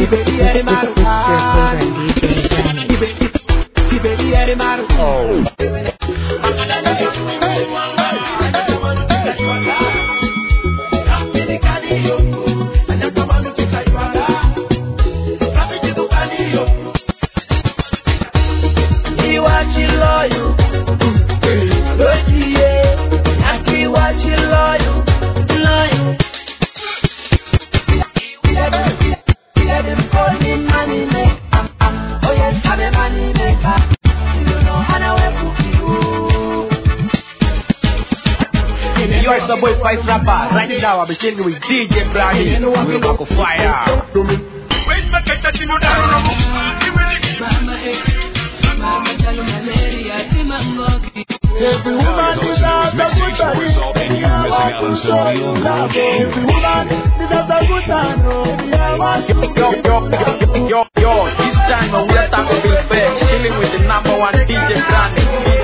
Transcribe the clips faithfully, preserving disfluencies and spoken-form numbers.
I'll be chilling with D J Brady. We're back on fire. Every woman deserves a good time. And you missing out on some real love. Every woman deserves a good time. Yo, yo, yo, yo, yo, this time we are talking Bill Beck, chilling with the number one D J Brady. D J Brady.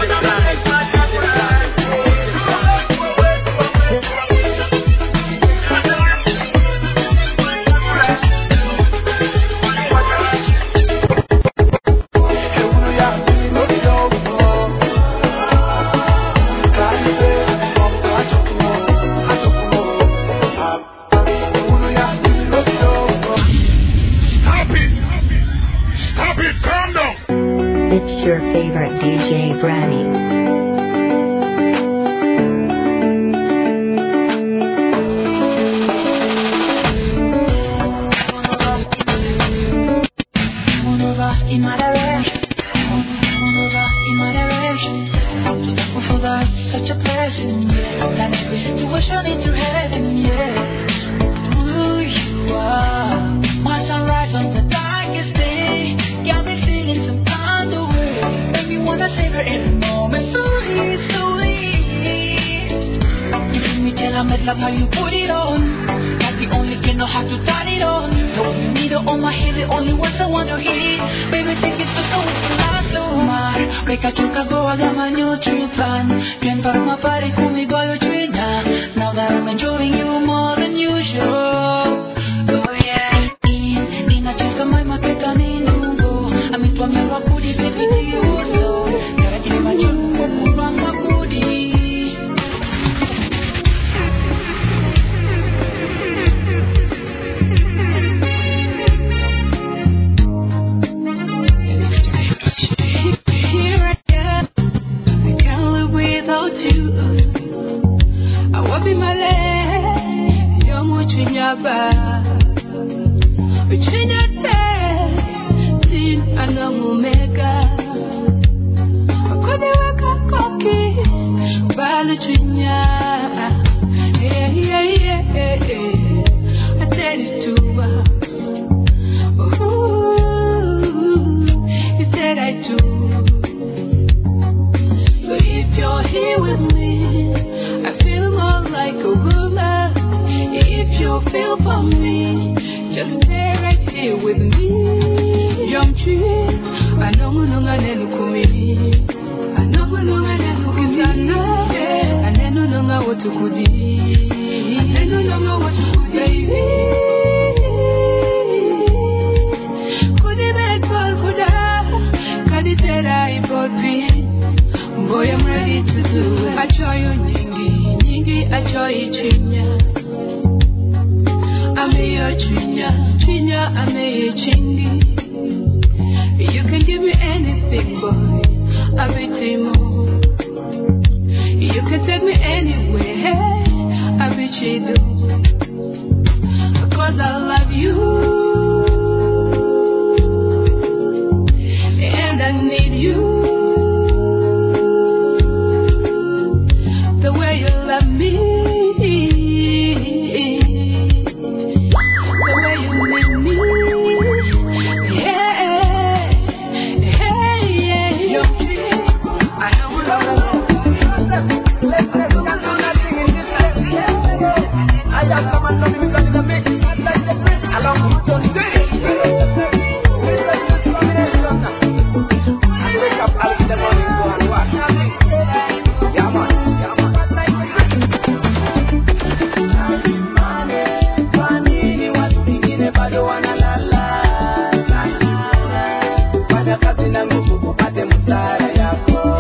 It's your favorite D J Brady. Such a blessing, that every situation into heaven, yeah. Ooh, you are my sunrise on the darkest day. Got me feeling some kind of way. Make me wanna savor every moment slowly, slowly. You give me till I met love how you put it on. Like the only can know how to turn it on. No, you need it on my head, the only ones I want to hear. Baby, take it so so last no mar. Weka chuka go agama new true plan. Bien para my party conmigo yo trina. Now that I'm enjoying you more than usual. Oh yeah. In, in a chuka my maketa ni nungo. Ami tu ami wakudi baby to you so. Kara kini macho kurang wakudi. Between your ten and omega, I could wake up cocky, Balatrinia. Yeah, yeah, yeah, yeah. I tell you to, ooh, you said I do. So if you're here with me, I feel more like a woman. If you feel for me, just stay right here with me. Young tree, I know no one else coming. I know no one else coming. I know, I know no one what to do. I know no one what to do, baby. Could it be called could I? Could it be I bought me? Boy, I'm ready to do it. I try you, Ningy, Ningy, I try you, Chinya. I'm a Chinya, Chinya, I'm a chingy. You can give me anything, boy. I'll be Timo. You can take me anywhere. I'll be Chido. Cause I love you. And I need you. The way you love me. Bado wanalala. kazi na nguvu upate msara yako.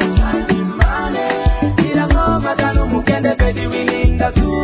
Ila ngoma tano mukende bedi wininda tu.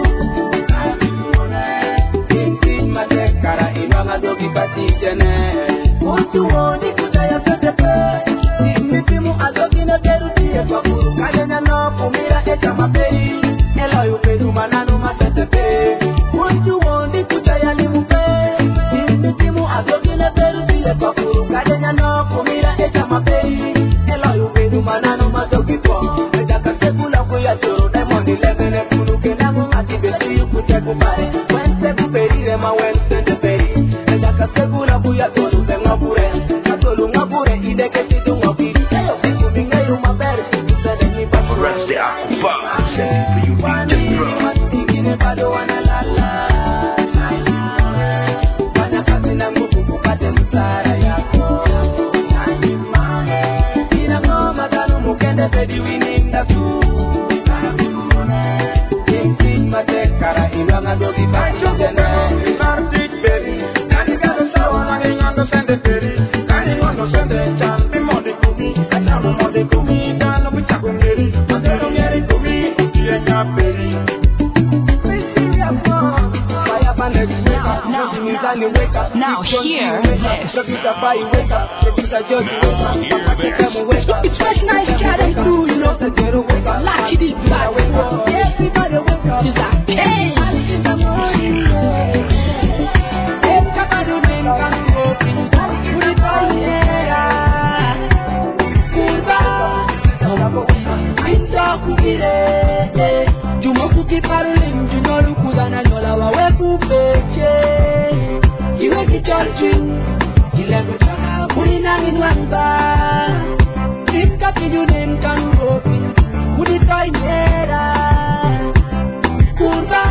Inti matekara inanga dogi pati jene. Utu woni kutaya setepe. Mitimu adogi na beruti kwa kuru. Kadenya no kumira echa mapei. Elo yupedu mananu masetepe. Utu woni kutaya ni mupe. Mitimu adogi na beruti kwa kuru. Kadenya no kumira echa mapei. Elo yupedu mananu madogi kwa. Eja kasekula kuya choro. Diamond eleven kunu kenangu ati besi yukute kupare. Wense kuperire ma wense ndeperi. Eja kasekula kuya choro. Ngapure, katolu ngapure, ide kesi tu ngapiri. Eyo siku mingayu mabere, siku sede ni bakure. Rest the akbar, send for you beat the drum. Watu ingine bado wanalala. Fanya kazi na nguvu kupate msara yako. Ina ngoma tano mukende bedi wininda tu. Ting ting matekara inanga dogi pati jene. Martik beri, kani gado sawa na ingando sende beri. Kani ngono sende chan bi modi kumi. Kachalo modi kumi, dano bichako ngeri. Matero ngeri kumi, utie nya beri. Now hear this. It's such nice chatting too, you know. Lucky this black. Everybody wake up. It's like, hey. Juma kuki parulim, juno lukudana nyola wawe kupeche. Iwe kicholchin, ile kuchaka kulina inwamba. Kimka pinyunim kanuropi, uditoy nyera. Kurba,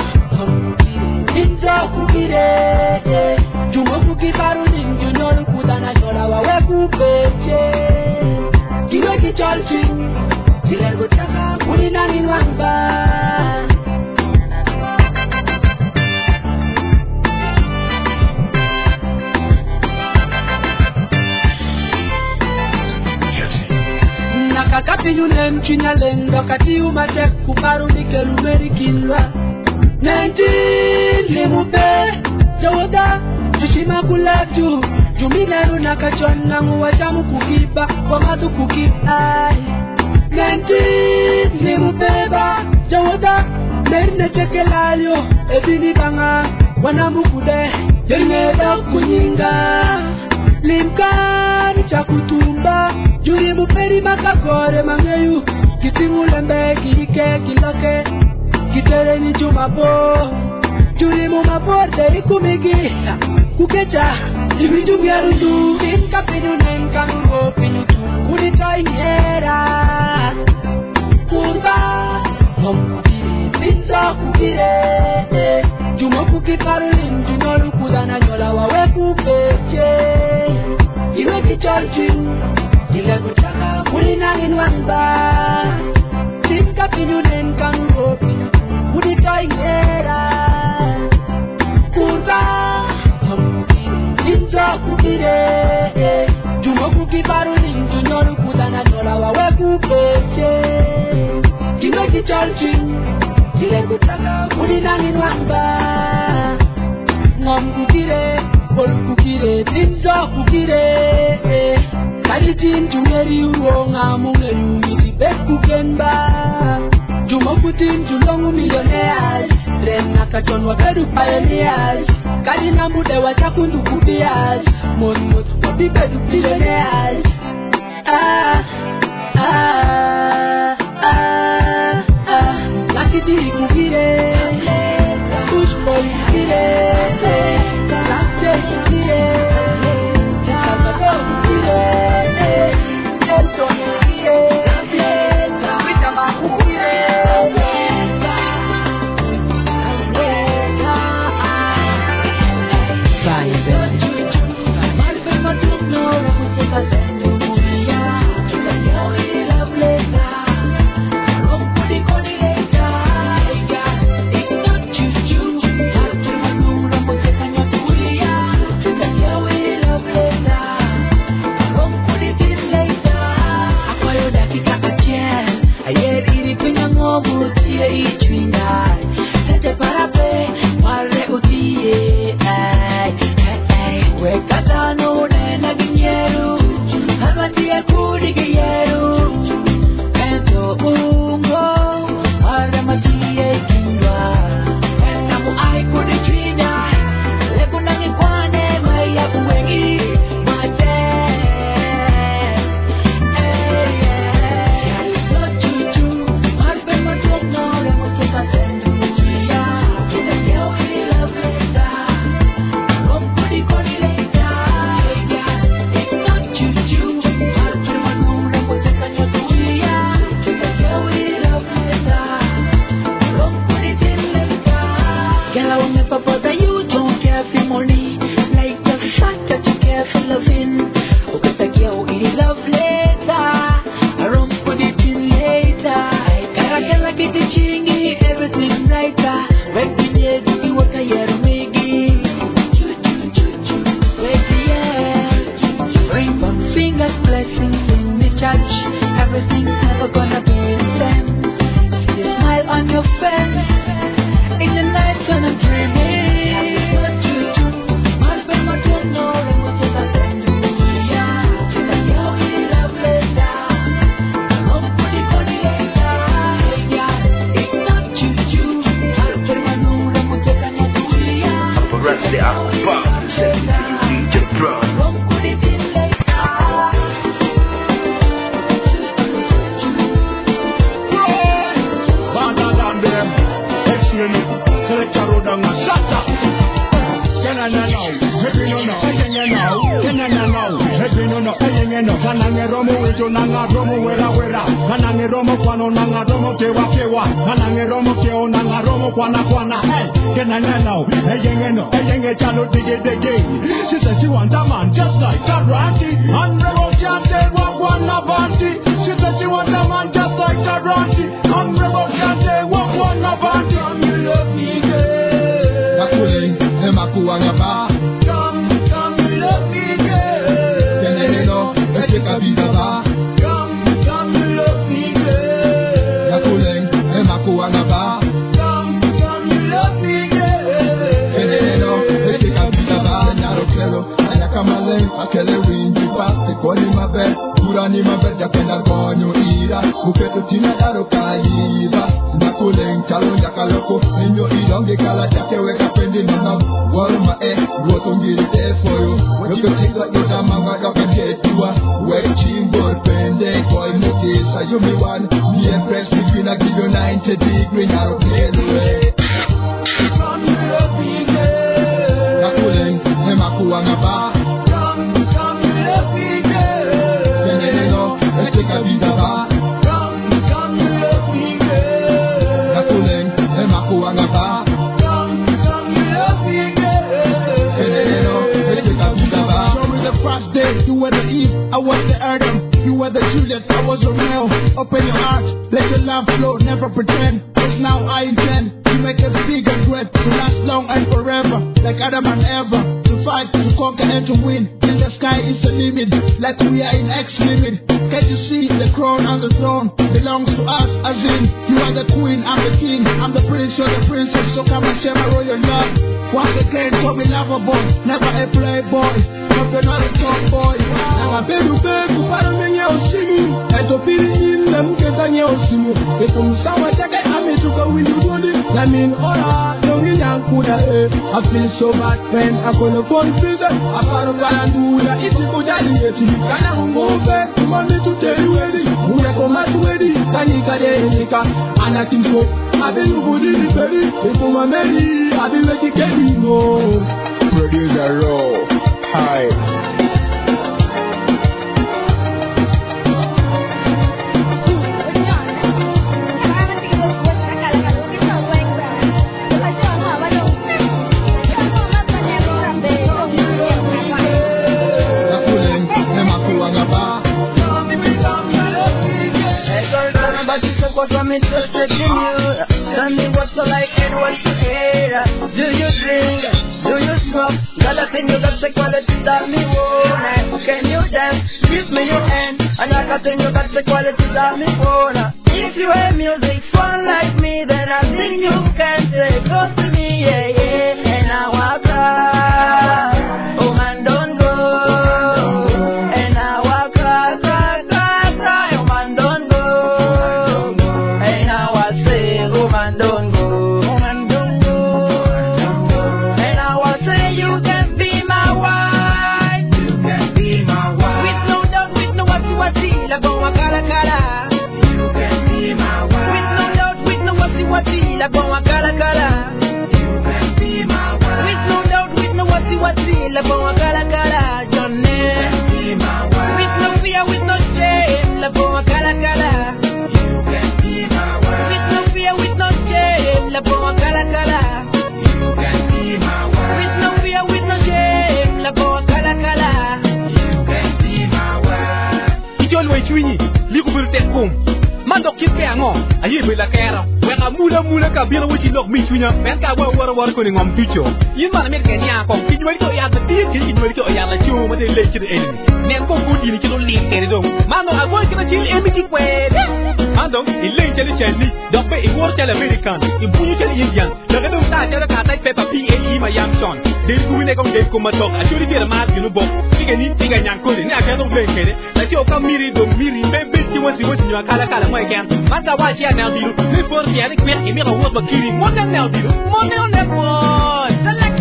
inzo kukire. Juma kuki parulim, juno lukudana nyola wawe kupeche. Iwe kicholchin, ile kuchaka kulina inwamba. Nakakapi yunem chinyalendo kati umate kuparu nikelumeri kilwa. Nenti limupe joda tushima kulatu. Jumineru nakachona nguwachamu kukiba kwa madu kukiba. Nenti limupeba joda merne chekelalyo ebini banga wanamukude yeneda kunyinga. Limkani chakutumba juri muperi makagore mangeyu. Kitimulembe kike kiloke kitere ni jumabo. Juri mumaborde ikumigi kukecha ibiju byarudu. Inka pinu nenka nungo pinu tu unitoy nyera. Kurba ngomkubire pinza kubire. Juma kuki parulim juno lukudana nyola wawe kupeche. Iwe kicholchin, ile kuchaka kulina inwamba. Timka pinyu nenka nuropi, uditoy nyera. Kurba ngomkubire pinza kubire. Juma kuki parulim juno lukudana nyola wawe kupeche. Iwe kicholchin, ile kuchaka kulina inwamba. Ngomkubire, kolkubire, pinza kubire. Kalitin jungeri uonga mungeri yiti beku kenba. Jumokutin julongu millionaires. Rena kachon wabedu pioneers. Kalina mude wachakundu kubias. Monmut wabibedu billionaires. Ah, ah, ah, ah. Lakiti kubire. Push boy kubire. Lakche kubire. Kakabo kubire. Bob, send it to you, D J Bro. Better than them. Excellent. Select a road and a shut up. Can I know? Heavy no no, can I know? Can I know? Heavy no no, can I know? Can I romo wejo nanga romo wera wera? Can I romo kwano nanga romo kewa kewa? Can I romo keo nanga romo kwana kwana? Hey, can I know? Hey, you know, hey, you chalo diggy diggy. She said she want a man just like Taranti. And Rebo can't say what one avanti. She said she want a man just like Taranti. And Rebo can't say what one avanti. And you love me, girl. Nakuling, emakuanga ba. Come, come, you love me, girl. Keneno, echeka vida ba. Come, come, you love me, girl. Nakuling, emakuanga ba. Come, come, you love me, girl. Keneno, echeka vida ba. Nyaro kelo, ayakamale, akele wingi pa. Ekoni mabe, kurani mabe, jakenda konyo ira. Muketu tina daro kaiba. Nakuling, chalo nyakaloko. Inyo idonge kala jake weka pendi nana. Warma e, roto ngiri te foyo. Yoko tika yoda manga doka jetua. Wek chimbol pende koi mukisa. You me one, me impress me fina give you ninety degree. Nyaro kelo Come, you love me, girl. Nakuling, emakuanga ba. Come, come, you love me, girl. Keneno, echeka vida ba. Come, come, you love me, girl. Nakuling, emakuanga ba. Come, come, you love me, girl. Keneno, echeka vida ba. Show me the first day, you were the Eve, I was the Adam. You were the Juliet, I was Romeo. Open your heart, let your love flow, never pretend. Cause now I intend to make us big and great, to last long and forever, like Adam and Eva. To fight, to conquer and to win. In the sky is the limit, like we are in X limit. Can't you see the crown and the throne belongs to us, as in you are the queen, I'm the king, I'm the prince, you're the princess. So come and share my royal love. Once again, call me lovable, never a playboy, but you're not a top boy. Now I beg you, beg you, para me nyausimu. Eto pili na mketa nyausimu. Eto msawa chake ame tuka wini wuni. I mean, ora, yongi nyankuda eh. I feel so bad when I call the phone freezer. I paro balandula, iti kujali yeti. Kana umombe, umami tuteli wedi. Uye komatu wedi, kani kade enika. Anakinko, abe yugudi niperi. Eto mameli, abe weki kedi no. Producer Raw. Hi. Cause I'm interested in you. Tell me what's so like and what's the air. Do you drink? Do you smoke? Got a thing you got the quality that me want. Can you dance? Give me your hand. And I got thing you got the quality that me want. If you have music fun like me, then I think you can say close to me, yeah, yeah. And I walk out. Oh man, don't go. And I walk out, cry, cry, cry. Oh man, don't go. Don't go, woman, don't go. And I will say you can be my wife. You can be my wife. With no doubt, with no wati wati, la bonwa kala kala. You can be my wife. With no doubt, with no wati wati, la bonwa kala kala. You can be my wife. With no doubt, with no wati wati, la bonwa kala kala. Johnny. You can be my wife. With no fear, with no shame, la bonwa kala kala. You can be my wife. With no fear, with no shame, la bonwa kala kala. You can be my wife. With no fear, with no shame, la bonwa kala kala. You can be my wife. Ijon we chwini, liku bil tekum. Mandok kit ke ango, ayi be la kera. Wenga mula mula ka bila wuti nok mi chwinya, men ka wa war war ko ni ngom picho. Yin man mer ken ya ko, ki jwali ko ya ta ti, ki jwali ko ya la chu ma de le ki de enemy. Men ko gudi ni ki do li tere do. Mano agoy ki na chil enemy ki kwede. Mando, ile chele chele, do be i wor chele American, i bunyu chele Indian. La ga do ta chele ka tai pepa P A E ma yam son. De ku ne ko de ko ma tok, a chuli de ma ki no bo. Ki ga ni ti ga nyan ko de, ni aka do le kede. La ti o ka miri do miri, be be ti wasi wasi ni kala kala mo ken. Manda wa chi na bilu, ni for ti ani kmer ki mi ga wo ba kiri. Mo kan na bilu, mo ne on ne boy. Select la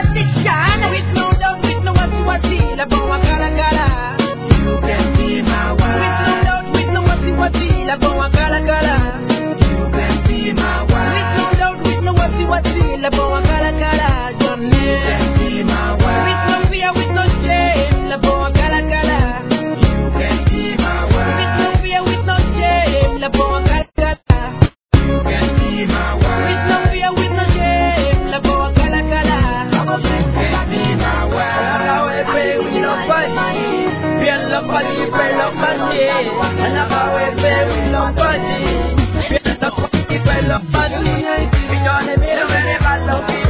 competition. With no doubt, with no what what feel about my color color. You can be my wife. With no doubt, with no what what feel about my color color. You can be my wife. With no doubt, with no what what feel about my color color. Johnny, you can be my wife. With no fear, with no shame about my color color. You can be my wife. With no fear, with no shame about my color color. You can be my wife. With no fear, with no shame about my color color. You can be my wife. We love body, we love body, we love body. And now we play, we love body, we love body, we love body. We don't need to be bad, love you.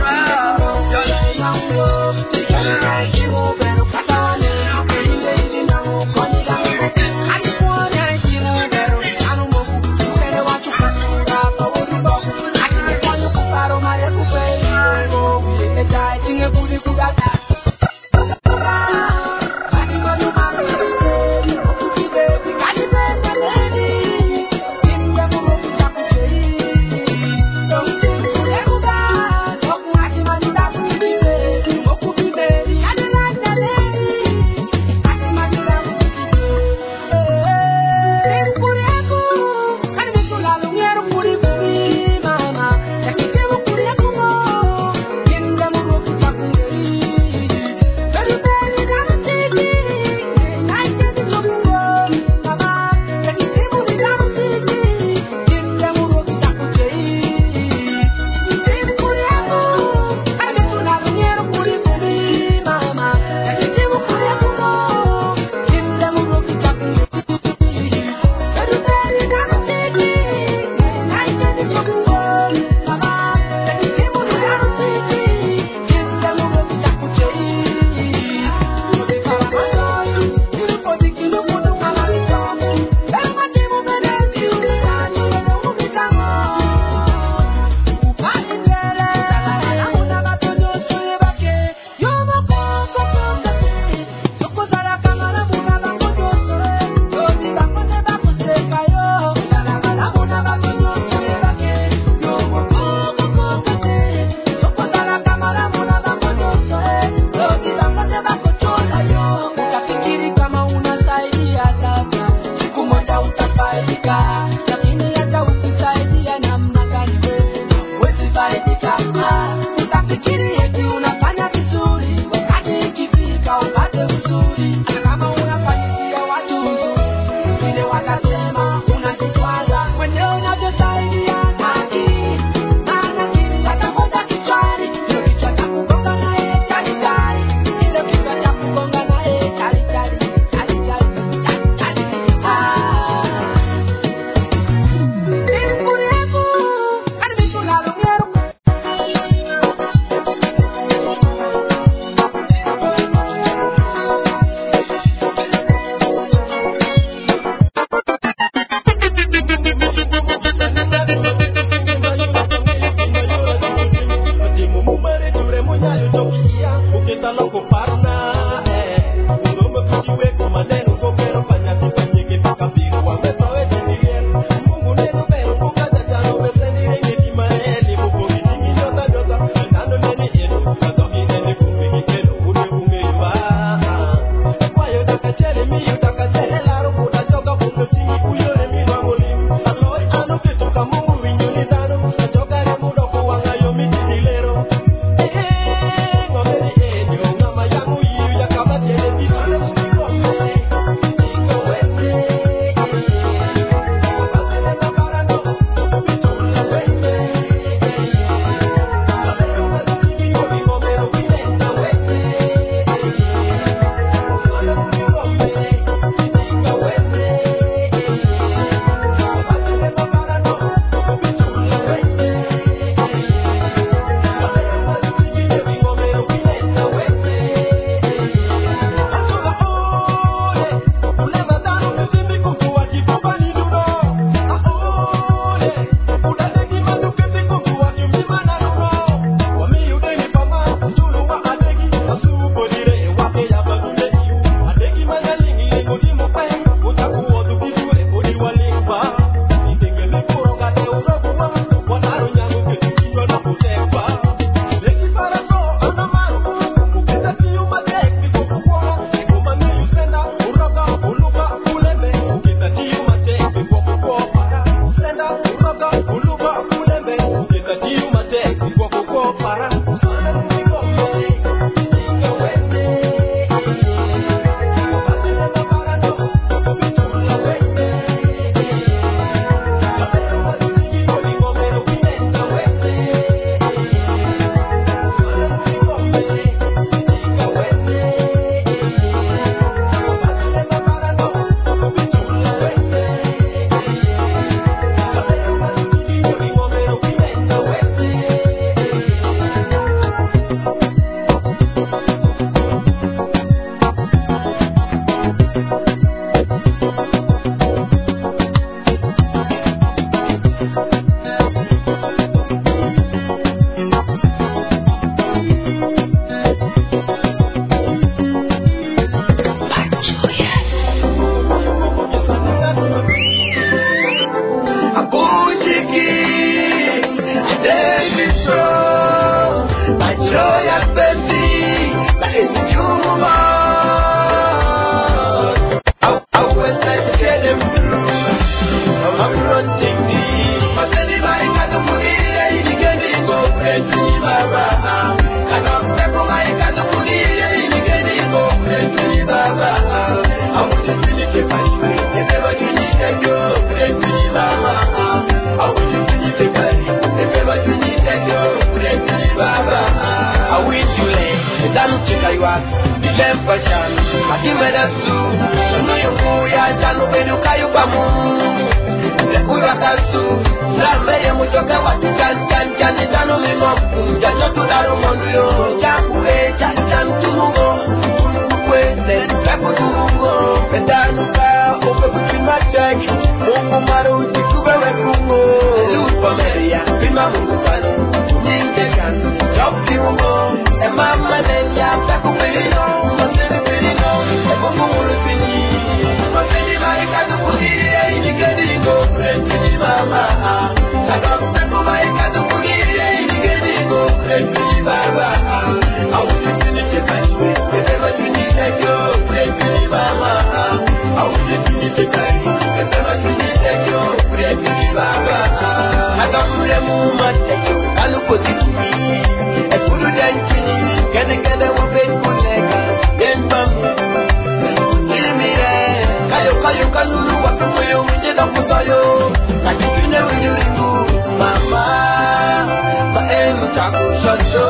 chika yuak Dilempashan Ati medasu Sunu yungu ya janu benu kayu pamu Lekura kasu Lame ya mutoka watu chan chan chan Nidano mimo Janyo tularo monduyo Chaku e chan chan tumungo Kwe Nenkaku tumungo Pendanu ka Ope kuchima chek Mungu maru Jikube wekungo Lupa meria Pima mungu kanu Nyingte kanu Joki mungo E mama nenya Taku pirino Masini pirino E mungu mulu pini Masini maika tukudiri E inikadiko Prepini mama Taku taku maika tukudiri E inikadiko Prepini baba Awusi pini tepashwe Tepema tuni tekyo Prepini mama Awusi pini tepashwe Tepema tuni tekyo Prepini baba Akakure muma tekyo Kaluko tikumi Ekulu danchini Kene kene wabet kuneka Denbamu Ilimire Kayo kayo kalulu Wakumoyo Mwenjeda kutoyo Kakipine winyuringu Mama Maenu taku shonjo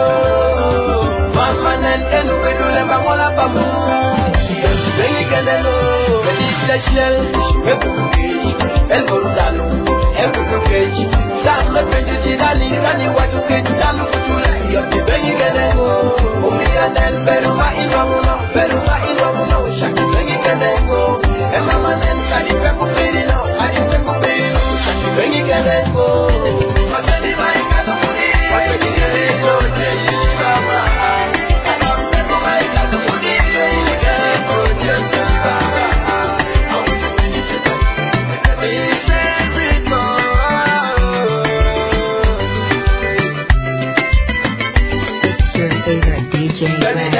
Mama nen enu bedule Bangola pamu Bengi kenelo Bengi shell Ekulu keji Elboru dalu Ekulu keji Sama penju jidali Kani watu keji Dalu kutule Yote bengi kenelo Umia nen Beru ma inomuno Beru ma inomuno Shaki bengi kenelo E mama nen Kani peku pirino Kani peku pirino Shaki bengi kenelo Mateni maika tukuni Mateni kenelo Jeji mama Kano peku maika tukuni Jeji kenelo Jeji mama Awusi pini It's every It's your favorite D J Brandon.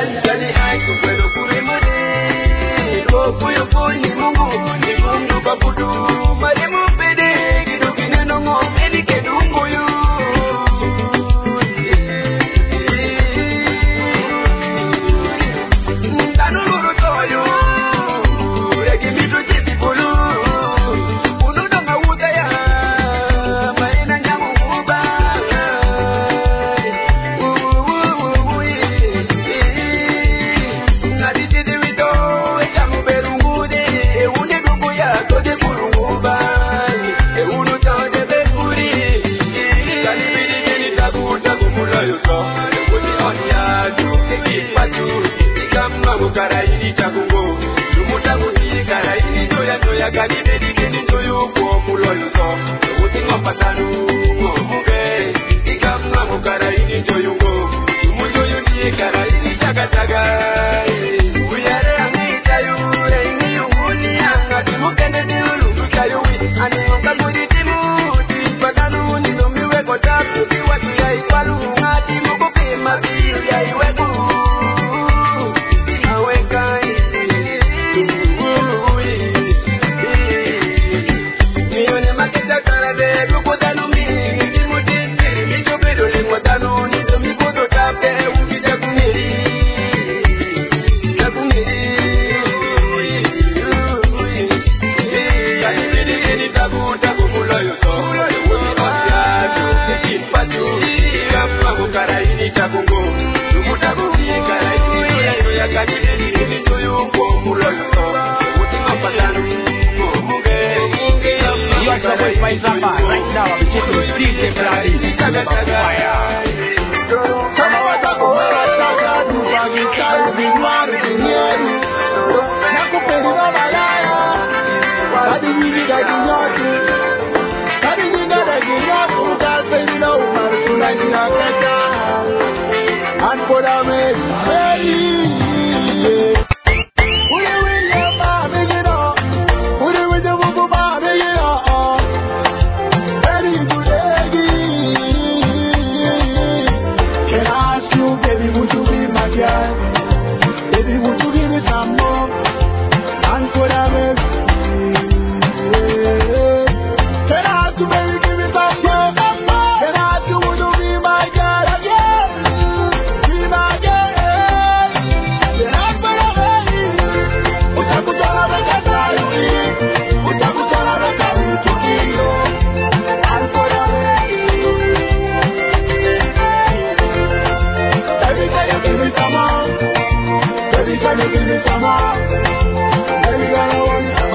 some more. Baby girl, I want some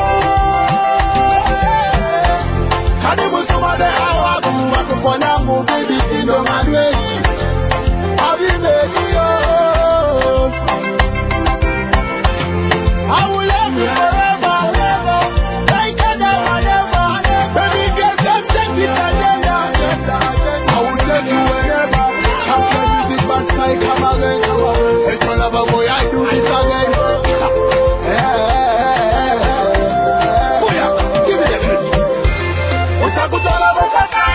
more. Kani musumade awa kuwa kupona mu baby tindo madwe. Abi baby yo. I will love you forever, forever. Like that, forever. Baby girl, come take it agenda. I will take you whenever. Champion music, but I come again. It's all about boy, I do this again. Give me the credit. What's up with all of us?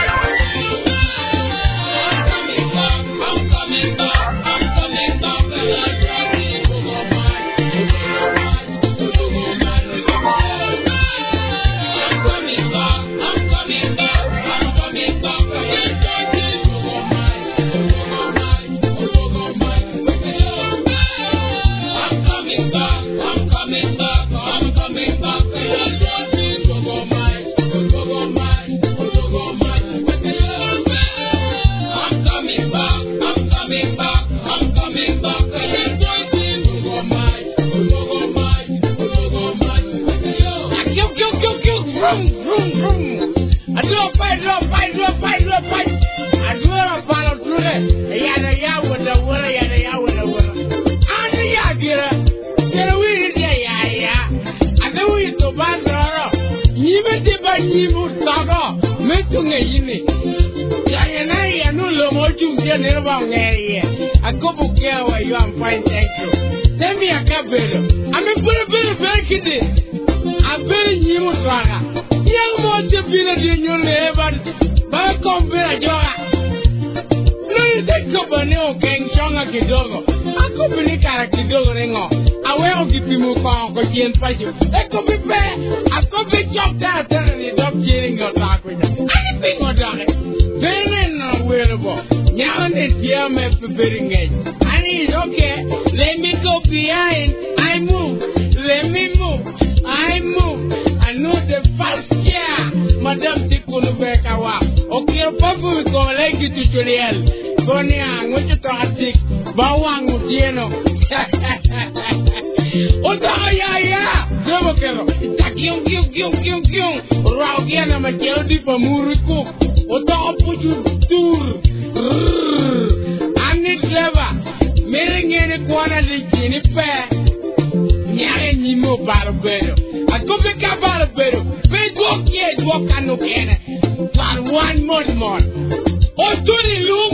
I go book here where you are fine, thank you. Send me a cab better. I'm a very, very, very kid. I'm very new. Young more to be a new neighbor. But I come very young. No, you take up a new gang, Shanga Kidogo. I could be a Kidogo ringo. I will give you more for Kojian Pajo. That could be fair. I could be chopped out and the dog cheering your talk with you. Anything or done it. Very unwearable. Now it's here, my preparing it. And it's okay. Let me go behind. I move. Let me move. I move. I know the first year. Madame Tikunubekawa. Okay, Papa, we go like it to Juliel. Gonia, what you talk sick? Bawang, Utieno. Ota, ya, ya. Double Kero. Takium, kium, kium, kium, kium. Raugiana, my Kelly for Muriku. Ota, put you tour. I'm not clever. Meaning any quantity in it fair. Nyare ni mo barbero. I go pick up barbero. Big walk yet walk and no can. For one more more. Oh, to the loom.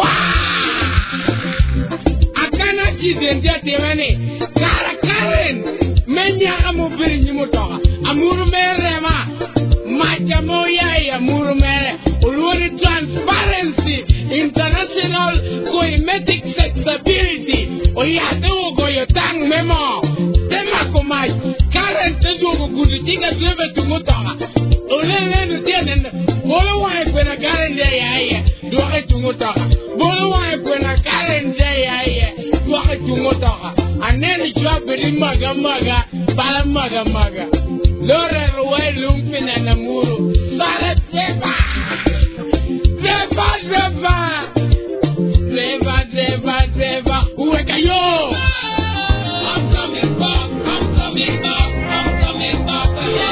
Wow. I cannot see the dead money. Kara Karen. Many are moving in Mutoka. Amuru Merema. Machamoya, Amuru Mere. Uluri transparency. International Coemetic Sexability. Oh, yeah, do go your tongue memo. Demakomai. Current to do good thing as liver to Mutama. Only to ten and Bolo wife when a current day. Do it to Mutaka. Bolo wife when a current day. Do it to Mutaka. And then the job with Maga Maga, Balamaga Maga. Laura Roy Lumpin and Amuru. Sarat Deba. Deba, Deba. Deba, Deba, Deba. Wake yo! I'm coming back, I'm coming back, I'm coming back.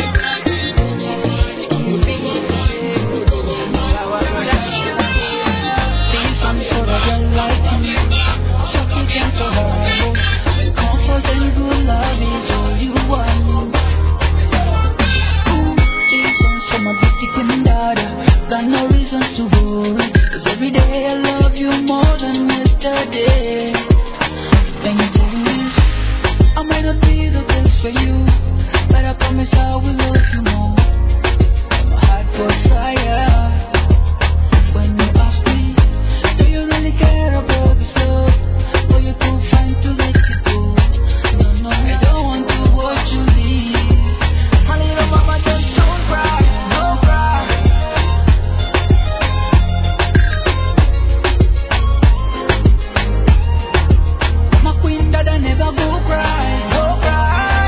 These songs for a girl like me. Such a gentle heart. Comfort and good love is all you want. These songs for my beauty queen daughter. Got no reasons to worry. Cause every day I love you more than yesterday. Then you tell me this, I might not be the best for you, but I promise I will love you more. My heart for fire. When you ask me, do you really care about this love? Or you too fine to let it go? No, no, I don't want to watch you leave. My little mama, just don't cry, don't cry. My queen dada never go cry, go cry.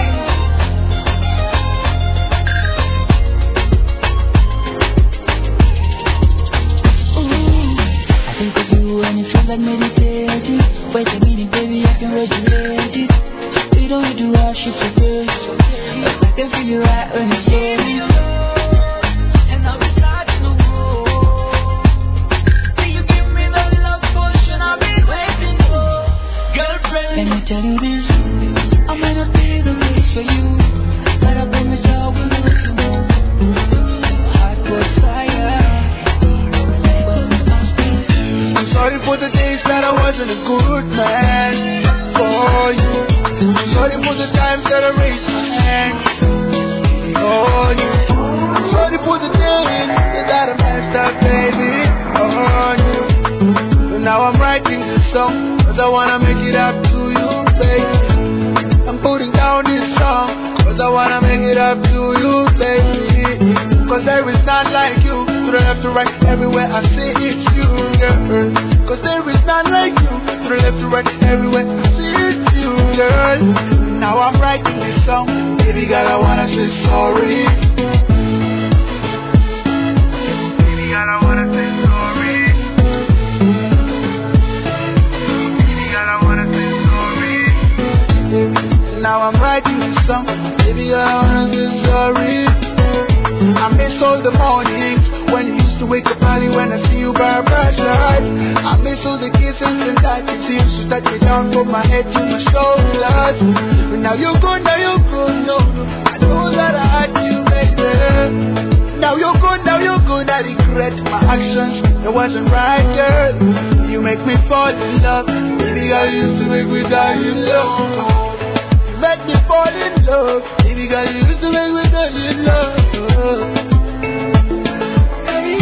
Ooh, I think of you and it feels like meditating. Wait a minute, baby, I can regulate it. you don't need to rush it to grace. It's like I feel it right when it's over. And I'll be starting the war. Till you give me the love potion I've been waiting for. Girlfriend, let me tell you this. I might not be the best for you, but I promise I will do it. Heart was fire. I'm sorry for the days that I wasn't a good man for you. I'm sorry for the times that I raised my hand for you. I'm sorry for the days that I messed up, baby, on you. So now I'm writing this song, cause I wanna make it up to you, baby. I'm putting down this song, cause I wanna make it up to you, baby. Cause there is none like you, to the left to right, everywhere I say it's you, girl. Cause there is none like you, to the left to right, everywhere I say it's you, girl. Now I'm writing this song, baby girl, I wanna say sorry. Baby girl, I wanna say sorry. Baby girl, I wanna say sorry. Now I'm writing this song, baby girl, I wanna say sorry. I miss all the mornings when you used to wake up early when I see you by my side. I miss all the kisses and touches you used to touch me down from my head to my shoulders. But now you're gone, now you're gone, no, no. I know that I had you, baby. Now you're gone, now you're gone. I regret my actions, it wasn't right, girl. You make me fall in love, baby girl, you used to make me die in love. Make me fall in love, baby girl, you used to make me die in love. Hey.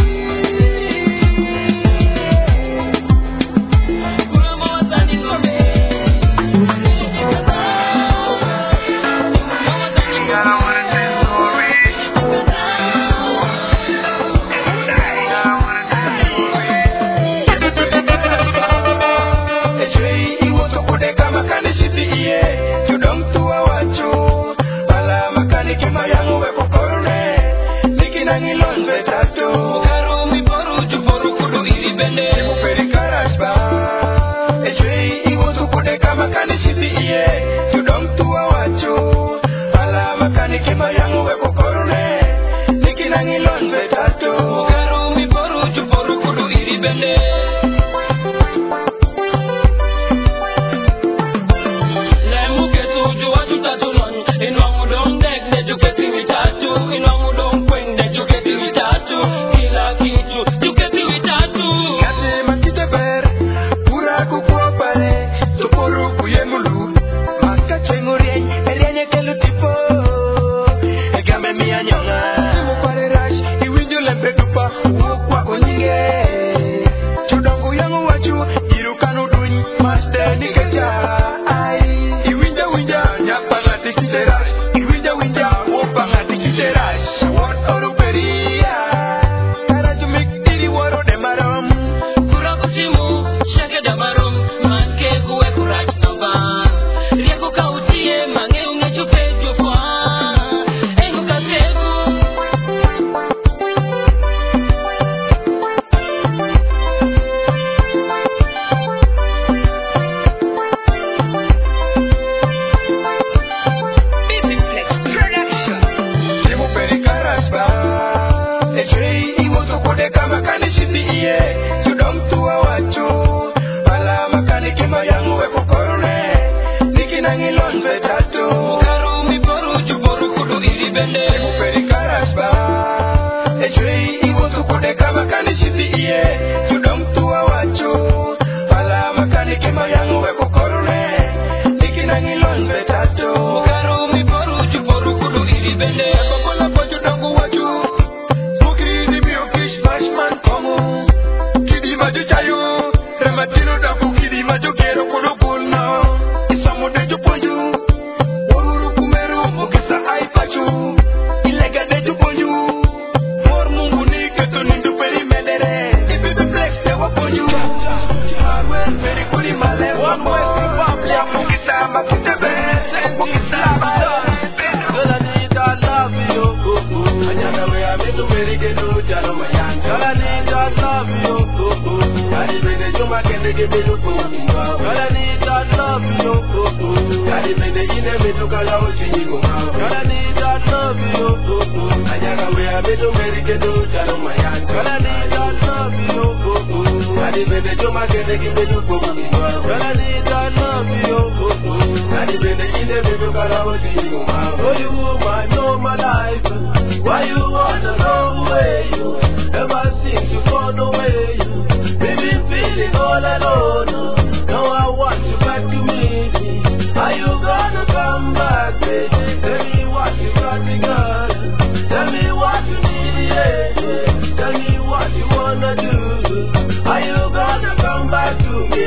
Kadi bende ine meto kala ochini kumao. Kala need that love you, oh oh. Anyaka we a meto merike do chalo mayan. Kala need that love you, oh oh. Kadi bende choma kende kimeto kumu kumao. Kala need that love you, oh oh. Kadi bende ine meto kala ochini kumao. Oh you woman, know my life. Why you wanna go away? You ever seem to go away? You been feeling all alone. Now I want you back to me. Are you gonna come back, baby? Tell me what you got to got. Tell me what you need, yeah, yeah. Tell me what you wanna do. Are you gonna come back to me?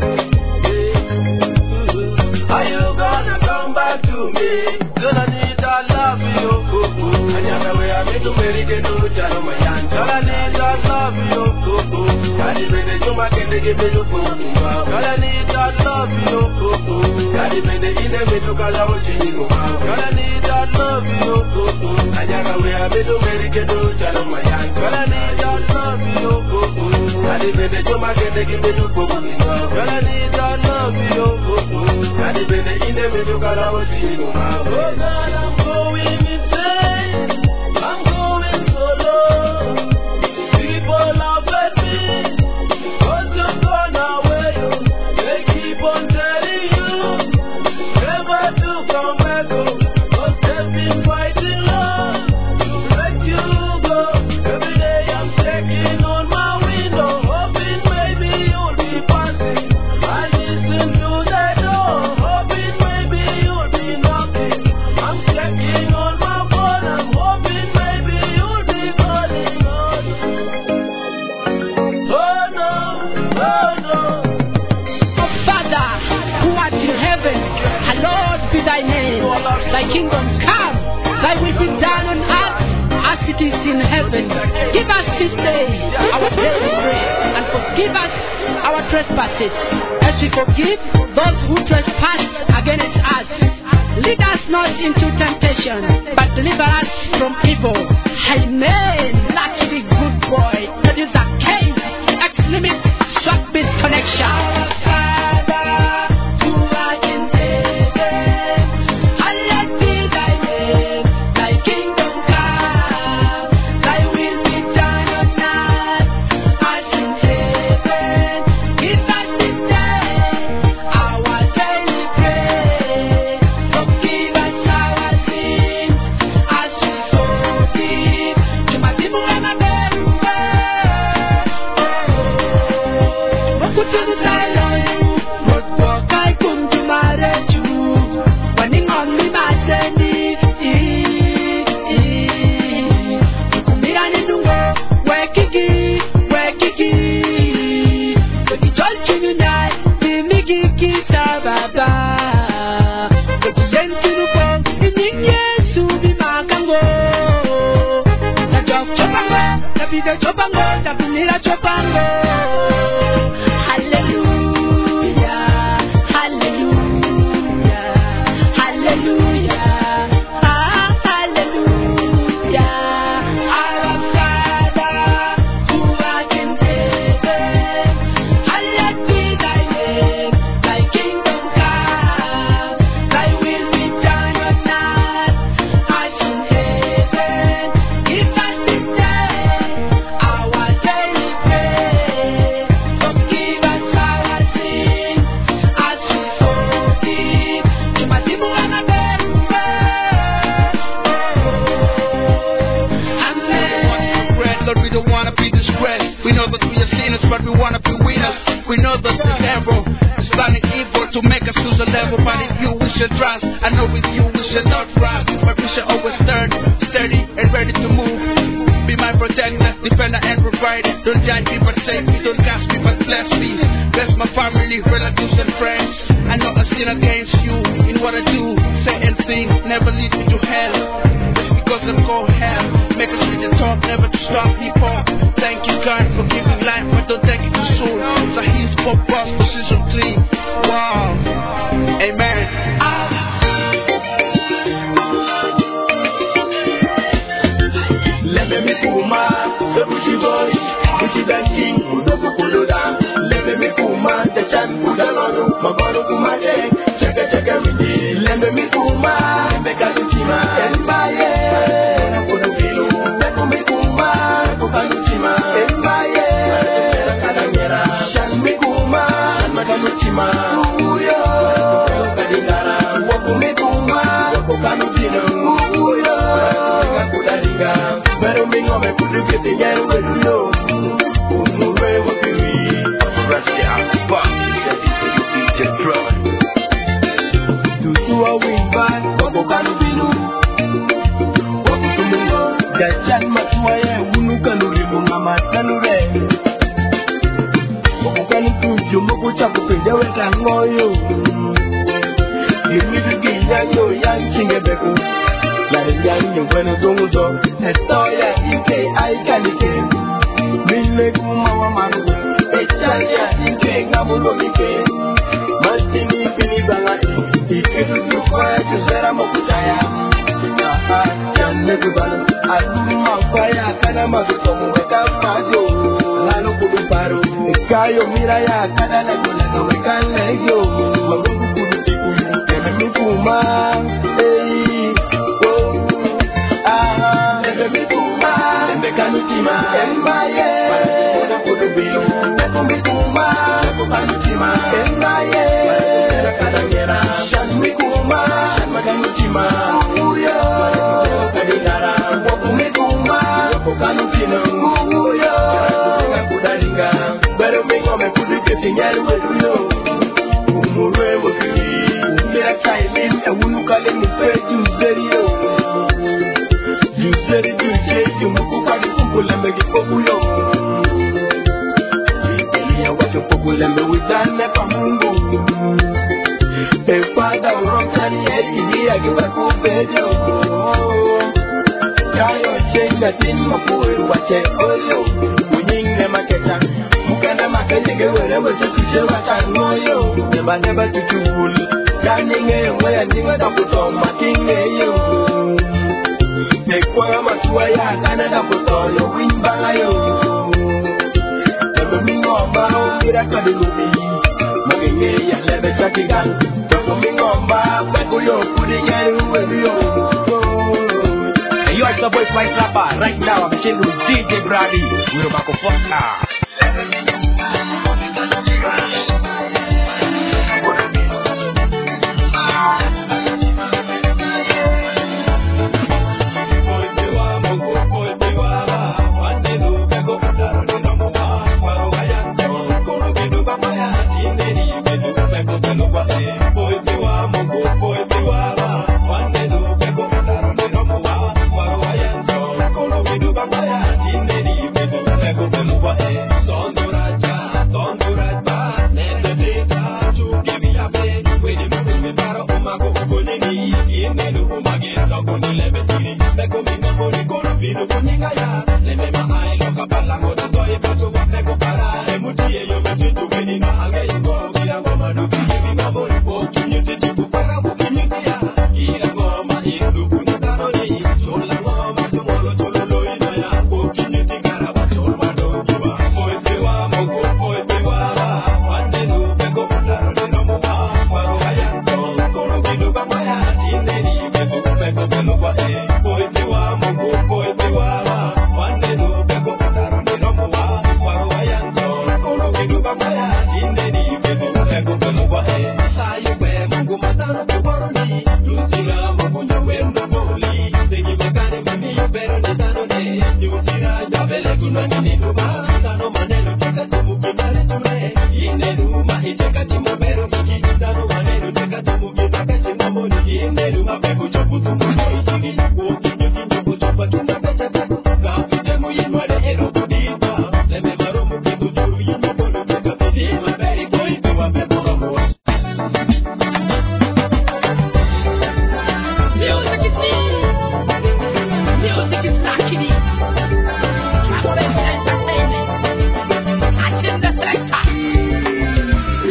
Yeah. Are you gonna come back to me? Girl, I need that love, you. Oh, oh. I never way I made to marry the no child, my young. Girl, I need that love, you. Oh, oh. Kadi bende choma kende kimeto kumu. Girl, I need that love, you. Oh, oh. Kadi bende ine meto kala ochini kumao. Girl, I need that love, you. Oh, oh. Anyaka we a meto merike do chalo mayan. Girl, I need that love, you. Oh, oh. Kadi bende choma kende kimeto kumu. Girl, I need that love, you. Oh, oh. Kadi bende ine meto kala ochini kumao. Oh God, I'm going insane. I'm going solo. People laugh at me. Cause you're gone away. They keep on telling you never to come back home. Cause they've been fighting long to let you go. Every day I'm checking on my window, hoping maybe you'll be passing. I listen to the door, hoping maybe you'll be knocking. I'm checking on my phone, I'm hoping maybe you'll be calling. Oh no, oh no. Oh Father, who art in heaven, hallowed be thy name. Thy kingdom come, thy will be done on earth as it is in heaven. Give us this day our daily bread, and forgive us our trespasses, as we forgive those who trespass against us. Lead us not into temptation, but deliver us from evil. Amen. Lucky the good boy. Producer K, X-Limit, Swap Beats Connection. Chopango, tapumira chopango. Hallelujah, hallelujah, hallelujah, ah, hallelujah. Our Father who art in heaven, hallowed be thy name. Thy kingdom come, thy will be done on earth as in heaven. Give us this day our daily bread. Forgive us our sins as we forgive. Tumatibu anaberuwe. Amen. Lord, we don't want to be disgraced. We know that we are sinners, but we want to be winners. We know that the devil is planning evil to make us lose a level. But in you we should trust. I know with you we should not rust. But we should always stand steady and ready to move. Be my protector, defender and provider. Don't judge me but save me, don't cast me but bless me. Bless my family, relatives and friends. I know I sin against you in what I do, say and think. Never lead me to hell, just because I'm called hell. Make us read the talk, never to stop hip hop. Thank you God for giving life, but don't take it too soon. It's a his pop boss position three. Wow, amen. Let me kuma, the bushy boy, bushy dancing, Udoku Kuloda. Let me kuma, the chan Udalano, Magoro Kumade, check a check every day. Lembe mikuma, lembe kaluchima, embaye. Kono bilu, beko mikuma, beko kaluchima, embaye. Kadangera, shan mikuma, shan makaluchima, uyo. Beko kadingara, wako mikuma, wako kaluchina, uyo. Kakudaringa, pero mingo me kudu kete nyeru weduyo. Umure wakiri, Rusty Akbar, D J Drummer. Tutua wimban, wako kalubilu. Wako tumungo, gajan matuaye, unu kanurimu ngamat kanure. Wako kalutuju, moko chapu penjawe kangoyo. Yimidu ginyanyo, yang chingebeku. Lari yang yung kwenu tunguzo, etoya ike aikanike. Mile kumawa maru, echalia ike ngamulo ike. Mastini pini bangati, ike tutukwaya kusera mokutaya. Aha, jande kubalo, aluma kwaya kana makutomu weka majo. Lalo kuduparu, ekayo miraya kana nagula no weka legyo. Magungu kudutiku, eme mikuma, ei, oh, aha, eme mikuma, eme kanutima, embaye. Kono kudubilu, eme mikuma, eme kanutima, embaye. Kadangera, shan mikuma, shan makanutima, uyo. Kadingara, wako mikuma, wako kanutima, uyo. Kakudaringa, pero mingo me kudu kete nyeru weduyo. Umure wakiri, umira kailin, ewunu kale mpeji uzerio. Uzeri duje, yumuku kadi kumpulembe kipokuyo. Iliya wacho pokulembe widane pa mungu. Epada urokani iliya gibaku bejo. Kayo chenga tini mapueru wache oyo. Unyinge maketa, mukana makete gewere wache kuche wakangoyo. Neba neba tuchul, kaninge waya ninga dakutoma kinge yo. Ekwa matua ya Canada kutoyo wimbanga yo. Ebe mingomba ukira kadilubi, magenge ya lebe chakigan. Ebe mingomba beko yo kudi yari uwe yo. Hey, yo, it's the voice White Rapper. Right now, I'm chilling with D J Brady. We're about to fuck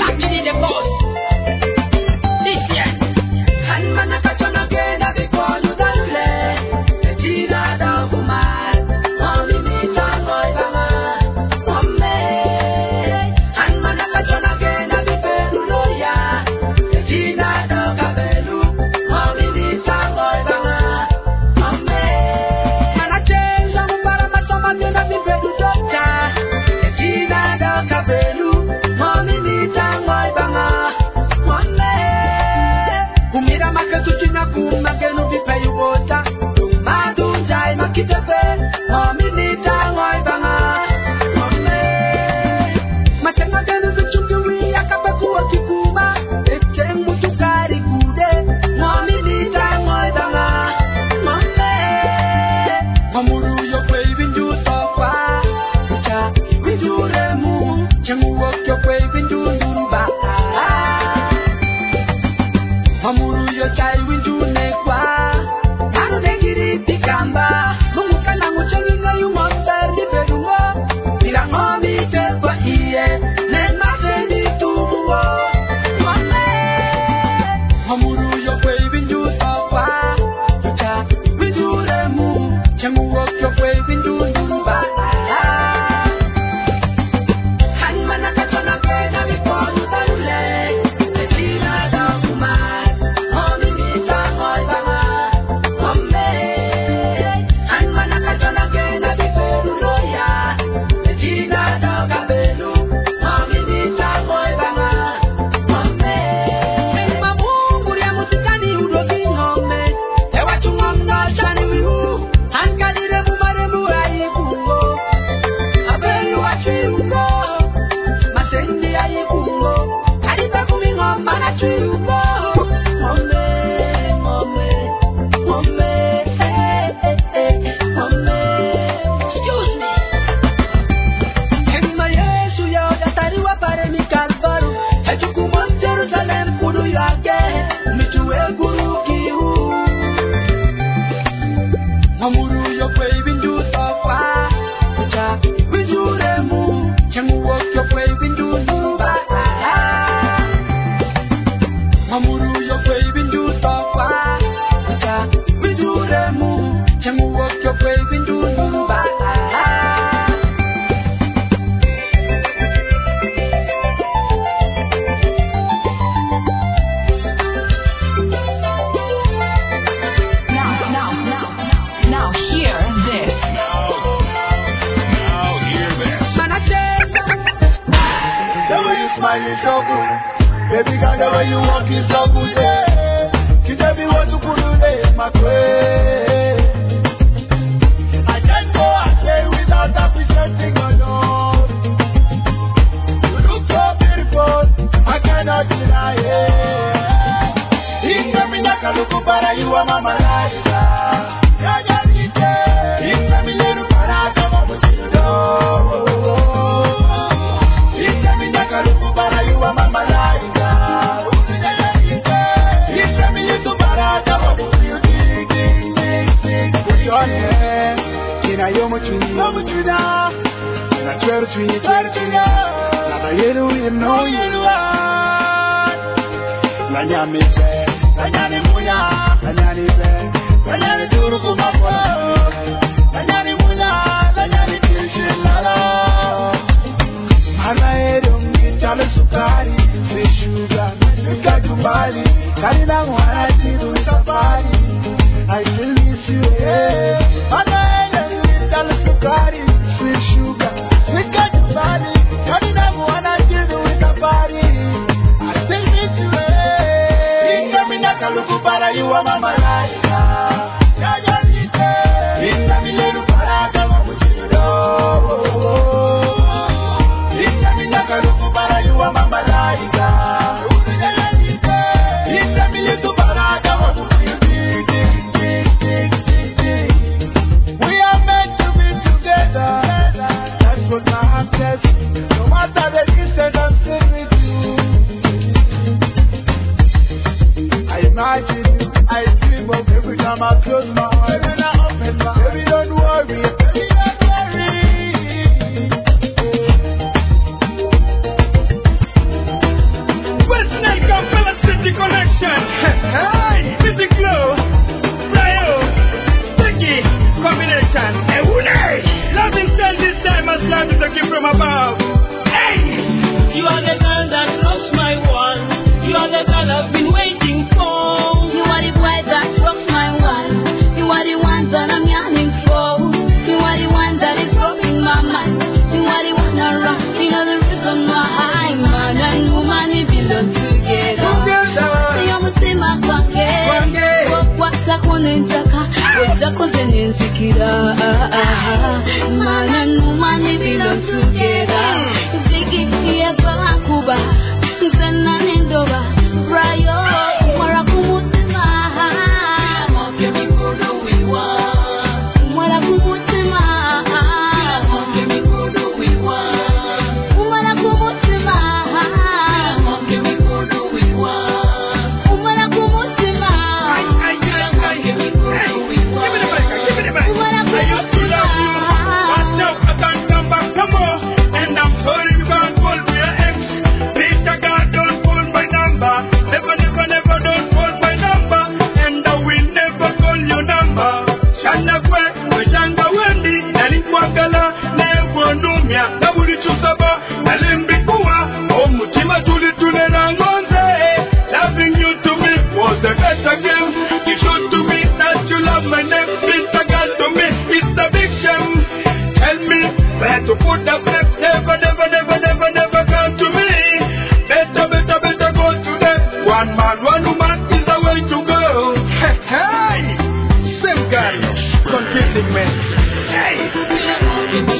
This year, and man, I catch on again, I be calling. makatuchina kumakenu bipe yuwota madu jai makitepe mami nita ngoi banga mame machenga genu vichungiwi akabakuwa kikuma eche mutukari kude mami nita ngoi banga mame mamuru yo kwe bindu sofa cha windure mu chemu wokyo kwe bindu nuruba mamuru yo chai windu nekwa tanu negiri tikamba mungu kana muchenga yumo terdi bedungo bila ngomi tekwa iye nema sendi tuwo mame mamuru yo kwe windu sofa cha windure mu chemu wokyo kwe bindu nuruba hanmana kachana kwena vikonu darule tetina dakuma homi mita ngoi banga mame hanmana kachana kwena vikonu roya tetina dakabelu homi mita ngoi banga mame sema mungu ya musikani udoki ngome ewa chungomna chani wihu hankalire mumaremu ayikungo abelu achiungo masendi ayikungo kariba kumingo mana chiungo mome mome mome eh, eh, eh, mome excuse me Emma Yesu yo datariwa pare mi kalvaru echukumo Jerusalem kudu yake mituwe guru kiu mamuru yo kwe bindu sofa cha windure mu chemu wokyo kwe bindu nuba mamuru yo kwe bindu sofa cha windure mu chemu wokyo kwe bindu nuba Now, now, now, now hear this. Now hear this. manacheza The way you smile is so good. Baby girl, the way you walk is so good. Yeah. Kide bi watu kurude makwe. I can't go a day without appreciating your love. You look so beautiful, I cannot deny it. Inga minyaka luku para you are my malaika. Yaja nite. Inga mileru para kama muchido. Inga minyaka luku para you are my malaika. Yaja nite. Inga mileru para kama muchido. Dig, dig, dig, dig. Put your hand. Kina yo muchido. Yo muchido. Na chweru chwi, chweru chwi. Na na yeru, you know you are. La nyami pe, la nyani munya, la nyani pe, la nyani duru kumapwa, la nyani munya, la nyani kishin lala. Mana edongi chale sukari, sweet sugar, nika jumbali, kari na mwana tiru safari. I still miss you, yeah. Mana edongi chale sukari, sweet sugar, nika jumbali, kari na mwana tiru safari. I still miss you, yeah. Inga minaka luku para you are my malaika. Yaja nite. Inga milelu para kama muchido. Inga minaka luku para you are my malaika. Yaja nite. Inga milelu para kama muchido. Dig, dig, dig, dig, dig. We are meant to be together. That's what my heart says. No matter the distance, I'm still with you. I imagine you, I dream of every time I close my eyes and I open my eyes. Baby, don't worry, baby, don't worry. West Nile Villa City Connection. Hey, Music Glow. Rayo. Sticky. Combination. Hey, Woody. Love himself this time as love is a gift from above. Hey. You are the girl that rocks my world. You are the girl I've been waiting for. You are the boy that rocks my world. You are the one that nentaka wezako zenenzikira mana numani belong together zigiye kwa kuba zena nendoba rayo mara kumutima moke mikono wiwa mara kumutima moke mikono wiwa mara kumutima moke mikono wiwa mara kumutima moke mikono wiwa mara kumutima. I can't come back no more, and I'm sorry you can't call me your ex. Please, God, don't call my number. Never, never, never, don't call my number, and I will never call your number. Shana kwe, wejanga wendi, nalikuangala, never numia, na buli chusaba, nalimbikuwa, o mutima tuli tuli na ngonze. Loving you to me was the best again. You showed to me that you love my name. Mister God to me, it's a big shame. Tell me where to put the blame. Never, never, never, never, never come to me. Better, better, better go to them. One man, one woman is the way to go. Hey, hey, same guy, confusing me. Hey.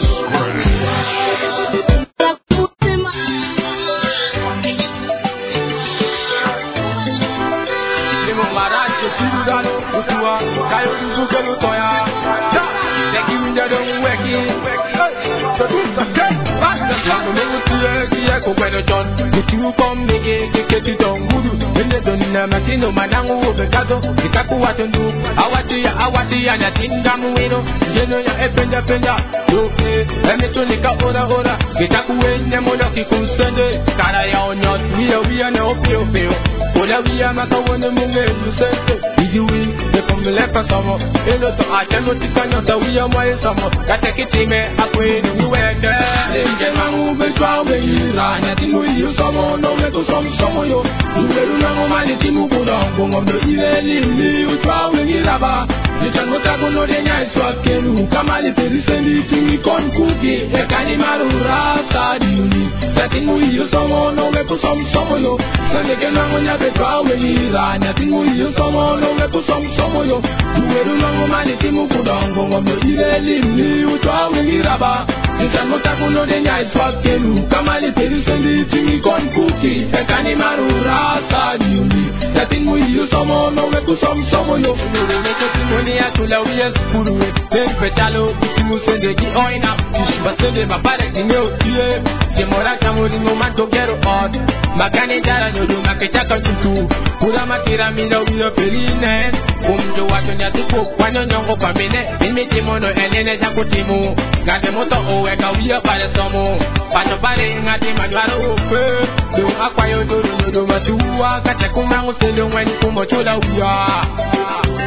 You come make it get it on good. When they don't know Matino Manango over Gato, the Kakuatundu, Awati, Awati, and a Tingamuino, General Ependa Penda, okay, and it's only Kaora Ora, Getaku, Nemonoki Kunsende, Karaya on your real, we are no feel feel. Ola we are not on the moon, you say, if you win, they come the left of summer, a lot of Archano Tikano, we are my summer, Katakitime, Akwe, you were there, then get my movement, nothing with you, someone, no metal, some, some of you. You better know my little Mugula, Bong of the Evil, you traveling in Lava. You can not have no nice work, can come out if you send it to me, con cookie, a canimal, Rasta, you need. Nothing with you, someone, no metal, some, some of you. So they can know when you have a traveling in nothing with you, someone, no metal, some, some of you. You better know my little Mugula, Bong of the Evil, you traveling in Lava. You can not have no nice work, can come out if you send it to me, con cookie, a canimal, Rasta, you need. Nothing with you, someone, no metal, some, some of you. Money at all, we are school with ten petalo, you send the oina, but send them a parent in your ear. The Morata no man to get out. Macani Jara, no do Makataka to Puramatira Milo, we are Perine. Whom the water to cook one on your open minute, in Mitimono and then a Jakotimo. Got the motor, oh, I can be a parasomo. But the body in a Timagaro, do acquire to do Matua, Katakuma, Selo, when Kumotola we are.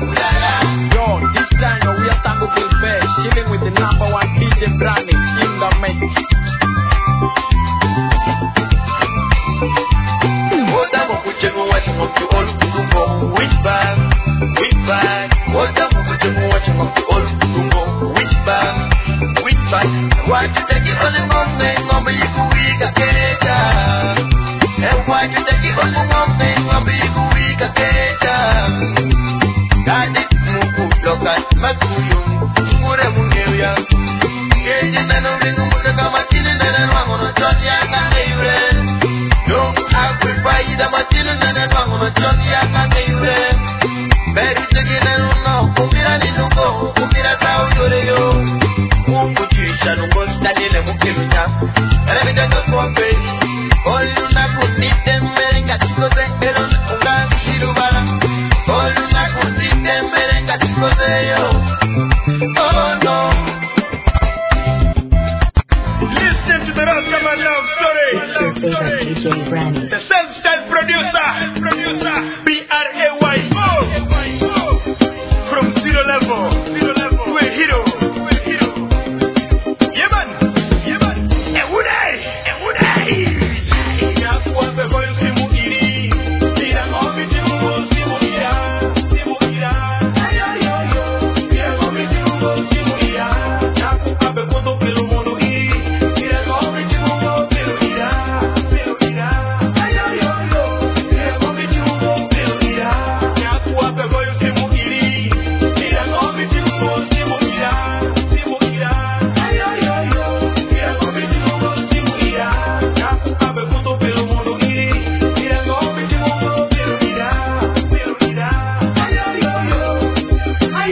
Chilling with the number one D J Branding in the fight. Why you take it on the moment, mama, you go weak again. And why you take it on the moment, mama, you go weak again. God is moving, look at Matuyu, Mure Mungeria. Getting an only Muna Kamatin and then I'm on a John Yanga Hayren. Don't have to fight the Martin and then I'm on a John Yanga Hayren. Very taking and no, Kumira Linuko, Kumira Tao Yoreo. Mukisha no go study and Mukimia. And everything goes for pay. All you not put it them, America, Disco, Zekeron, Unga, Shirubala. All you not put it them, America, Disco, Zeyo. Oh no. Listen to the Rastaman love story. It's your favorite D J Brandy. The self-styled producer, producer, B R A Y O. From zero level, zero level to a hero, to a hero. Yeah man, yeah man. And would I, and would I? Yeah, what the boy simu iri. Tira ngomi simu simu ira, simu ira. Ay ay ay ay. Tira ngomi simu simu ira. Naku abe koto pelo mono iri. Tira ngomi simu pelo ira, pelo ira. Ay ay ay ay. Tira ngomi simu pelo ira. Naku abe boy simu iri. Tira ngomi simu simu ira, simu ira. Ay ay ay ay. Tira ngomi simu simu ira. Naku abe koto pelo mono iri. Tira ngomi simu pelo ira, pelo ira. Ay ay ay ay. Ay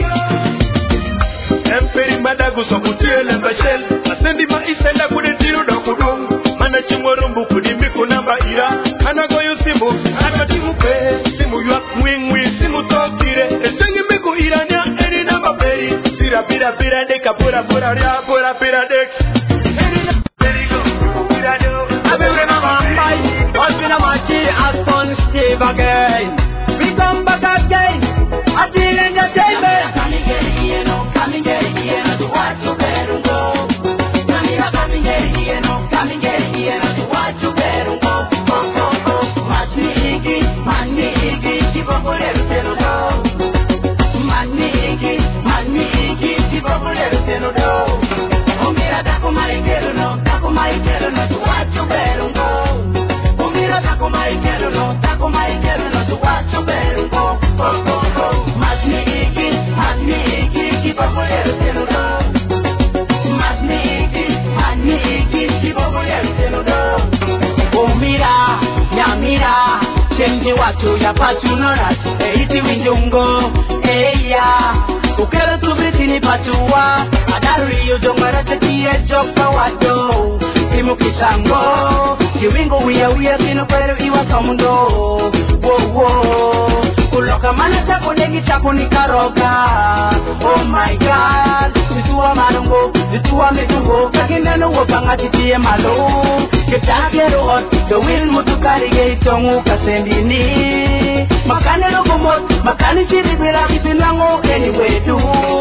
ay. Emperi madagu so kutiele bashel. Asendi ma isenda kudetiru da kudum. Mana chimorumbu kudimi kunamba ira. Ana goyo simu, ana timu pe. Simu yua mwingwi, simu tokire. Esengi miku irania eri namba peri. Sira pira pira deka pura pura ria pura pira dek. Eri namba peri go, pira do. Abebe mama mbai, Osina Machi, Aston Steve again. We come back again. I feel entertainment. Come and get it, you know, come and get it, you know, to watch you better go. Come here, come and get it, you know, come and get it, you know, to watch you better go. Go, go, go. Match me, Iggy, man me, Iggy, keep up with everything, go. Man me, Iggy, man me, Iggy, keep up with everything, go. Oh, mira, taco mariquero, no, taco mariquero, no, to watch you better go. Oh, mira, taco mariquero, no, taco mariquero, no, to watch you better go. Go, go, go. Match me, Iggy, man me, Iggy, keep up with everything, go. Match me, Iggy, man me, Iggy, keep up with everything, go. Oh mira, ya mira, chenji watu ya pachunoras, eiti winjungo, eya, ukere subritini patua, adari yojongara tetie joka wado, simu kisango, kiwingo wia wia sino kwere iwa somundo, wo wo, kuloka mana chako negi chako nikaroga, oh my god, nituwa malungo, nituwa mitungo, kakineno wopanga titie malo, Ketakero hot, the will mutukari geitongu kasendini. Makane logomot, makane shiri bila kipinango anyway do.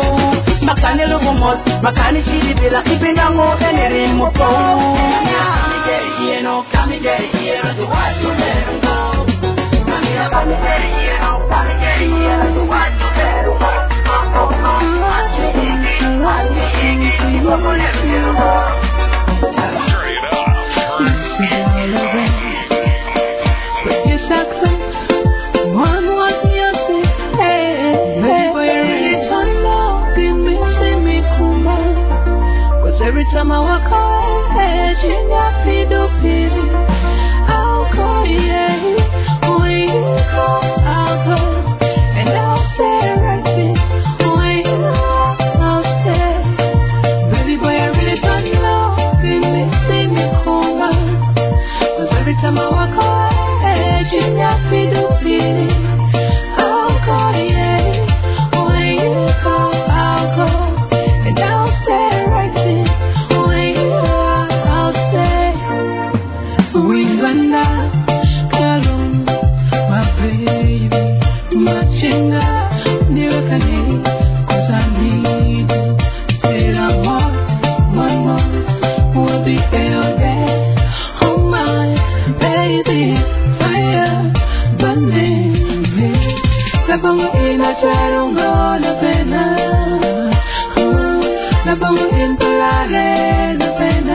Makane logomot, makane shiri bila kipinango anyway muko. Come and get it, you know, come and get it, you know, to watch you better go. Come here, come and get it, you know, come and get it, you know, to watch you better go. Go, go, go. Watch me, Iggy, watch me, Iggy, keep up with everything, go. Every time I walk away, Virginia, Fido, Fido, I'll call you. When you call, I'll go, and I'll say right there. When you call, I'll say, baby boy, I really don't know. You may me come on. 'Cause every time I walk away, Virginia, Fido, Fido, I'll call you. When you call, I'll go, and I'll say right there. Lare the pena.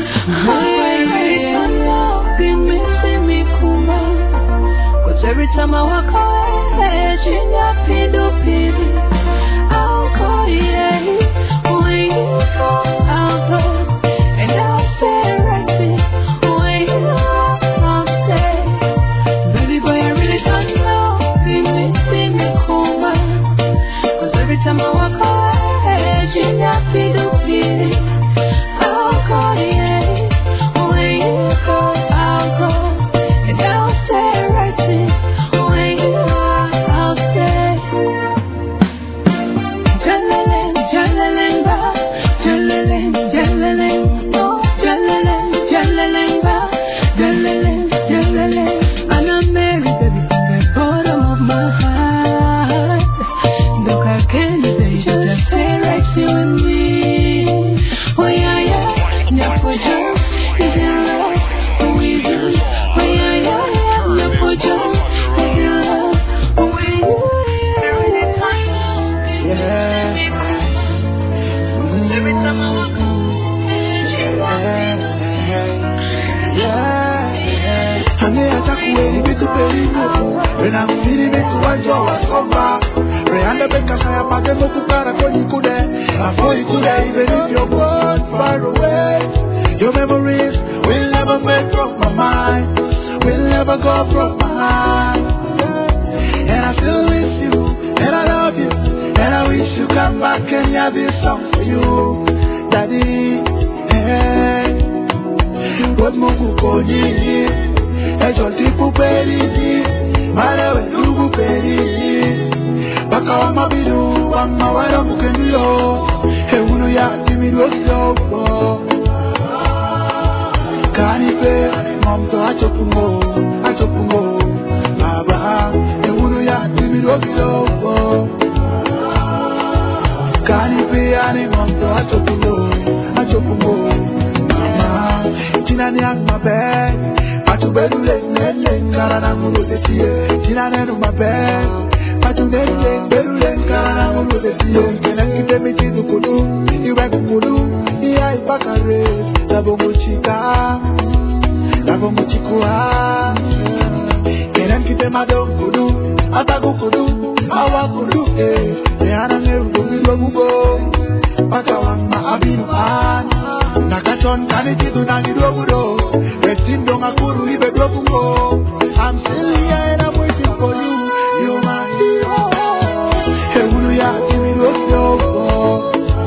Cause every time I walk away, Virginia Pido Pidi, I'll call you, when you go, I'll go, and I'll say right there, when you go, I'll say, baby boy, I really don't know, give me, see me, come on. Cause every time I walk away, Virginia Pido Pidi, I'll call you, when you go, I'll go, and I'll say right there, when you go, I'll say, Jalaleng, Jalaleng ba, Jalaleng, Jalaleng, oh, Jalaleng, Jalaleng ba, Jalaleng, Jalaleng. And I'm married, baby, from the bottom of my heart. Look, I can't even just stay right here with me. Oh yeah, yeah, never just is in love with you. Oh yeah, yeah, yeah, never just is in love with you. Every time you every time I walk Hane atakuweni bitu perino Rena mfiri bitu wanjo wasomba Rehanda beka saya pake mokukara kwenye kude Afoi kude even if you're gone far away Your memories will never fade from my mind Will never go from my heart And I still miss you And I love you And I wish you come back and have this song for you Daddy, hey What Mungu konyi Ejo tipu peridi Malewe nugu peridi Baka wa mabidu wa mawara mukenyo Heunu ya timido kidogo Kanipe momto achopungo Achopungo Baba Heunu ya timido kidogo Kanipe ane momto achopungo Achopungo Mama Chinani ang mabeg Patu bedu le nele Karana mulu de tiye Chinane nu mabeg Patu nele bedu le Karana mulu de tiye Kenen kite mi chidu kudu Iwe kumudu Iya ipakare Labongo chika Labongo chikua Kenen kite madong kudu Atagu kudu Awa kudu eh Nehana ngeru kumilo mugo Paka wama abinu an Nakachon kani chidu nangi dogudo Restindo ngakuru ibe dogungo I'm still here and I'm waiting for you You're my hero Hewulu ya kimi dogo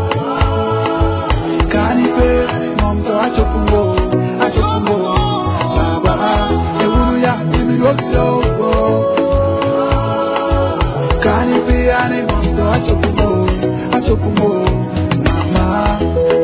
Kanipe momto achopungo Achopungo Baba Hewulu ya kimi dogo Kanipe ane momto achopungo Achopungo Mama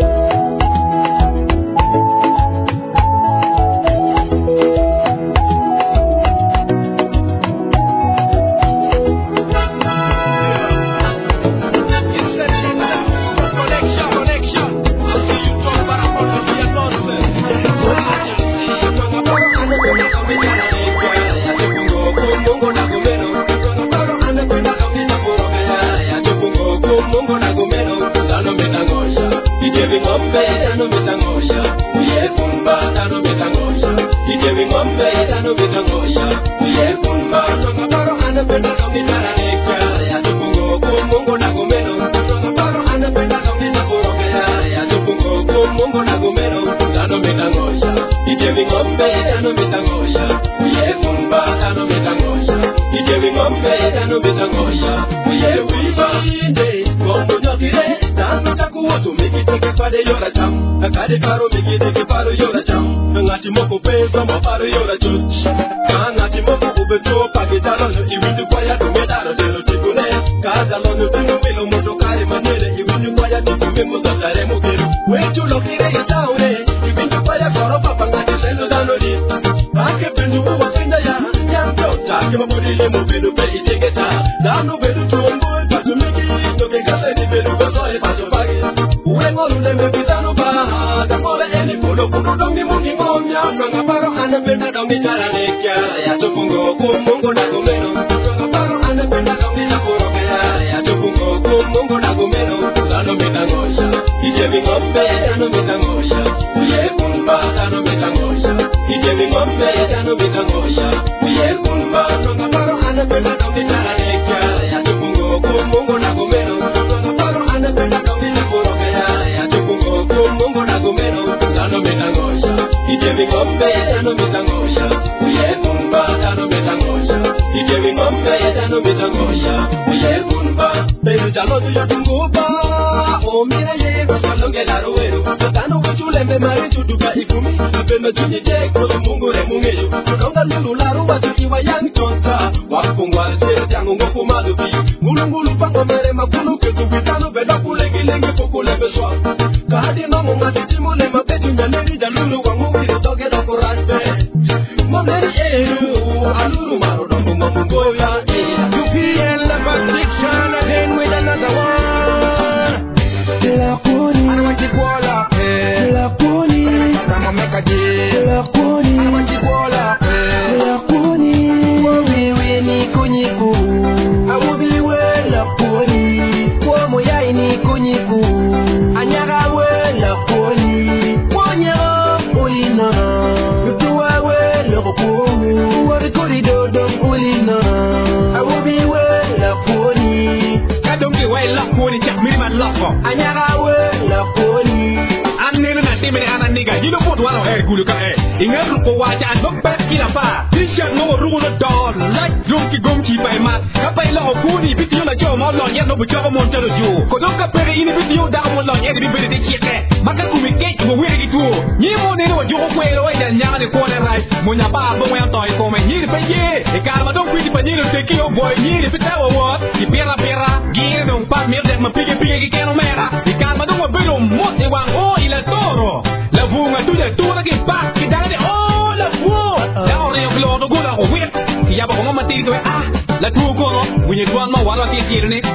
Kade paro migi de paro yora cham ngati moko pesa mo paro yora chuch ngati moko ubeto pakitalo no iwindu kwaya do medaro delo tikune kada lo no tengo melo moto kare manere iwindu kwaya tikume mo dare mo kero wetu lo kire ya taure iwindu kwaya koro papa ngati sendo dano di ake pendu wa kenda ya nyanto take mo bodile mo bedu pe icheketa dano bedu tuongo patu migi to ke kase di bedu bazo e paso pagi uwe ngolu le me pitano ba Dongi mungi ngomya, nanga paro ane penda dongi jara nekya, ya chupungo kumungo na gumeno. Nanga paro ane penda dongi na kurokeya, ya chupungo kumungo na gumeno. Lano mita ngoya, Ijemi ngombe dano mitangoya, uye kumba dano mitangoya. Ijemi ngombe dano mitangoya, uye kumba tonga paro ane pena dami tara nekya. Ya tupungo kumungo na gomero, tonga paro ane pena dami takuro kaya. Ya tupungo kumungo na gomero, dano mitangoya. Ijemi ngombe dano mitangoya, uye kumba dano mitangoya. Ijemi ngombe dano mitangoya, uye kumba. Pero jalo tu yo tungupa, o mira ye basalonge la roero. Tano kuchule me mari chuduka ikumi, apema chuni je kwa mungu re mungeyo. Tonga lulu la ruwa tukiwa yang tonta, wakungwa je jangu ngoku madupi. Ngulungulu pango mere makulu ketu vitano beda kulenge lenge pokule beswa. Kahadi no munga titimu le mabetu nyaneri jalulu wa mungu toge doko raspe. Moneri eru aluru maro dongo mungo ya e. U P N level addiction again with another one. La pony, I want to call up. La pony, I'm a make a deal. La pony, I want to call up. La pony, we we ni kunyiku. I will be well la pony. Kwa moya ni kunyiku. Anyaga well la pony. Wanya ulina. Tuwa well la pony. Wa korido do ulina. I will be well la pony. I don't get well la pony. Just me man love. Anyaga well la pony. I'm never not timid and a nigga. You don't want one of her good guy. In a group of watch and look back in a fire. This shit no rule at all. Like drunky gunky by man. Kapay la pony. Bit you like your mom. Yet no but your monster you. Kodoka pere in a video down one long everybody they check it. Makakumi cake will wear it too. You won't know what you way away than young and corner right. Munya Baba went toy for me. Here for ye. The car don't quit for you to take your boy. Here if it's our what. You pera pera. Gear don't pass me that my piggy piggy can't matter. The car don't want to be on what they want. Oh, il toro. La vunga tu ya tu la che pa che dare oh la vuo. La ore io lo go la o we. Ya ba mo mati to ah. La tu ko no. We tu ma wala ti ti ne.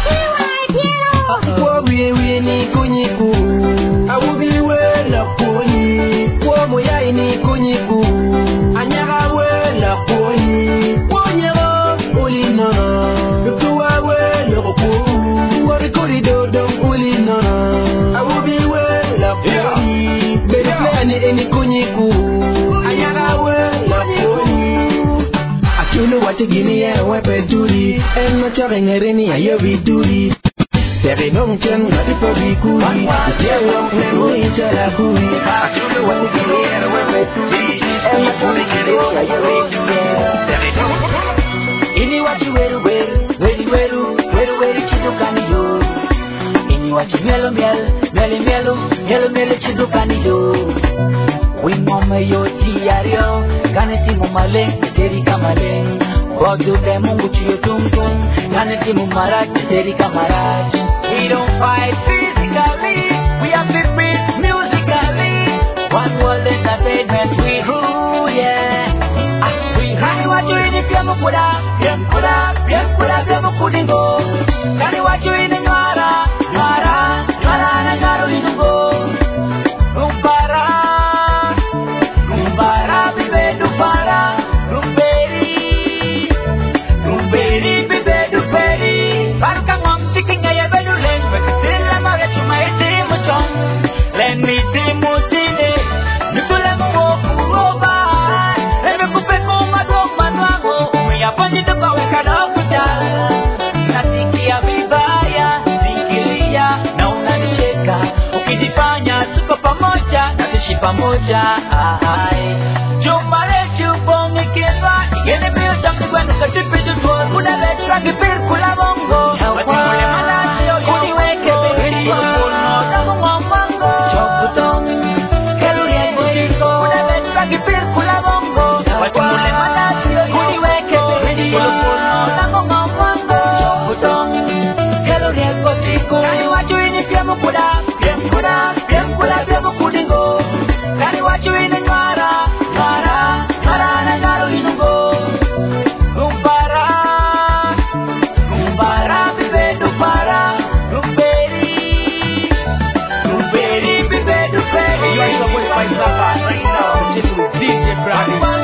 Kwa we we ni kunyiku. Awubi we la poni. Kwa moya ni kunyiku. Anyaga we la poni. Wonyero ulina. Tuwa we lo ko. Wa korido do ulina. Awubi we la poni. Bebe ani eni kunyiku. Anyaga we la poni. Achulu wati gini ya wepe duri. En machore ngereni ya yewi duri. Tere nong chen ngati po bikuri. Yewo nemu ichara kuri. Achulu wati gini ya wepe duri. En machore ngereni ya yewi duri. Tere nong. Ini wati weru weru. Weru weru. Weru weru chidukani yo. Ini wati mielo miel. Mielo mielo. Mielo mielo chidukani yo. Wingome yo tiario. Kane timu male. Teri kamale. Bodu de mungu chiyo tum tum. Kane timu maraj. Teri kamaraj. We don't fight physically. We are fit with musically. One world entertainment. We rule, yeah. Ah, we Kani wachu ini piamu kuda. Piamu kuda. Piamu kuda. Piamu kudingo. Kani wachu ini nwara. Nwara. Nwara na ngaro inugo. Rumpara. Rumpara. Bibe dupara. Rumperi. Rumperi. Bibe duperi. Barka ngom chikinga ya beluleng. Bekatila mare chuma iti muchong. Len mi timutine. Nukule mo kuroba. Eme kupe kuma doma nwango. Umiya ponji dupa wekada kuja. Nasikia vibaya. Zingilia na unanicheka. Ukijifanya tuko pamoja. Na tushi pamoja. Jumare chupong ikizwa. Igene biyo shamsi gwenu katipi dutuwa. Kuna letra kipir kula bongo. Watimule malasi yo uniweke begi. Wapuno tamu ngomango. Chokutong. Keluri ya mwiko. Kuna letra kipir kula bongo. Watimule malasi yo uniweke begi. Wapuno tamu ngomango. Chokutong. Keluri ya mwiko. Kani wachu ini piamu kuda. Piamu kuda. Piamu kuda. Piamu kudingo. Kani wachu ini nwara. Nwara. Nwara na ngaro inugo. Rumpara. Rumpara. Bibe dupara. Rumperi. Rumperi. Bibe duperi. Yo, it's a boy fight Zappa right now. Check with D J Brady.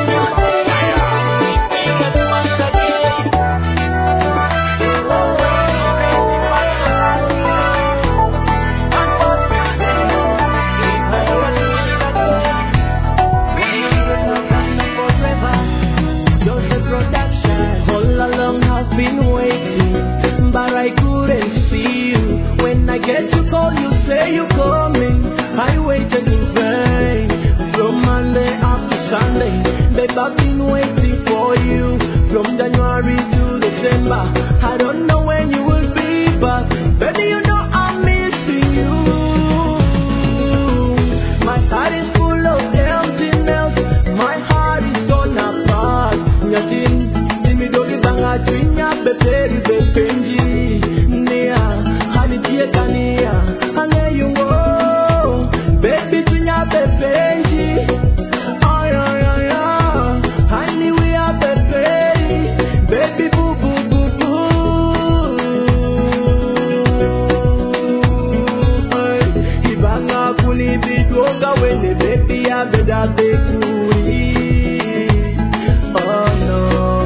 kuni bidonga wene baby ya beda bekuri. Oh no.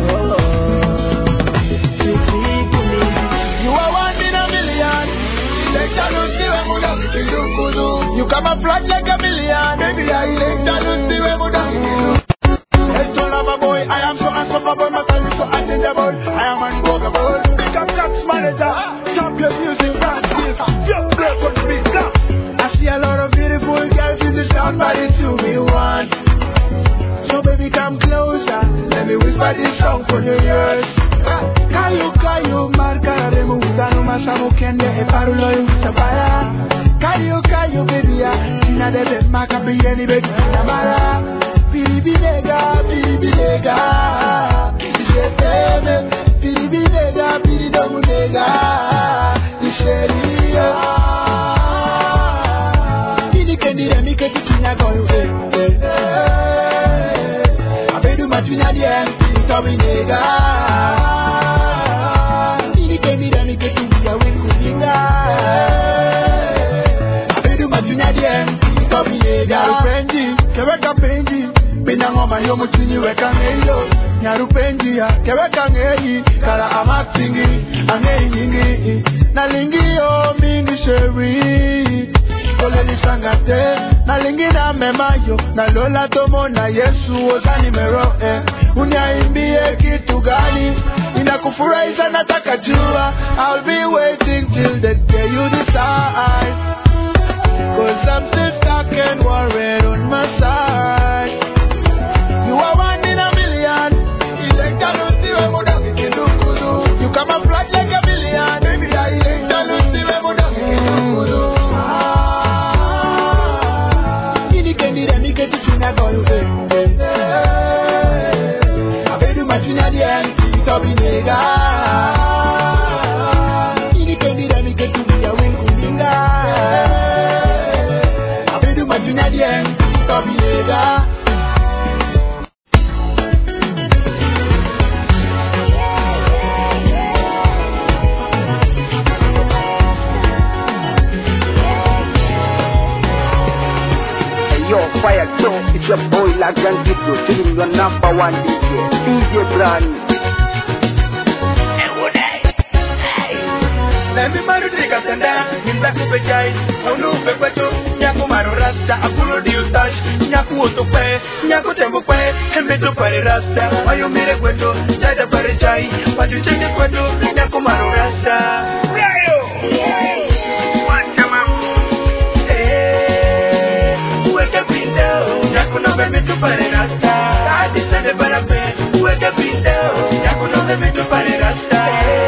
You are one in a million. You come and flat like a million. Baby, I like that. Boy, I am so unstoppable, my time is so undeniable. I am unbreakable. Pick up tax manager, champion music, dance, this, just play for the beat now. I see a lot of beautiful girls in this town, but it's you we want. So baby, come closer, let me whisper this song for your ears. Kayu kayu marca remu utano masamu kende e parulo yu chapara. Kayu kayu baby ya, tina debe maka biyeni baby namara. Piribinega, piribinega, isheteme, piribinega, piridomunega, isheria. Inikendire miketi kinyagoyu, eh, eh, eh. Abedu matunya diem, piritominega. Inikendire miketi kinyagoyu kuninga. Abedu matunya diem, piritominega. Penji, keweka penji. Pina ngoma yo mutini weka ngeyo Nyarupenji ya keweka ngeyi Kala amatingi angei nyingi Nalingi yo mingi sheri Kole nisangate Nalingi na memayo Na lola tomo na Yesu Ozani mero eh Unyaimbie kitu gani Inakufurahisha nataka jua I'll be waiting till the day you decide Cause I'm still stuck and worried on my side. You are one in a million. You come and fly like a million. Baby, I ain't Ini kendi demi keti chuna goyu eh eh. Abedu matunya diem tobi nega. Ini kendi demi keti biya win kuninga. Abedu matunya diem tobi nega. Fire Show, it's your boy Lagan Gito, singing your number one D J, D J Brand. Let me maru tika sanda, nimba kupejai, onu pekweto, nyaku maru rasta, akulo di utash, nyaku otope, nyaku tembo pe, hembeto pare rasta, mayo mire kweto, jada pare chai, paju chenge kweto, nyaku maru rasta. Rayo! Me to pare rasta, adi sade barape, uweke pinto, yakuno me to pare rasta,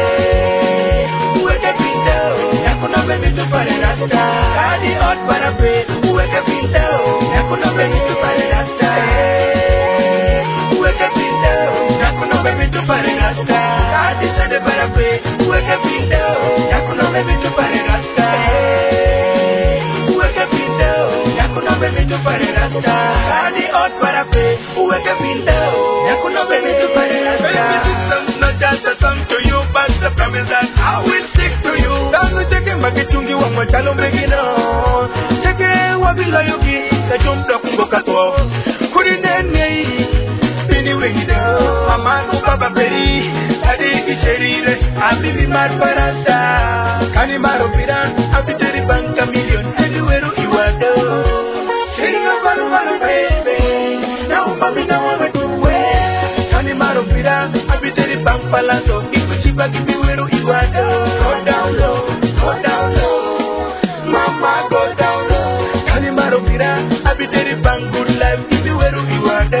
uweke pinto, yakuno me to pare rasta, adi hot barape, uweke pinto, yakuno me to pare rasta, uweke pinto, yakuno me to pare rasta, adi sade barape, uweke pinto, yakuno me to pare rasta, uweke pinto, yakuno me to pare rasta. Hot para pay, uweke pinto, yakuno baby to pare rasta. Baby, this not just a song to you, but the promise that I will stick to you. Tangu cheke magitungi wa mwachalo megino, cheke wabila yuki, kachumta kumboka to. Kuri nene, pini wegido, mama kubaba peri, adi kisherire, abibi marparasta. Kani maro piran, abiteri banka million, anywhere you are do. Sharing a balu balu baby. Mami na wewe tuwe Kani maro pira Abiteri pampalazo Ikuchiba kibiweru iwado Go down low Go down low Mama go down low Kani maro pira Abiteri pang good life Kibiweru iwado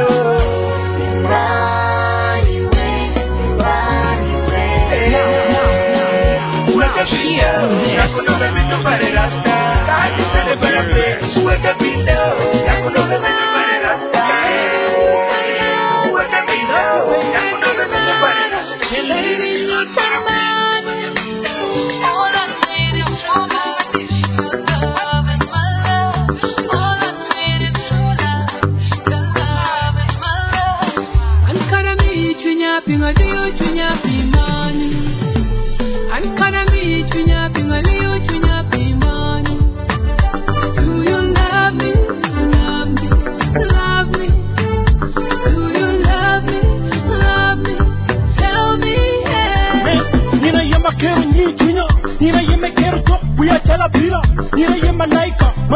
Rani we Rani we Uweka pia Yakuno bebe tu pare rasta Kani sede para pe Uweka pia Yakuno bebe tu pare rasta Do you love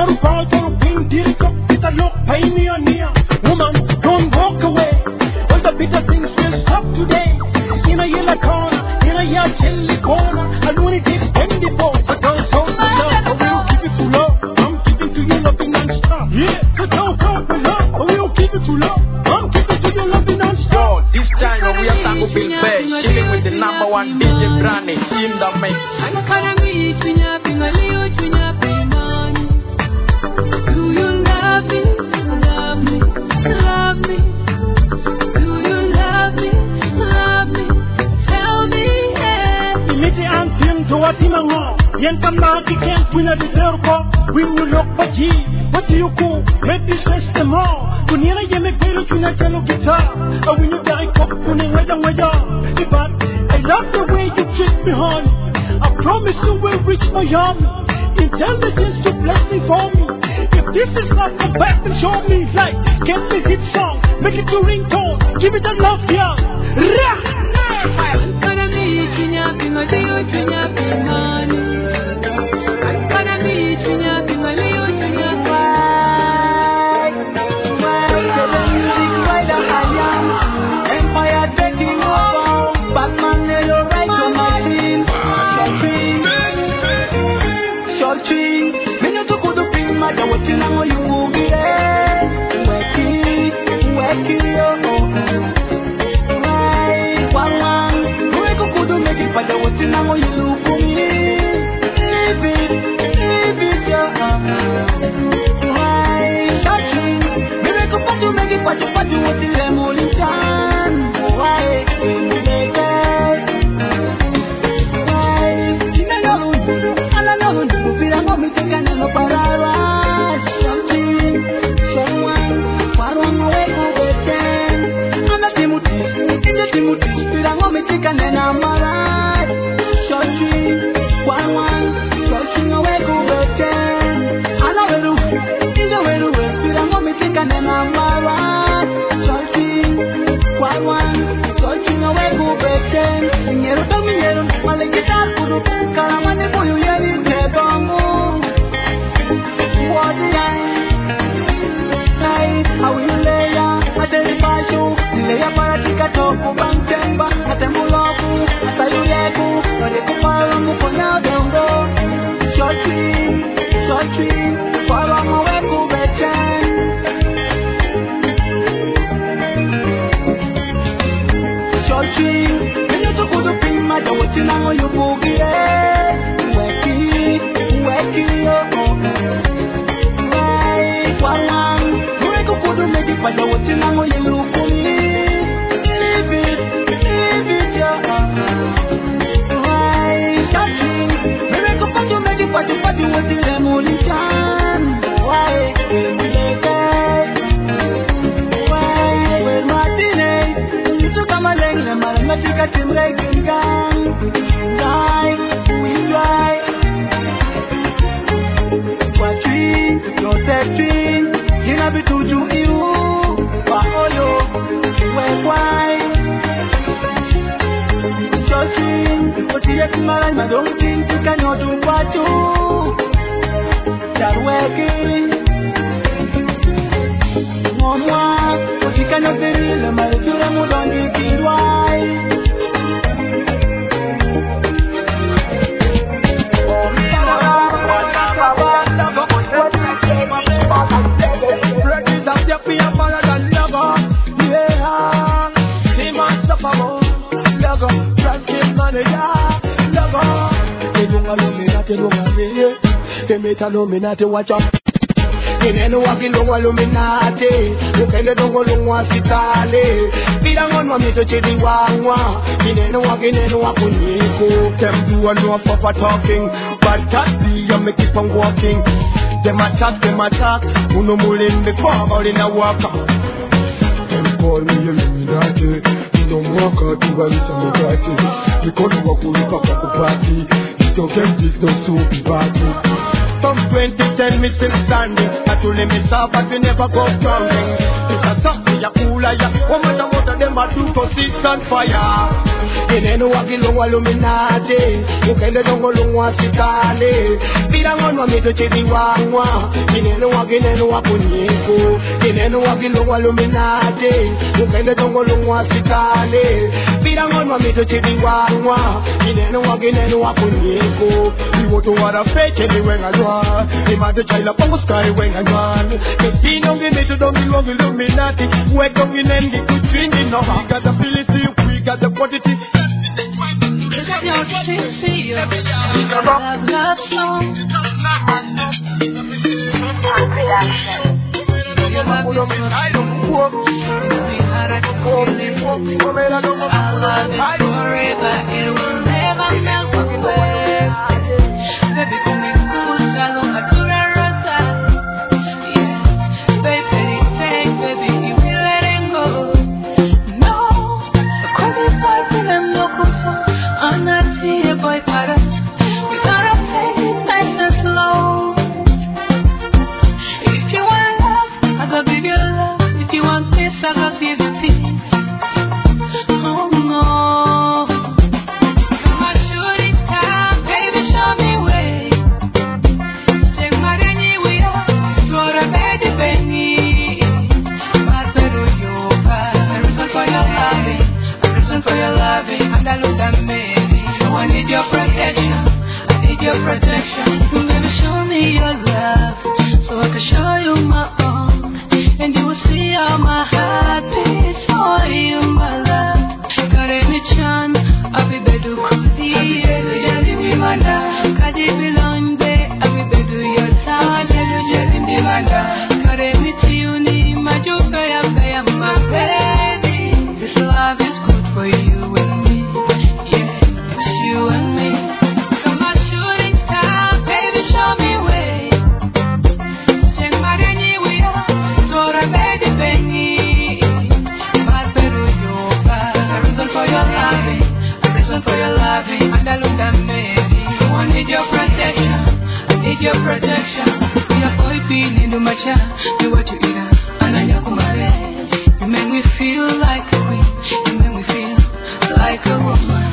From far to pink, did go, it's a look, pay me or near. Woman, don't walk away. All the bitter things will stop today. In a yellow corner, in a yellow jelly corner, I don't need to spend the ball. So don't talk to love, or we'll keep it too low. I'm keeping to you loving non-stop. Yeah, so don't talk to love, or we'll keep it too low. I'm keeping to you loving non-stop. This time we are Tango Bill Bay, chilling with the number one D J Granny in the mix. I'm a kind of me, Twinya, Pingalio, Twinya, Pinani. Do you love me? Love me, love me. Do you love me? Love me. Tell me, yeah. Imiti antin to what in a law. Yen Kamaki can't win a deserve. When you look for G, what do you call? Maybe stress them all. When you're a Yemek Pelo, you not tell guitar. Or when you die, cock, when you wait and wait on. But I love the way you treat me, honey. I promise you will reach my army. Intelligence to bless me for me. If this is not come back and show me like, get the hit song, make it your ringtone, give it a love, yeah. Rah! I'm gonna meet you, Pingalio, Twinya, Pinani. I'm gonna meet you, Pingalio, Twinya, Pinani. Empire taking over, Batman never right on machine. Short tree, when you took the pin, matter what you know you move it. Wacky, wacky, oh, right, one man, who could make it, but what you know you look for me. Leave it, leave it, yeah. Right, short tree, maybe could put you make it, but you put you what you them all in time. Why, make it. Illuminati, watch out. Ineno wakilongwa Illuminati, ukende dongo longwa sitale. Pira ngonwa mito chidi wangwa, ineno wakineno wakunyiku. Them do and no papa talking, but taxi you make keep on walking. Them attack, them attack, uno mulin the farmer in a waka. Them call me Illuminati, you don't walk out to a little party. Because you walk with papa party, you don't get this no soup party. From twenty ten misunderstanding, I told them it's up, but we never go drowning. It's a something ya cooler ya, what matter what of them are too consistent fire. Ineno wakilongwa luminati Ukende dongo lungwa sitali Pirangonwa mito chidi wangwa Ineno wakineno wakunyiko Ineno wakilongwa luminati Ukende dongo lungwa sitali Pirangonwa mito chidi wangwa Ineno wakineno wakunyiko Iwoto wara feche ni wenga jwa Imate chaila pongo sky wenga jwan Kepino ngimitu dongi longi luminati We dongi nengi kuchwingi no We got the ability, we got the quantity Look at your sissy, your love, love song. Your love is so sweet. We had a feeling. Our love is forever. It will never melt away. Baby, come and cool, shalom, atura rosa. Yeah, baby, take, baby, you will let it go. No, cause it's hard for them to go so. I'm not here, boy, para. We gotta take it nice and slow. If you want love, I gotta give you love. If you want peace, I gotta give you peace. Oh no. Come on, shoot it down, baby, show me way. Take my rainy way up, throw the baby, baby. But better you, a reason for your loving, a reason for your loving, and I look at me. I need your protection, I need your protection. Baby, show me your love, so I can show you my own. And you will see how my heart beats for you, my love. Got any chance, I'll be better kudi. Jelly be my love, kadi belong there. I'll be better your time, jelly be my love. Got any tune, my joke, I am my baby. This love is good for you and me. You and me. Come on, shoot it down, baby, show me way. Check my rainy way up, throw the baby, baby. But better you back. A reason for your loving, a reason for your loving. And I look at me. So I need your protection, I need your protection. Your boy being into my child, do what you eat, and I know my you make me feel like a queen, you make me feel like a woman.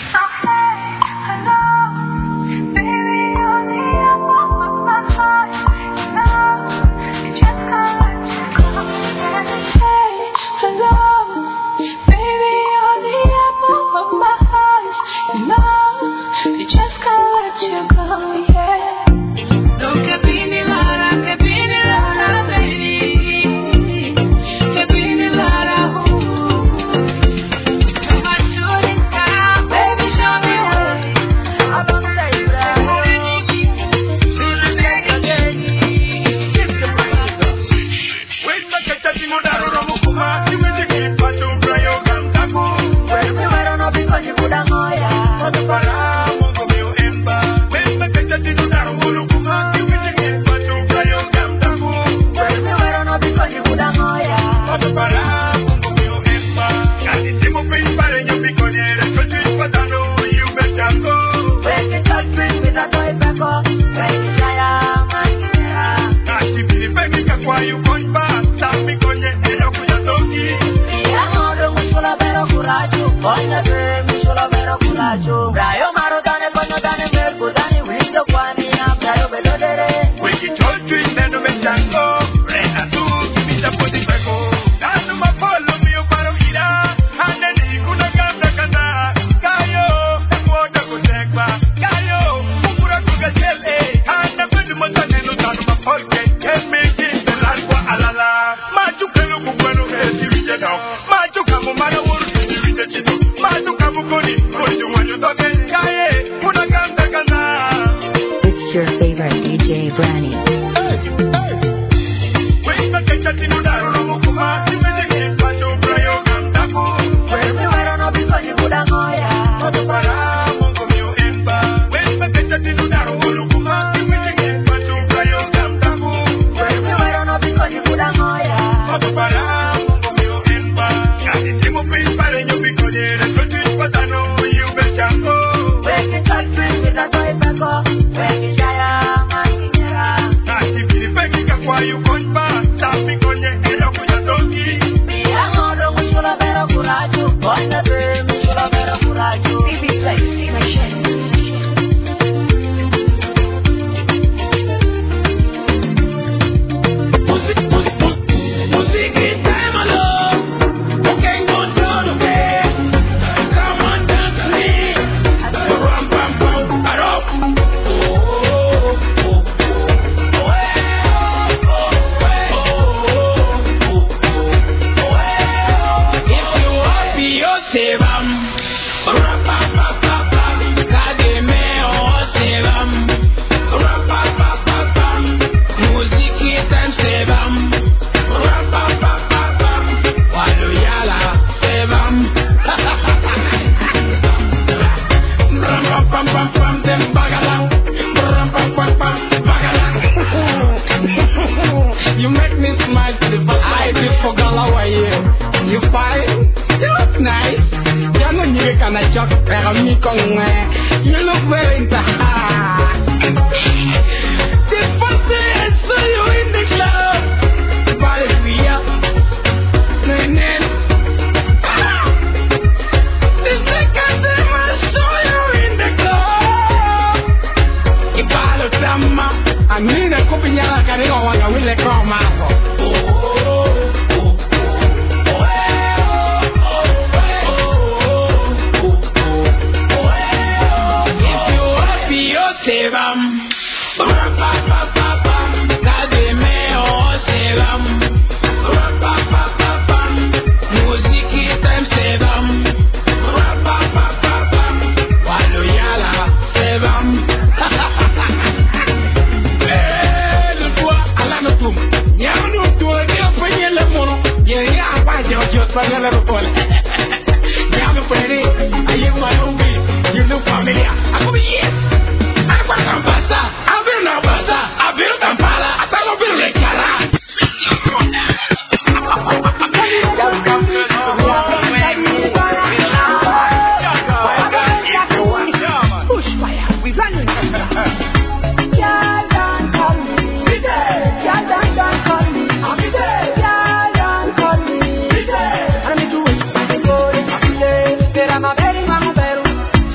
It's your favorite D J Branny. Why the baby, make me smile to the first I did for Galawa, yeah. You fine? You look nice. You know you can I chuck me con you look very into the first day I saw you in the club, Valeria. And then the second time I saw you in the club, Ibalotama. I mean a copy of Carino, I will let go my Save them, music time save them, Waloyala save them. Eh, le bois à la notum. Y'a nous toi qui a fait le mono. Y'a y'a pas de autre chose à la repole. Y'a nous fait aïe moi oui, you look familiar. I come yes. Kampasa, Abiru Nabasa, Abiru Kampala, Atalo Biru Lekara. Bushfire, we run in yeah, don't call me. Yeah, don't, don't call me. Yeah, don't call me. I need to wait. I go every day. There I'm a very man, very.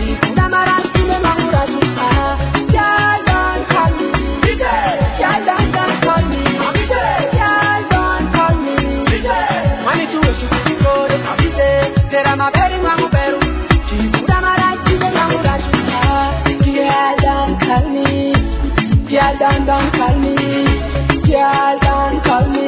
Don't, don't call me, girl, don't call me.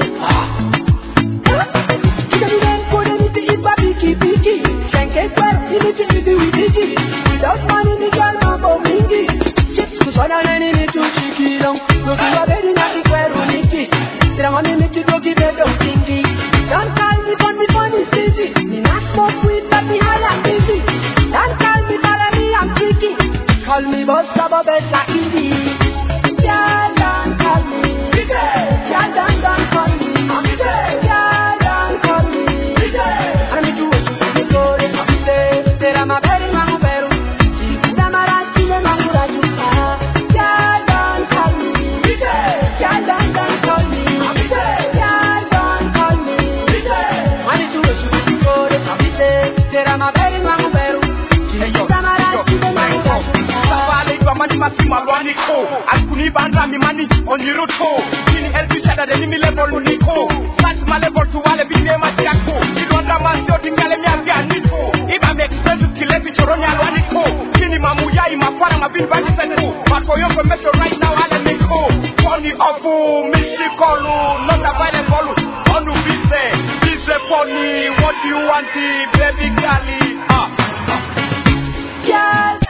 You don't put anything in my picky, picky. Shank it well, you need to do it, picky. Without money, me can't come for me. Chips to son and any little chicky long. Look at your baby, not the queer, Nicky. Then I'm only make you go give it up, kinky. Don't call me, but me funny, easy. Me not smoke weed, but me high and busy. Don't call me, follow me, I'm tricky. Call me, boss, about better, easy. Yeah, don't call me. Yeah, don't, don't call me. Yeah, don't call me. I need to wish you to go to the day. There I'm a very man, very. Namarachi, Namarachu. Yeah, don't call me. Yeah, don't, don't call me. Yeah, don't call me. I need to wish you to go to the day. There I'm a very man, very. Namarachi, Namarachu. Mani masima lwaniko Alkuni bandra mi mani oniruto Kini elbi shada de nimi level uniko Sati ma level tu wale bine matiako Ilonda masyo tingale miyazi aniko Iba me expense kilepi choroni alwaniko Kini mamuya imafara mabini bani setu Mako yoko mesho right now ale niko Pony ofu, mishi kolu Not available, onu bise Bise pony, what do you want baby girlie Ah Yeah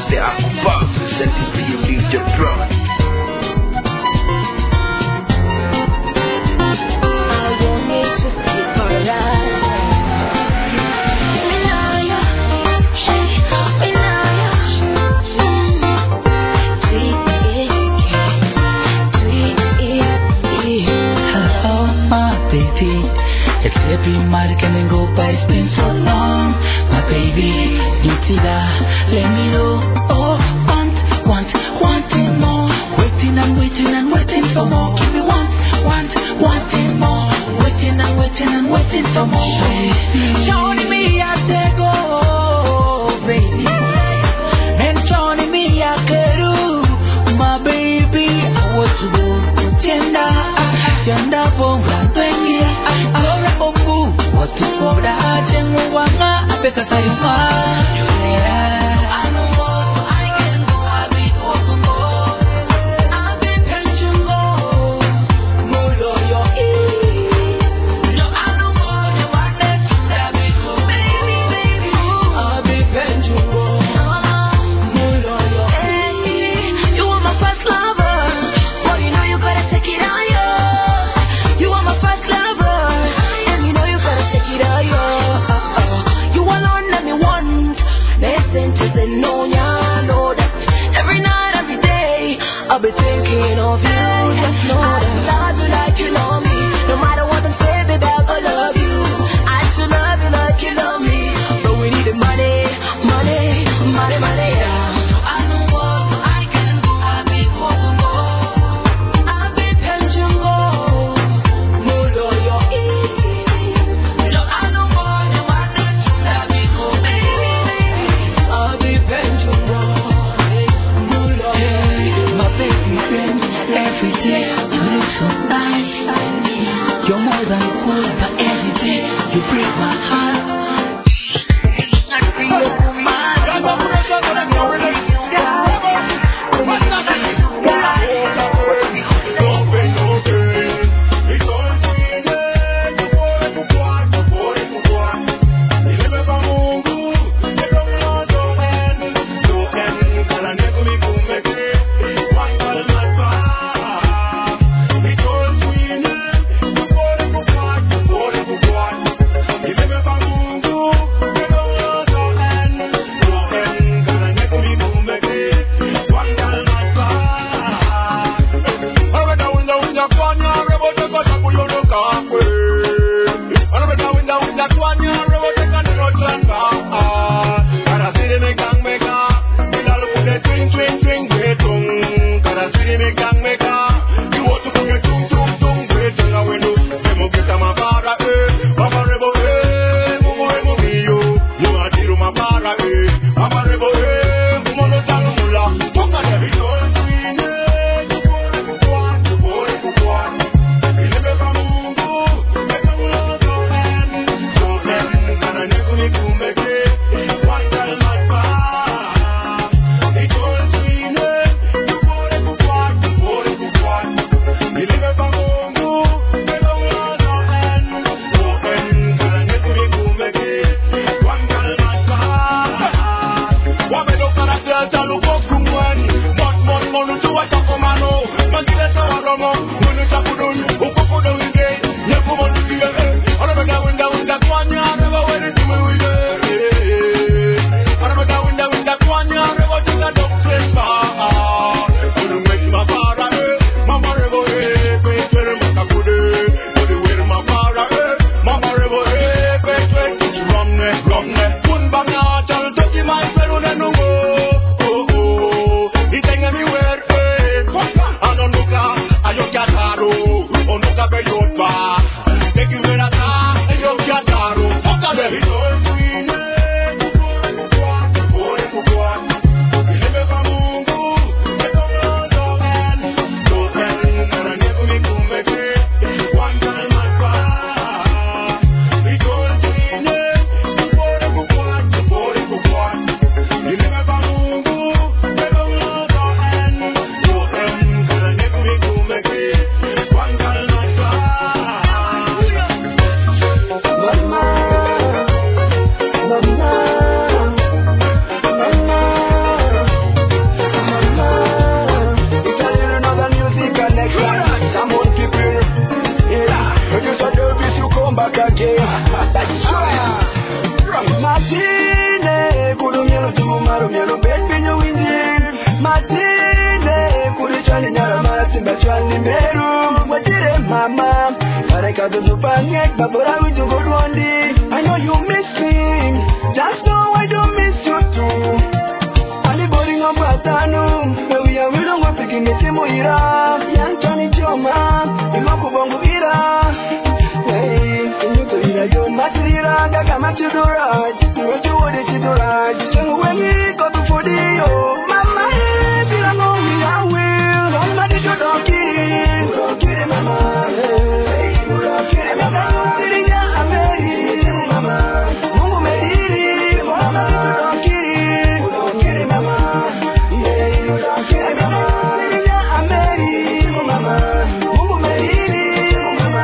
the Akubab, presenting to you D J Brand. It's every month can then go by, it's been so long. My baby, you see that, let me know. Oh, want, want, wanting more. Waiting and waiting and waiting for more. Give me want, want, wanting more. Waiting and waiting and waiting for more. Johnny me, I say go, baby. And Johnny me, I do. My baby, I want to go to Tienda. Tienda Bonga, Bengi. Ahora Bombu, what to for the Ajeng Wanga, I bet I you I know what I can go, I be over more. I be pension go, Mulo yo e. No, I know what you want that I be go, baby, baby. I be pension go, Mulo yo e. You are my first lover, boy, you know you gotta take it on you. You are my first lover. You alone let me want. Listen to the know ya know that every night, every day, I'll be thinking of you. Just know that I love you like you love me. No matter what them say, baby, I'll love you. I still love you like you love me. But we need the money, money, money, money. Yeah. I know what I can do. I'll be going more. I'll be pension go. Mulo yo e. No, I know what you want that I'll be go, baby, baby. I'll be pension go. Mulo yo. My baby friend, every day you look so nice. You're more than cool, but every day you break my heart. I feel like a man. Matine, kudu mielo tumu maru mielo bet pinyo winjin. Matine, kudu chani nyara mara timba chani meru. Wajire mama, kare kadu nupangek babora winju godwondi. I know you miss me, just know I don't miss you too. Ali boring on batanu, we are we don't want to give me timo ira. Yang chani choma, imako bongo ira. Hey, you to ira yo matrira, daga machidura. What you want to do right? Changu wengi go to for dio. Mama, hey, bila mo we are will. I'm not the donkey, donkey mama. Hey, donkey mama. Dirinya ameri, mama. Mungu mediri, mama donkey, donkey mama. Hey, donkey mama. Dirinya ameri, mama. Mungu mediri, mama.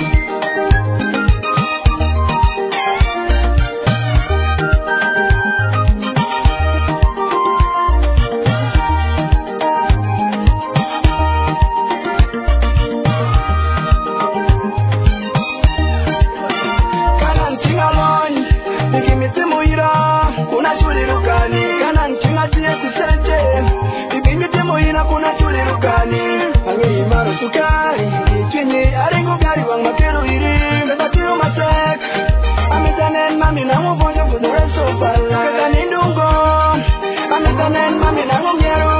Sukari, chini arengo gari wang makero iri. Kata tiyo masek, amitanen mami nango bonyo kudu reso pala. Kata nindungo, amitanen mami nango ngero.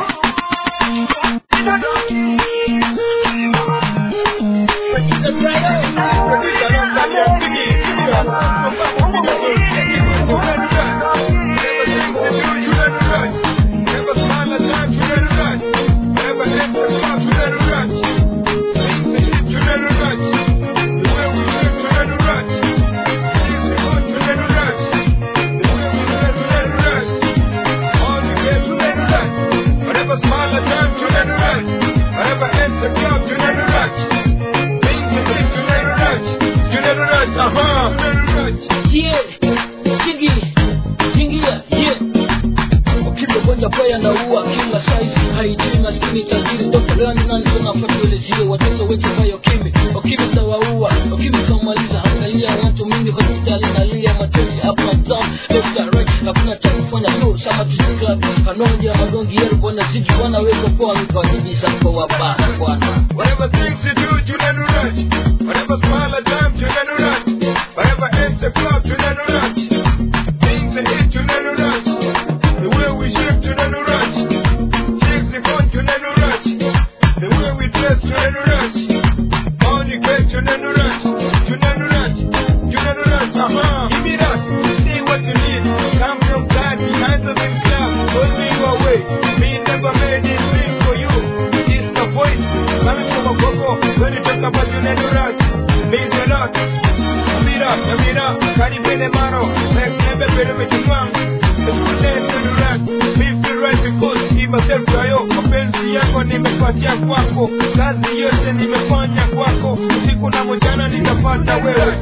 Whatever things you do, you never rush. Whatever smile at times, you never rush. Whatever enter club, you never rush. Things you hit, you never rush. The way we shift, you never rush. Chicks in front, you never rush. The way we dress, you never rush. On the great, you never rush. You never rush. You never rush. Uh-huh. Give me that. See what you need. Come from God behind the big cloud. Hold me away. Me never made this thing for you. It's the voice. Coming from a coco. When you talk about you never rush. Means a lot. Mira, mira. Kari pele maro. Make never better with your mom. The goodness when you run. Me feel right because give myself to you. Mapenzi yako nimepatia kwako. Kazi yote nimefanya kwako. Siku na mchana nitapata wewe.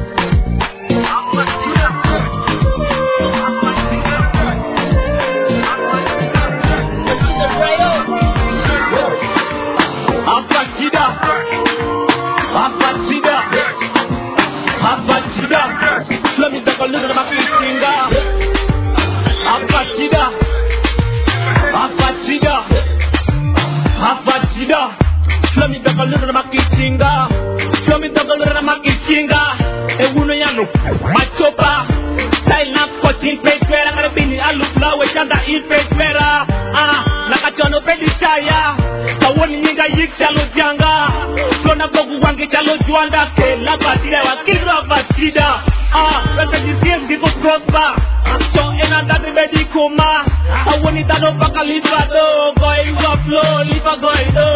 Machopa, style na coaching page vera ngare bini alu flower chanda in page vera ah nakachono pedi chaya kawoni nyinga yik chalo janga sona bogu wange chalo juanda ke la batida wa kira batida ah weka jisies giko prosper so ena dati bedi kuma awoni dado pakalifa do going go flow lifa going do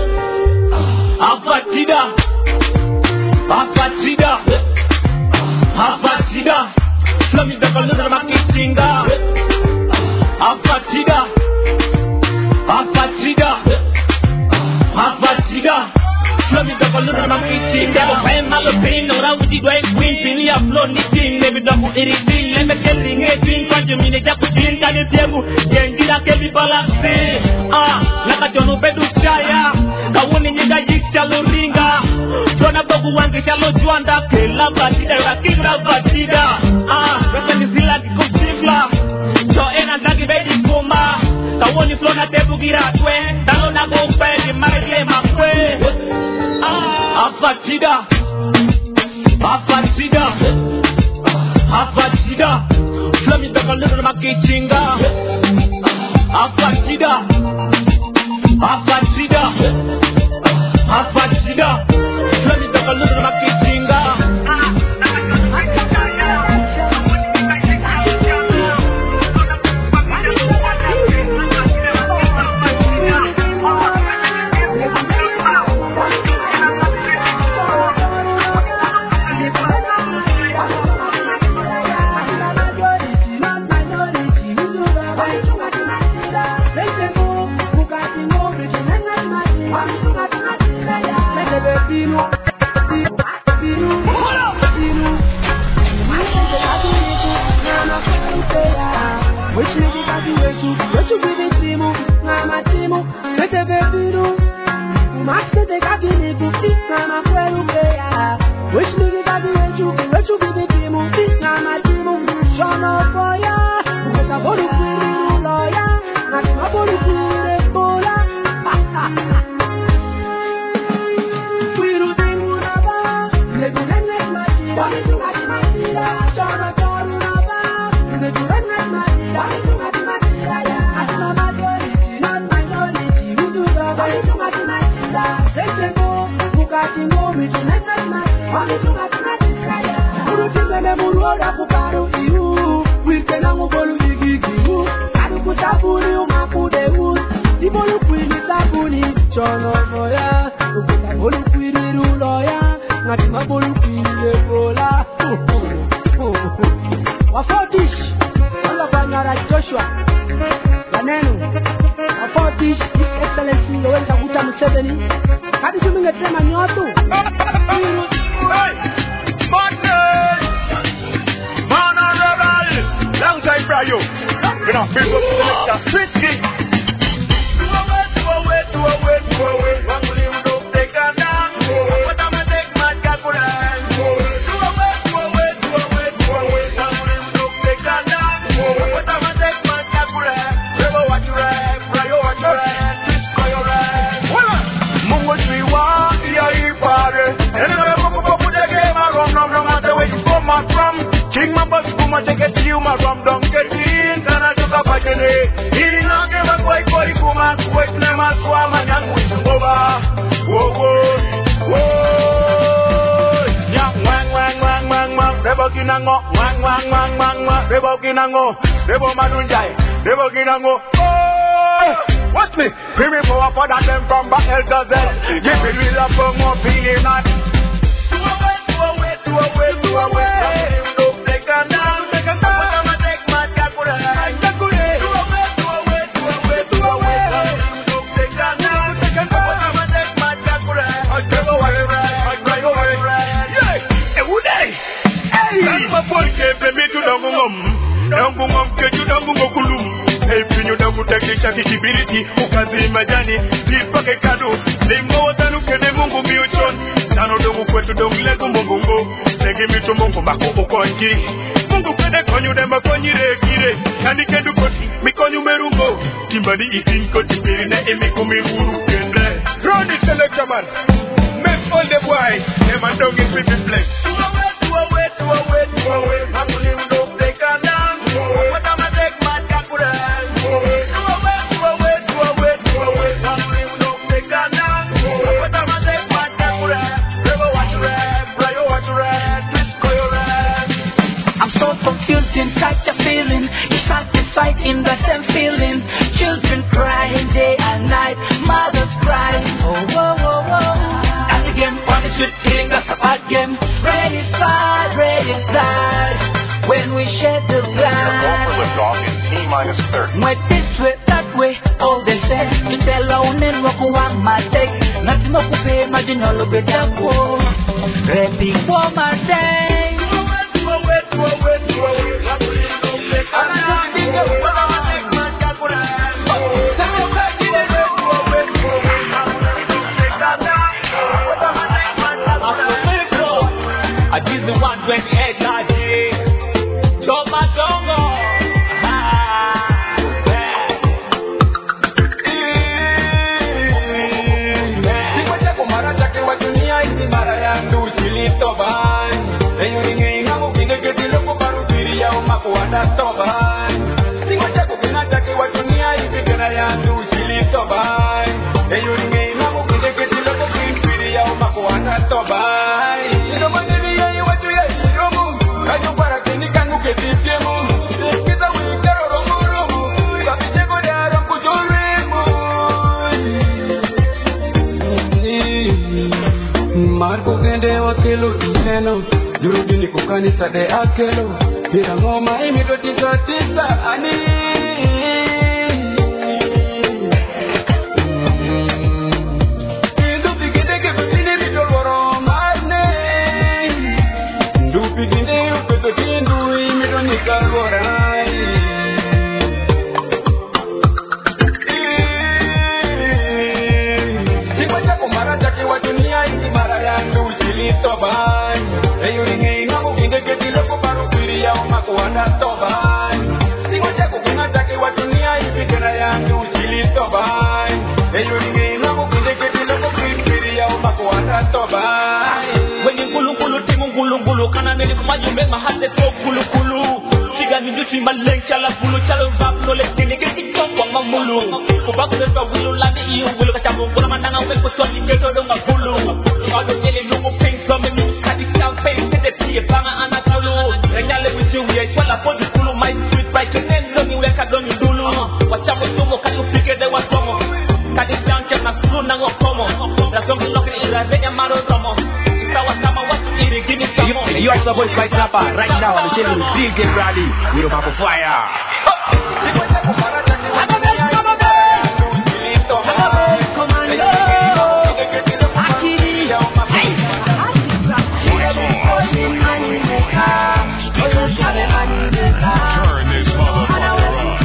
abatida abatida Abatida, Flami da Kaluna Makitinga. Abatida, Abatida, Abatida, Flami da Kaluna Makitinga. I'm Malapin, around with the white queen, Pinny of Lonitin, maybe the Iritin, let me tell you, eighteen, twenty minutes, Japutin, Tanibu, Yangila, Kelly Balaxi. Ah, Nakajono Bedu Chaya, Kawuni Yika Yik Chaluringa, Dona Bogu wangi chalo juanda ke la batida la kila batida ah pesa ni zila kikosifla so ena ndagi baby kuma tawoni flona tebu gira twe talo na go pedi marle makwe ah batida batida batida flami takalero makichinga ah batida batida batida flami takalero makichinga Watch me, bring me power for that them from back El Gazelle. Give me real love for more feeling like. Do away, do away, do away, do away. Don't take a down, take a down. I'ma take my calculator. Do away, do away, do away, do away. Don't take a down, take a down. I'ma take my calculator. I go away, I go away. Yeah, every day. Hey, that's my boy. Keep me to the mum. Don't go mum, get you don't go kulum. Pinyo da kutakisha kishibiriti ukazi majani zipake kadu limo tanu kene mungu miuchon tano dongu kwetu dongu legu mungu ngo legi mitu mungu mako ukonji mungu kwede konyu de makonyire kire kani kendu koti mikonyu merungo timbani itin koti pirine emiku mihuru kende Ronnie selector man make all the boys them and dog is with flex do away do away do away do away makuli undo take a down what am I take my kakura such a feeling, it's satisfied in the same feeling. Children crying day and night, mothers crying. Oh, oh, oh, oh. That's a game, punish with feeling, that's a bad game. Ready, start, ready, start. When we shed the blood. Went this way, that way, all they say. You tell alone and walk around my take. Nothing more to pay, imagine all of it, that war. Ready for my day. I'm wanda toba. Singo chako kina chake wa dunia hivi kana yandu chili toba. Eyo ninge na mo kide kiti loko kipiri ya umako wanda toba. Ino manini ya yi watu ya iromu. Kajo para kini kangu kiti piemu. Kita wikaro romu romu. Kapite koda rompu joremu. Marco kende wakelo ineno. Jurubini kukanisa de akelo. Pira ngoma imito tisa tisa ani. Ndupi ginde kebutini mito loro marne. Ndupi ginde upeto tindu imito nikagorai. Sikwa chako mara chaki wa dunia ini mara yandu chilito bai. Eyo ninge inamo ginde ketilo kubaru piri ya umako wanda tobai. Sikwa chako kuna chaki wa dunia hivi kena yandu chilito bai. Eyo ninge inamo ginde ketilo kubaru piri ya umako wanda tobai. Wenye ngulu ngulu timu ngulu ngulu kana neli kumajumbe mahate to kulu kulu. Siga ninduti maleng chala bulu chala vap no le tini kiti chokwa mamulu. Kubaku despa wilu lani iyo wilu kachamu ngula mandanga weko swati keto donga bulu. Ado ele lungu ping some ni kadi campaign tete tiye banga anakulu. Renyale wichu wiye swala podi kulu my sweet by kenendo ni weka doni dulu. Wachamu sumo kadu pike de watomo. Kadi janche na suna ngokomo. Rasongi loke ira renya maro romo. Isawa sama watu iri give me some more. You are supposed by Snapper right now. I'm chilling with D J Brady. We're about to fire. Turn this motherfucker up.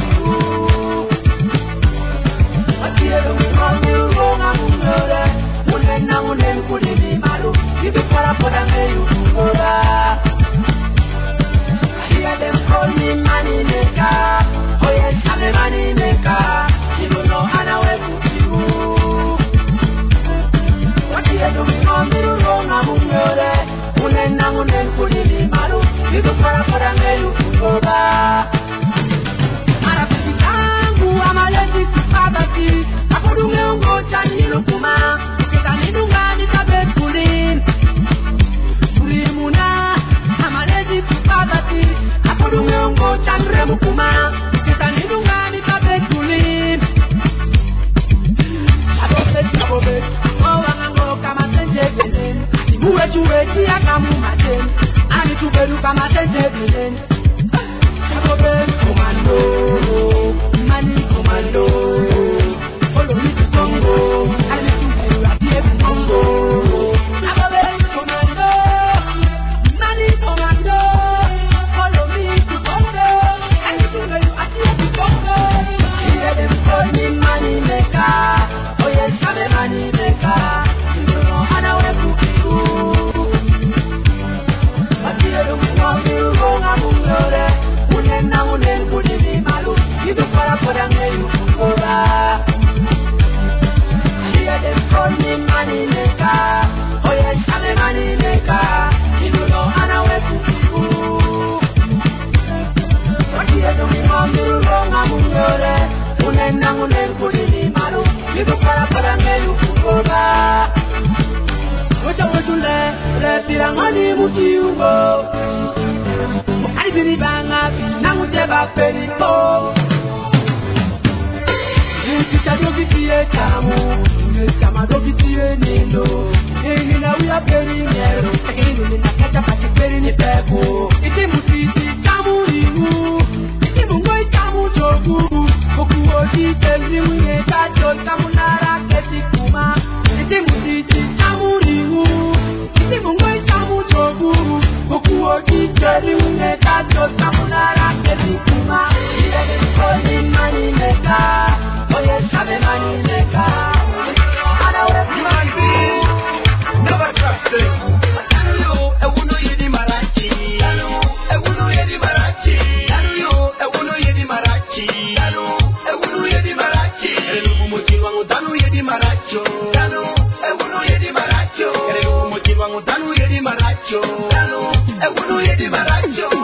Danu, e uno ye di maraggio.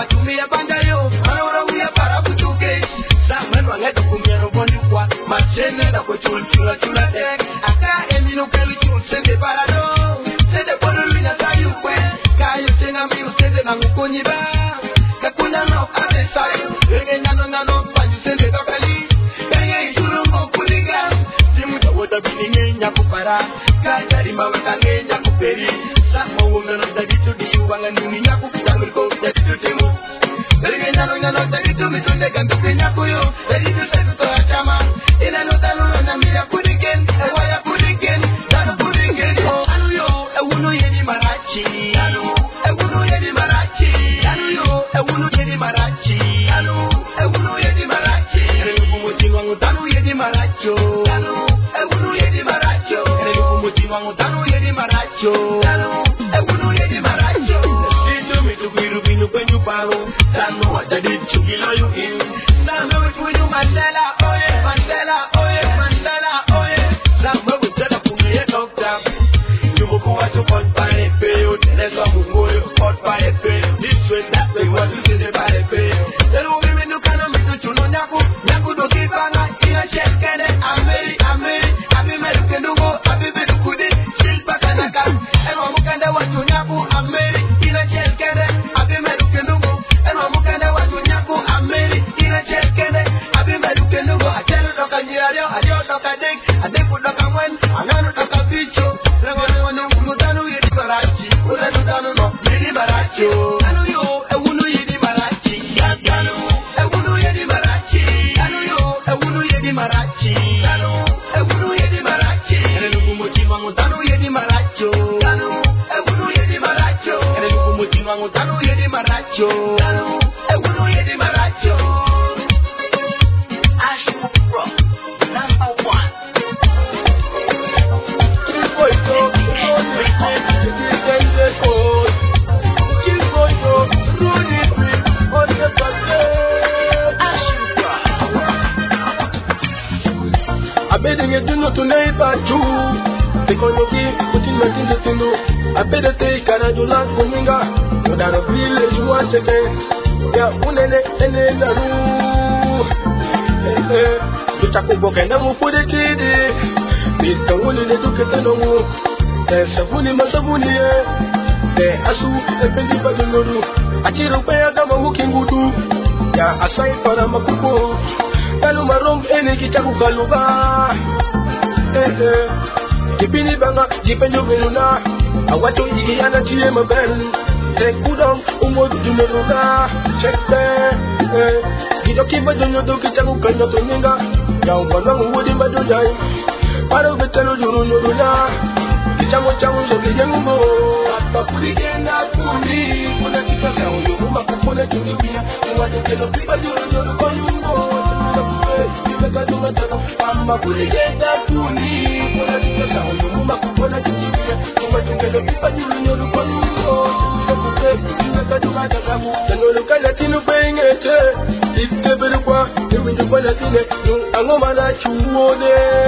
watumia bandayo Manora uya para kutuke Samen wangeto kumiano bondi kwa Machene da kwa chul chula chula dek Aka emino keli chul sende parado Sende podo luina sa yukwe Kayo tenga miu sende na ngukonyi ba Kakuna no ate sayo Renge nano nano panju sende dokali Renge isuru mkuliga Simu tawota bininge nyaku para Kajari maweta nge nyaku peri Sama wunga no dagitu di uwanga nuni nyaku Kitamiko dagitu timu Renge nano nano dagitu mitunde ganduke nyaku yo Dagitu setu toa chama Ina no tanu no namira kudiken Ewa ya kudiken Tanu kudiken Anu yo Ewuno yedi marachi Anu Ewuno yedi marachi Anu yo Ewuno yedi marachi Anu Ewuno yedi marachi Ere lukumu wangu tanu yedi maracho Anu Ewuno yedi maracho Ere lukumu wangu tanu yedi maracho Anu Ewuno yedi maracho Situ mitu kwiru binu kwenyu paro Tanu wajadi chugilo yu in Tanu wikwenyu Mandela oye Mandela oye Mandela oye Tanu wikwenyu kumye dokta Yubuku watu pot pare peyo Teneso mungoyo pot pare peyo This way that way what you say de pare peyo Telu mimi nukano mitu chuno nyaku Nyaku doki panga Ina shekene Ameri Ameri Abi meruke nungo Abi merukudi Shilpa kanaka Ema mukande watu nyaku Ameri Ina shekene Abi meruke nungo Ema mukande watu nyaku Ameri Ina shekene Abi meruke nungo Achelu toka njiario Adio toka dik Adiku toka mwen Anganu toka bicho Lengo lengo ni mutanu yedi marachi Ule nutanu no Yedi marachi Anu yo Ewunu yedi marachi Anu Ewunu yedi marachi Anu yo Ewunu yedi marachi Anu Ewunu yedi marachi Ene lukumuchi wangu tanu yedi maracho Anu Ewunu yedi maracho Ene lukumuchi wangu tanu yedi maracho Anu Ewunu yedi maracho Ashu Pro Number one Abedenge duno tunai batu Tekonogi utin matin de tinu Abedete kana jula kuminga Yodano village mwacheke Ya unene ene naru Eh eh Luchako boke na mufude chidi Mita wuli ne duke tenongu Te sabuni masabuni eh Te asu ependi badunuru Achiru pea gama wuki ngudu Ya asai para makupo Kalu marom ene kichaku kaluba Eh eh Kipini banga jipenyo beluna Awacho igi yana chie mabel Te kudong umodu jumeruna Chekte Eh Gido kiba jonyo do kichaku kanyo toninga Ya umbanang uwodi mbadojai Paro betelo juru nyoruna Kichango chango zoke jengumo Apa kuligenda kundi Kuna kika sa uyo Uma kupone tunibia Mwate kelo kiba juru nyoru konyumbo Amma kuligenda kuni Kuna tika sa uyo Uma kupone tunibia Mwate kelo kiba juru nyoru konyumbo Tanolo kala tinu pengete Ite berukwa Irwinju kwa latine Angoma na chuone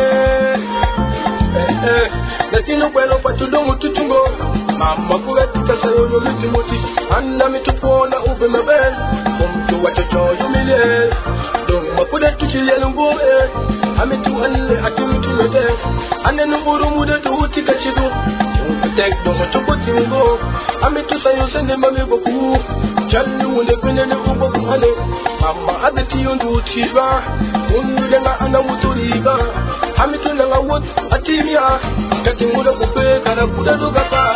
Eh eh Latino kwelo patudongo tutungo Mama kura tika sayo no litimoti Anna mitupona ube mabel Kumtu wachocho yumile Dong makuda tuchile lumbo eh Amitu anle atu mitu mede Ane nuburu muda tuuti kashidu Tek dongo choko tingo Amitu sayo sende mami boku Chali wule kwene ne ubo kuhane Mama adeti yondu utiba Ungu denga ana uturiba Amitu nanga wot atimia Kati muda kupe kana kuda doga pa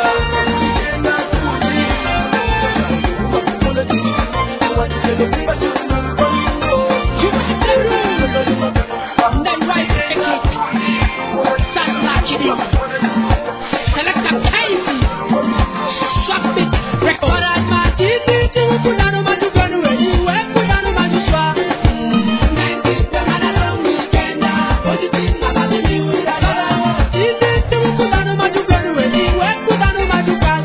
Majuka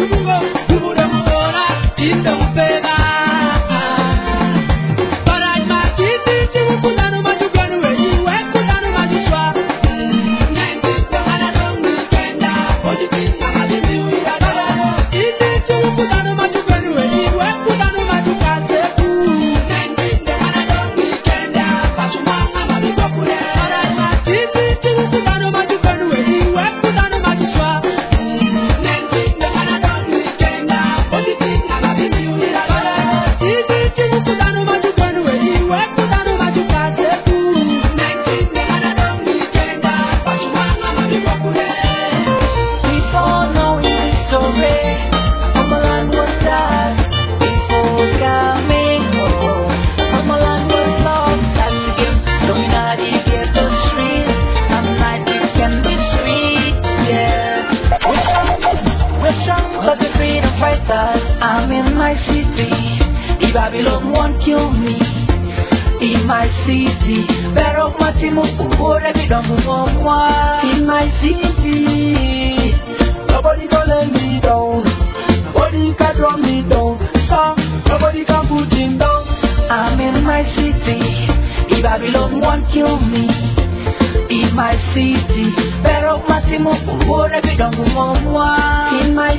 I'm in my city. The Babylon won't kill me. In my city, pero matimo pure bidongo mwa. In my city, nobody can let me down. Nobody can draw me down. So nobody can put him down. I'm in my city. The Babylon won't kill me. In my city, pero matimo pure bidongo mwa. In my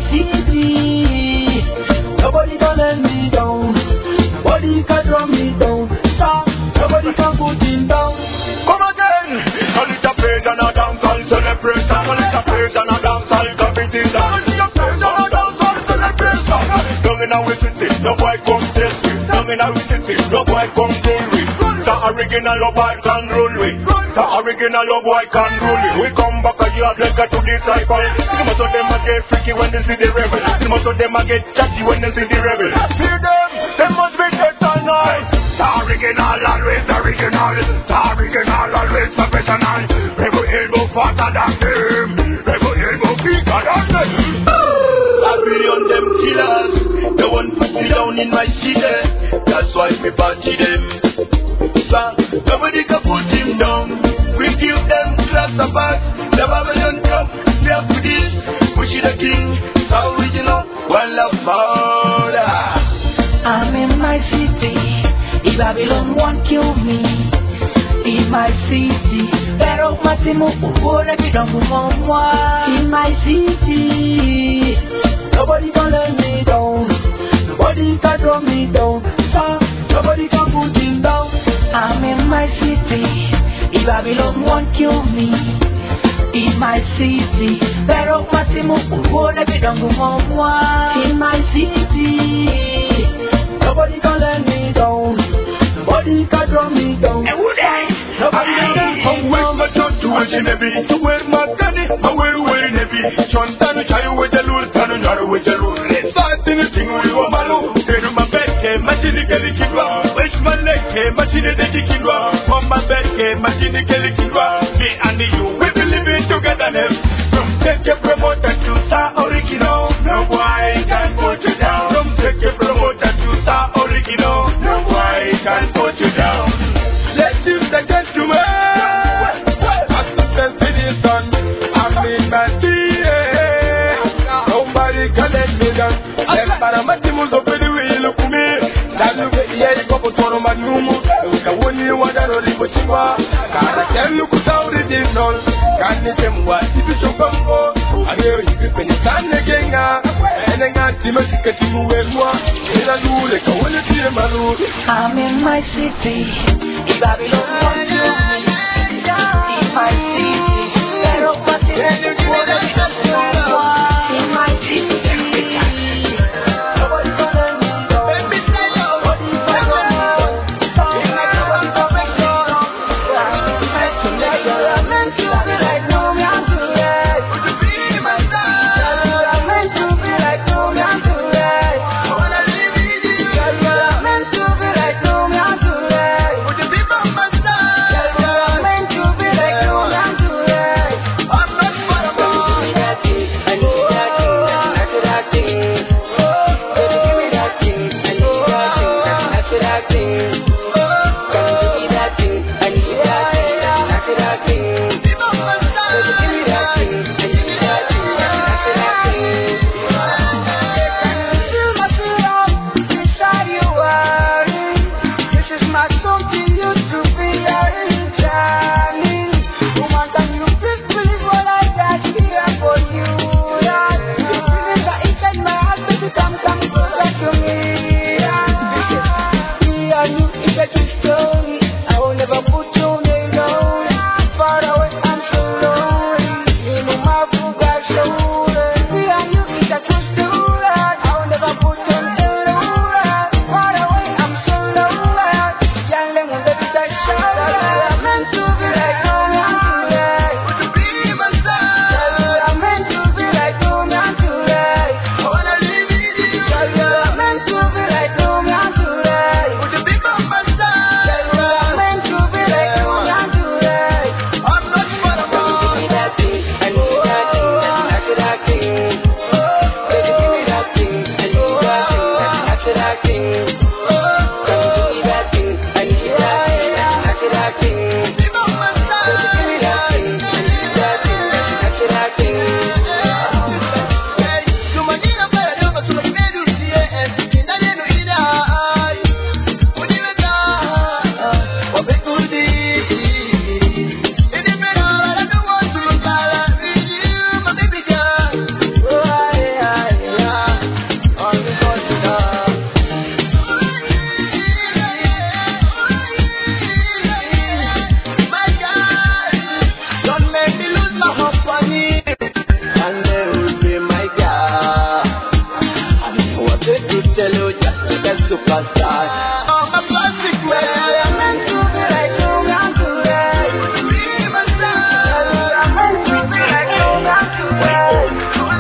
city, nobody can let me down. Nobody can draw me down. So nobody can put him down. Come again. A little praise and a dance and celebration. A little praise and a dance and competition. A little praise and a dance and celebration. Down in our city, no boy come test me. Down in our city, no boy come rule me. The original no boy can rule me. The original no boy can rule me. We come back a year like to disciple. Most of them a get freaky when they see the rebel. Most of them a get chatty when they see the rebel. See them, they must be dead tonight. The original always original. The original always professional. Rebel elbow faster than them. Rebel elbow bigger than them. I really on them killers. They won't put me down in my city. That's why me party them. So nobody can put him down. We give them class apart. The Babylon come. We have to this. Push it the king. It's original. One love murder. I'm in my city. The Babylon won't kill me. In my city, pero matimo pure bidongo mwa. In my city, nobody can let me down. Nobody can draw me down. So nobody can put him down. I'm in my city. The Babylon won't kill me. In my city, pero matimo pure bidongo mwa. In my city, nobody can let me down. Nobody can draw me down. Nobody can come with my church to watch in a bit. To wear my gunny, I will wear in a bit. Sean Tanu, Chayu with the Lord, Tanu, Naru with the Lord. Let's start in the thing with your malo. Get on my bed, machine the Kelly Kidwa. Wish my leg, machine the Kidwa. On my bed, machine the Kelly Kidwa. Me and you, we will live in together. From take your promoter to Star Original. No boy can put you down. From take your promoter to Star Original. No boy can put you down. Let's use the gentleman. As the destination, I'm in my city. Nobody can let me down. Let's para matimus of the way you look me. That's the way you go to one man room. We can win you one that only for Chiva. Can I tell you who's out of this all? Can you tell me what if you show come for? I hear you can stand again. And I got to make it to where you are. I'm in my city. The Babylon won't kill me. In my city, pero matimo pure bidongo mwa. In my city, nobody can let me down. Nobody can draw me down. Nobody can make me down. I'm meant to be like no man today. Would you be my star? I'm meant to be like no man today. I wanna live with you. I'm meant to be like no man today. Would you be my star? I'm meant to be like no man today. I'm not for the to tell you just like a superstar. Oh, my plastic way, I'm meant to be like you, I'm to right. Be my star, I'm meant to be like you, I'm to right.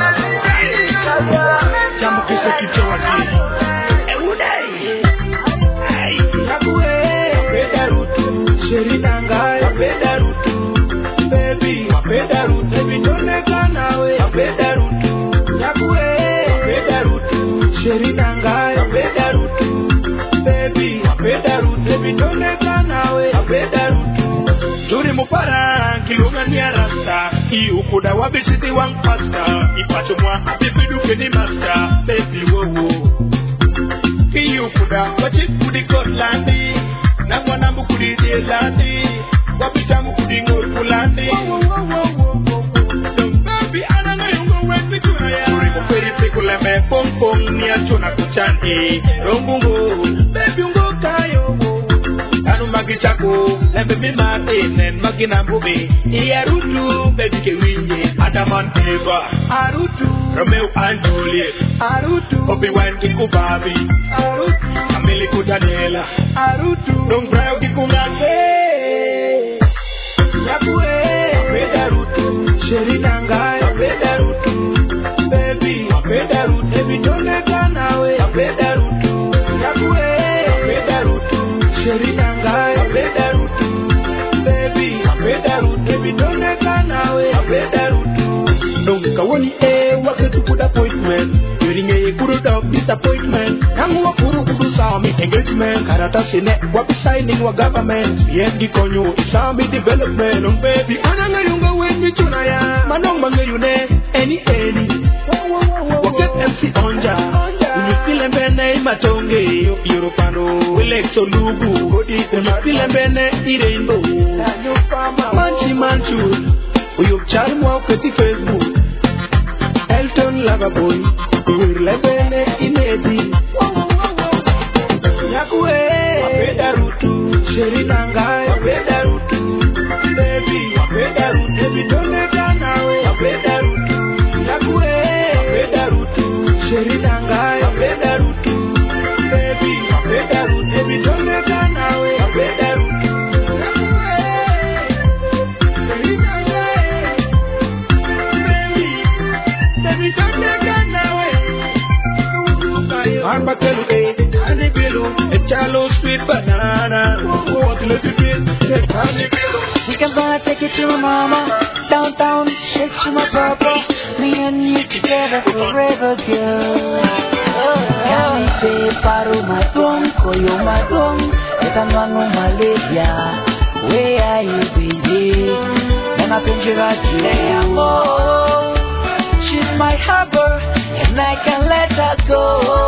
Jump up, it's like you do again. Every day. Hey, Yakue, Peda Rutu, Sherinanga, Peda Rutu, baby, Peda Rutu, baby, don't let go now, Peda Rutu, Yakue, Peda Rutu, Sherinanga, Peda Rutu, baby, Peda Rutu, baby, don't let go now, Peda Rutu. Juri mupara, kilunga ni arasta, iu kuda wabisiti wang pasta, ipacho mwa, bibidu keni master, baby, wo wo. Iu kuda, wachit kudi kotlandi, na mwana mukudi delandi, wapicha mukudi ngol kulandi. Baby, ananga yungo weti kunaya. Juri muperi pikule me pong pong, ni achona kuchani, rombungo, baby ungo kayo. Anu magi chako, lembe mi matenen magina mbubi. Iya rutu, baby ke winye, Adam Eva. Arutu, Romeo and Juliet. Arutu, Obi-Wan kikubabi. Arutu, Amili kudanela. Arutu, Don't cry kikungate. Yakue, Peda Rutu, Sherinanga, Peda Rutu, baby, Peda Rutu, baby don't let go now, Peda Rutu, Yakue, Peda Rutu, Sherinanga, Peda Rutu, baby, Peda Rutu, baby don't let go now, Peda Rutu. Don't kawani eh, wakati kuda appointment, during a good of disappointment, Nangu wakuru kudu sami engagement, karata sine wapi signing wa government, yendi konyo isami development, on baby, ananga yunga when me chunaya, manong mange yune, any any, waket M C Onja, unipile mbene matonge, Europano, Wilexo Lugu, unipile mbene ireino, manchi manchu, uyukchari mwa kati Facebook, Elton Lavaboy, Wirle bene inedi, Yakue, Peda Rutu, Sherinanga, Peda Rutu, baby, Peda Rutu, baby don't let go now, Peda Rutu, Yakue, Peda Rutu, Sherinanga, Peda Rutu, baby, Peda Rutu, baby don't let go now, Peda Rutu, baby don't let go now, I'm back to the honey below, a chalo sweet banana. What let you get? Honey below. We can gonna take it to mama, downtown, shake to my papa. Me and you together forever, girl. Kami se paru matong, koyo matong, etanwango Malaysia. Where are you, baby? And I think you're right, she's my harbor, and I can't let her go.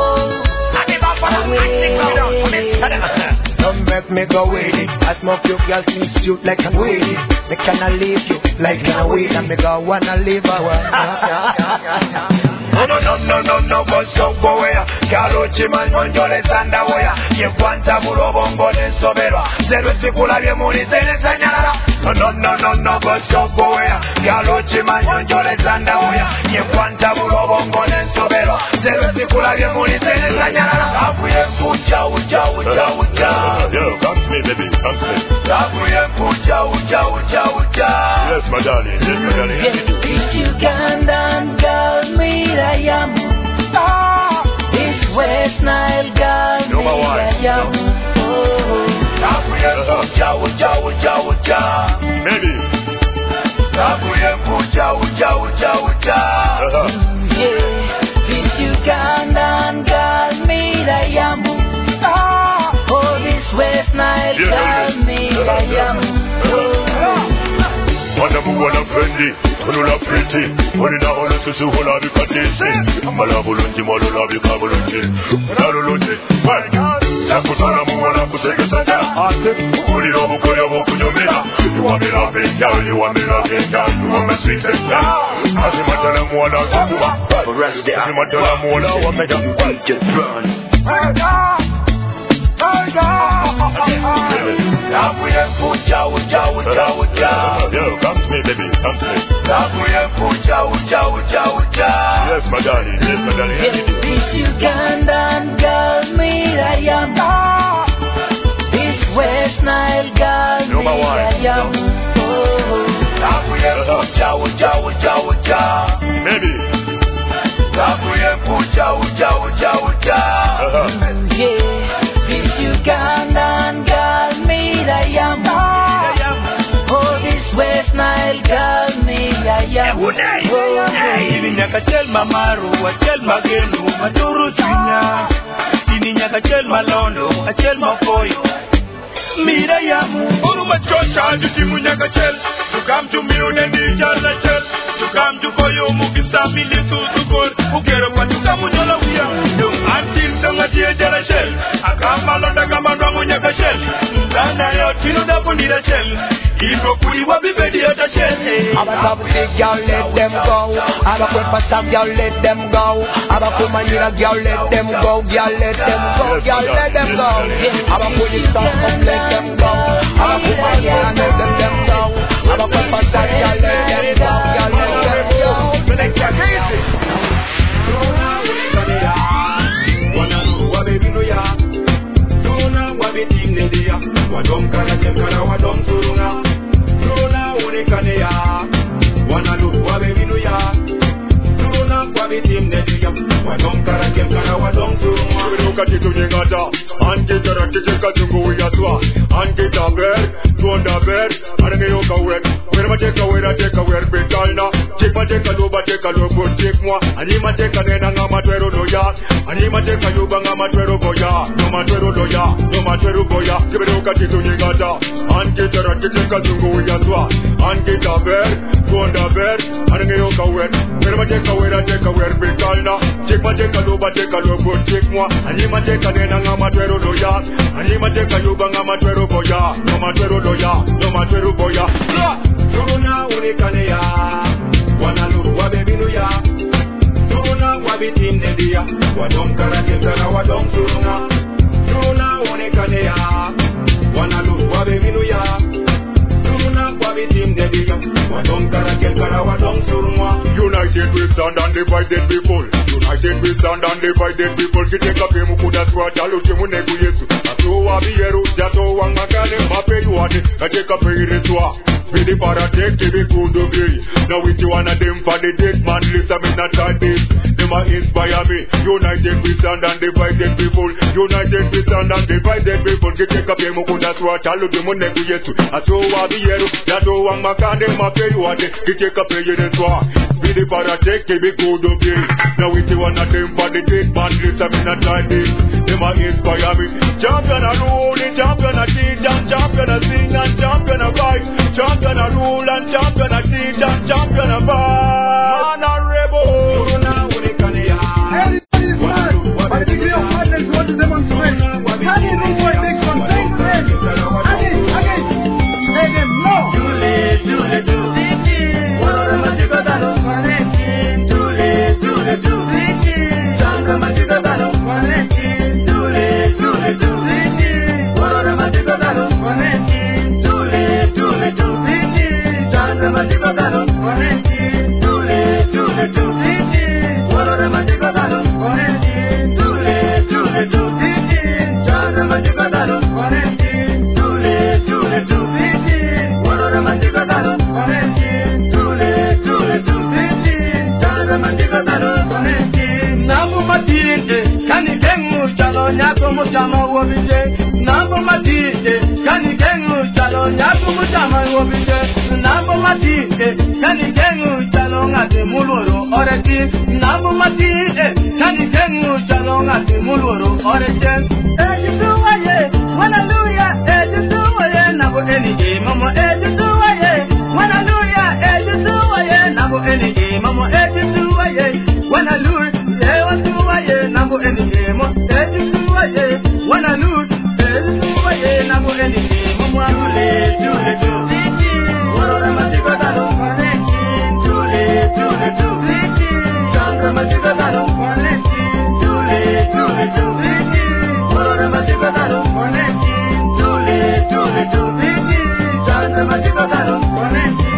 Don't make me go with it. I smoke you, girl, sing shoot like I'm with it. Me cannot leave you like I'm with it. And me go wanna leave her. No, no, no, no, no, no, go so go where Karochi man, Monjole Sanda where you want to move on, but in Sobera. Zero Sikula, your money, Sanya. No, no, no, no, no, go so go where Karochi man, Monjole Sanda where you want to move on, but in Sobera. Zero Sikula, your money, Sanya. Abuye Puja, Uja, Uja, Uja. Yo, come to me, baby, come to me. Abuye Puja, Uja, Uja, Uja. Yes, my darling, yes, my darling. Yes, this Ugandan girl, me I am. This West Nile girl, me I am. Abuye Puja, Uja, Uja, Uja. Maybe. Abuye Puja, Uja, Uja, Uja. Yeah, this Ugandan girl, me I am. Oh, this West Nile girl, me I am. Wanna move on a friendly, wanna love pretty, wanna know all the social whole of the country. Malabulunji, Malulabi, Kabulunji, Malulunji, why? Nakutana mwana kuseke sanja ate Uli robu kore woku nyomina You want me loving girl, you want me loving girl You want me sweet and girl Asi matala mwana zakuwa Asi matala mwana wamega Just run Hey God Hey God Nakuye puja uja uja uja Yo, come to me baby, come to me Nakuye puja uja uja uja Yes my darling, yes my darling Yes, this Ugandan ucha ucha ucha ucha. Maybe. Kakuye ucha ucha ucha ucha. Yeah, this Ugandan girl, Miriam. Oh, this West Nile girl, Miriam. Ini nyaka chel mamaru, achel magenu, maturu chunya. Ini nyaka chel malondo, achel mafoyo. Miriam, uru machocha, juti munyaka chel. To come to me on and the chel. To come to koyo mukisami litu tukor. Ukero kwa tukamunyola uya. Until tonga tie jela chel. Akama londa kama nwangu nyaka chel. Mtanda yo tino da kundira chel. Iko kuiwa bibedi yota chel. I'm a top big girl, let them go. I'm a quick fast girl, let them go. I'm a cool manila girl, let them go. Girl, let them go. Girl, let them go. I'm a cool star, come let them go. I'm a cool manila, let them them go. I'm a quick fast girl, let them go. Girl, let them go. Select your crazy. Wanna know what baby no ya? Dona what baby ne dia? Wadom kana kemkana wadom suruna. Dona one kane ya. Wanna know what baby no ya? Dona what baby ne dia? Wadom kana kemkana wadom suruna. Kuruka kitu nyingata. Ange tara kicheka tungu ya twa. Ange taber, tuonda ber. Ange yoka wet. Where take away, I take away, Betalna. Take my take a loba, take a lobo, take moi. Anima take a nena, Matero Doya. Anima take a Yubanga Matero Boya. No Matero Doya, no Matero Boya. Give it a to Nigata. And get a take a tungo yatwa. And get a bear, go on the bear. And yoka wet. Where take away, I take away, Betalna. Take my take a loba, take a lobo, take moi. Anima take a nena, Matero Doya. Anima take a Yubanga Matero Boya. No Matero Doya, no Matero Boya. Suruna unikane ya. Wanaluru wabebinu ya. Suruna wabitin nedia. Wadom karaketana wadom suruna. Suruna unikane ya. Wanaluru wabebinu ya. Suruna wabitin nedia. Wadom karaketana wadom suruna. United we stand and divided people. United we stand and divided people. Kiteka pemu kuda swa chalo timu negu yesu. Atu wabiyeru jato wangakane mape yuade. Kateka peire swa. Billy para take to be good to be. Now with you one of them for the dead man list I'm in a tight this. Them a inspire me. United we stand and divided people. United we stand and divided people. Get take up your mukunda swat. All of them on neck to yesu. I saw wabi yeru. Yato wang makande mape yuade. Get take up your swat. Billy para take to be good to be. Now with you one of them for the dead man list I'm in a tight this. Them a inspire me. Champion a rule, champion a teach and champion a sing and champion a fight. Champion a rule and champion a teach and champion a fight. Man a rebel. Suruna unikane ya. Everybody's mad. By the degree of madness, what to demonstrate? How do you think boy makes some things red? Again, again. Say them no. Tule, tule, tule. Wala majiga dano kwaneti. Tule, tule, tule. Changa majiga dano kwaneti. Tule, tule, tule. Wala majiga dano kwaneti. Tule, tule, tule. Changa majiga dano kwaneti. Tule, tule, tule. Wala majiga dano kwaneti. Tule, tule, tule. Changa majiga dano kwaneti. Tule, tule, tule. Wala majiga dano kwaneti. Tule, tule, tule. Changa majiga dano kwaneti. Namu matinde kani kengu chalo nyako mutama wobije. Namu matinde kani kengu chalo nyako mutama wobije. Namu matinde kani kengu chalo ngate muloro oreti. Namu matinde kani kengu chalo ngate muloro oreti. Ejutuwaye, hallelujah, ejutuwaye nabo eni mama ejutuwaye, hallelujah, ejutuwaye nabo eni mama ejutuwaye, hallelujah. Ejutuwaye nabo eni mama ejutuwaye, hallelujah, ejutuwaye nabo eni mama tule tule tule. Wala majiga dano kwaneti. Tule tule tule. Changa majiga dano kwaneti. Tule tule tule. Wala majiga dano kwaneti. Tule tule tule. Changa majiga dano kwaneti.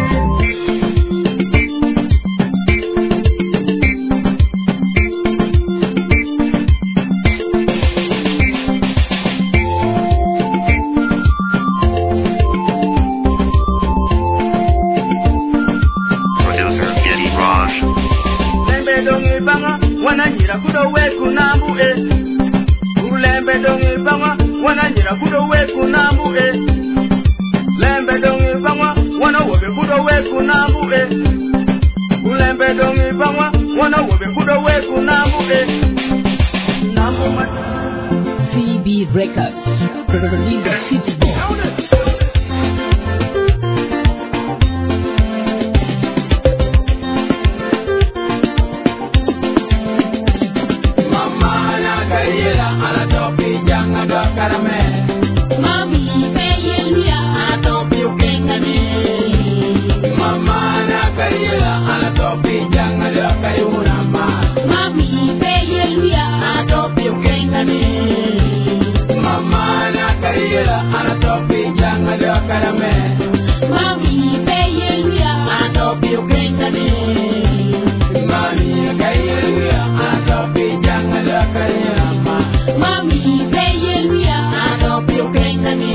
e. Ulembe dongi bangwa wana nyira kudo weku nambu e. Lembe dongi bangwa wana wobe kudo weku nambu e. Ulembe dongi bangwa wana wobe kudo weku nambu e. Nambu ma C B Records, Berlin City Boy. Mama na kariela ala topi janga do karame. Mami peyeluya ala topi ukengani. Mama na kariela ala topi janga do kayuna ma. Mami peyeluya ala topi ukengani. Mama na kariela ala topi janga do karame. Mami peyeluya ala topi ukengani. Mami kariela ala topi janga do kayuna ma. Mami peyeluya ala topi ukengani.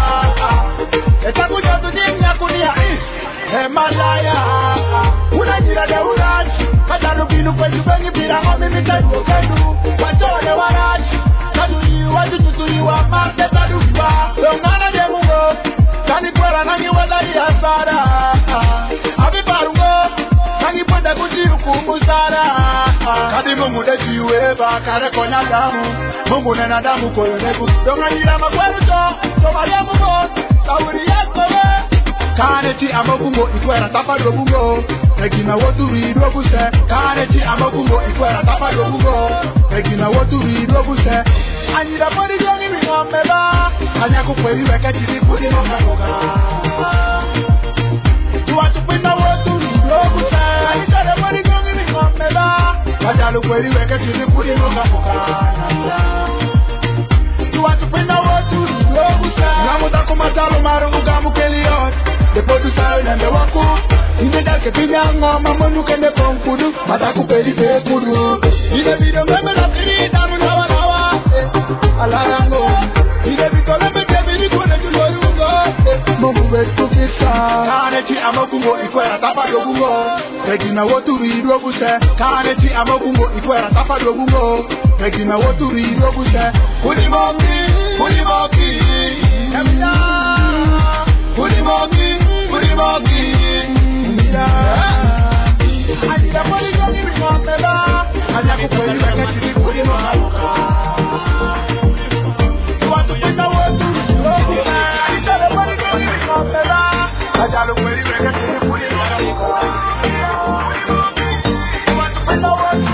Malaya, una Inu kwa jubengi bila ngome mitayu kendu Wachole waraji Kadu iwa jututu iwa marte tadufa Longana de mungo Kani kwera nangi wada yasara Abi barungo Kani pwede kuti ukumu sara Kadi mungu de jiwe Bakare konya damu Mungu nena damu koyo nebu Donga nila makweru to Somalia mungo Kawiri yekowe Kaneti amagungo ikwera tapa dogungo Egina wotu rido buse Kaneti amagungo ikwera tapa dogungo Egina wotu rido buse Anyida podi jongi mingomeba Anya kukweri weke chidi pudi monga moga Tuwa tupinda wotu rido buse Anyida podi jongi mingomeba Anya kukweri weke chidi pudi monga moga Tuwa tupinda wotu rido buse Namuta kumatalo marungu gamu keliot The producer and the waku Ine dake pinyanga mamonu kende konkudu Mataku peri pe kudu Ine bido meme na piri daru nawa nawa Alarango Ine bito leme kebiri kone julorungo Mungu wetu kisa Kaneti amagungo ikwera tapa dogungo Regina wotu rido buse Kaneti amagungo ikwera tapa dogungo Regina wotu rido buse Kulimoki, kulimoki Emina Kulimoki Kulimoki Anida poli jongi mingomela Anya kukweli weke chidi kulimoki Tuwatu pita wotu Anida poli jongi mingomela Anya kukweli weke chidi kulimoki Tuwatu pita wotu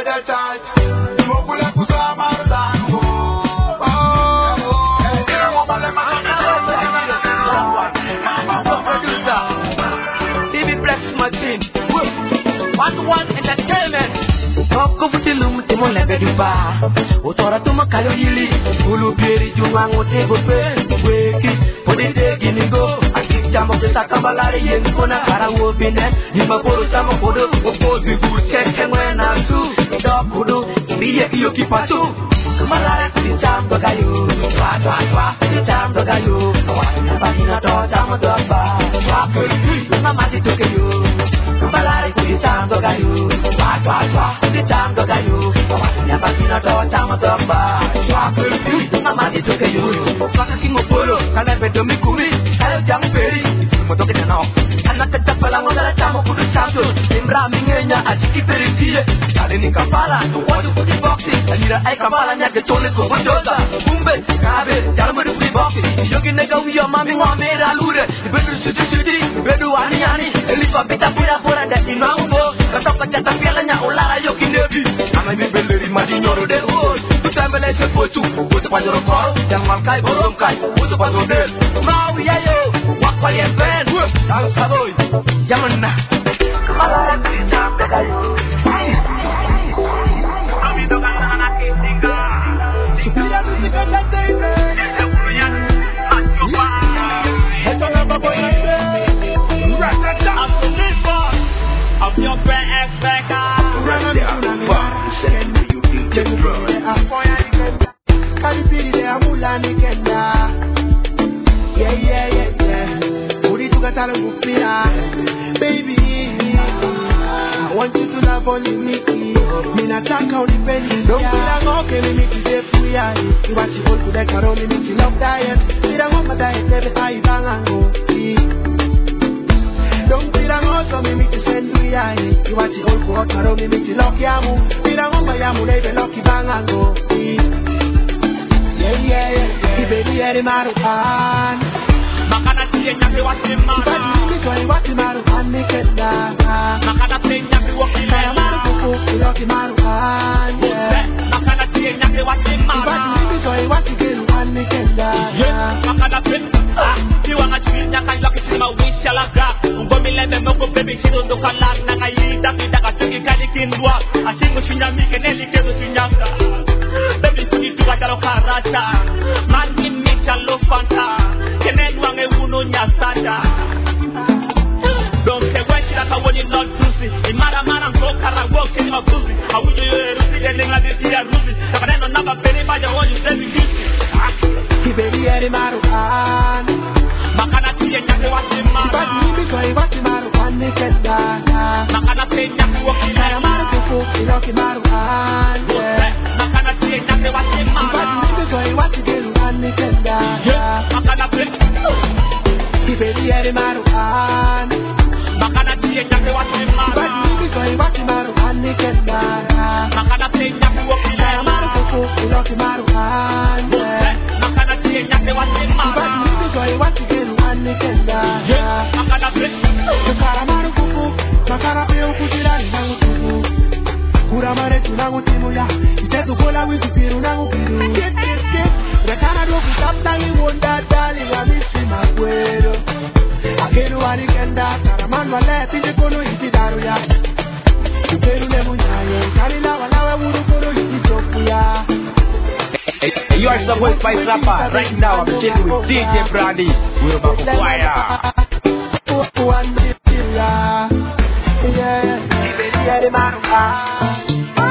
the touch. Mokula kusama tango. One one entertainment. Toko butilu mutimo lebe duba. Utora tuma kayo yili. Ulu biri juma ngote gope. Weki podi degi nigo. Asik jamo kesa kabalari yengi kona karango bine. Jima poro jamo kodo. Upo bibu cheke mwena su. Dokudu ibiye kiyo kipasu. Kamalari kudi jam dogayu. Twa twa twa kudi jam dogayu. Kawasina bakina to jamo doba. Twa kudi mama dituke yu. Kamalari kudi jam dogayu. Twa twa twa kudi jam dogayu. Kawasina bakina to jamo doba. Twa kudi mama dituke yu. Faka kingo polo kana bedo mikumi. Kayo jam peri. Motoke tano. Anak kecap pelang ngala jamo kudu champion. Simra mingenya ajiki peritie. Kali ni kapala wadu kudi boxing. Anira ay kapala nya getole ko bodoga. Kumbe kabe jalan bedu kudi boxing. Yogi nega wiya mami ngome ralure. Bedu sudi sudi bedu ani ani. Elifa bita pura pura da inambo. Katok kacata pialanya ulara yogi nebi. Amai bebeleri madi nyoro de hoy. Tutambele se pochu. Utu panjoro koro. Yang malkai borom kai. Utu panjoro del. Mau ya yo. Wakwali event. Tahu saboy. Jangan na. Kepala di jam kayu. Kami dokan anak tinggal. Supaya musik entertainment. Of your friend X-Factor. Yeah, yeah, yeah, yeah. Uri tu kata lupia, baby. I want you to love only me. Mina taka unipendi. Don't feel like okay, me make you dey free. You watch you hold to the car, me make you love diet. Me don't want my diet, never I bang and go. Don't feel like also me make you send me. You watch you hold to the car, me make you love yamu. Me don't want my yamu, never lucky bang and go. Yeah, yeah, yeah. You baby, you're the maruhan. Makana tiye nyake wasimama. Ibadi mimi kwa iwati maruhan mikenda. Makana tiye nyake wakilema. Kaya marukuku iloki maruhan. Makana tiye nyake wasimama. Ibadi mimi kwa iwati geruhan mikenda. Makana tiye kiwanga chini nyaka iloki sima wisha laga. Ungomi lebe moko baby kido ndo kalak. Nanga yida pida kasuki kani kindwa. Ashingu chinyamike neli kezo chinyanga. Baby kuni tuka jalo karata. Mani micha lo fanta. Kenen wange uno nyasanda. Don't say when she like a when you not juicy. Imara mara go kara walk in my pussy. I would you rusi de lenga de tia rusi. Kaka no naba pere ba ya you say me juicy. Ki baby eri maru an. Makana tiye nyake wasi mara. Ibadi mimi kwa iwati maru an nikenda. Makana tiye nyake waki na maru kuku iloki maru an. Makana tiye nyake wasi mara. Ibadi mimi kwa iwati geru an nikenda. Makana tiye Baby, eri maruhan. Makana tiye nyake wasi mara. Ibadi mimi kwa iwati maruhan nikenda. Makana tiye nyake wakila ya maru kuku iloki maruhan. Makana tiye nyake wasi mara. Ibadi mimi kwa iwati geruhan nikenda. Makana tiye Kakara maru kuku. Kakara peo kujirani nangu tuku. Kura mare tunangu timu ya. Itetu kola wiki piru nangu piru. Get, get, get. Rekana doku taptangi wonda dali wa misi magwero. Akeru warikenda karaman wale tije kono iti daru ya. Ukeru le munyaye kalila walawe wuru kono iti toku ya. Hey, you are Subway Spice Rapper. Right now I'm chilling with D J Brady. We're about to fire. One yeah, yeah, yeah, yeah,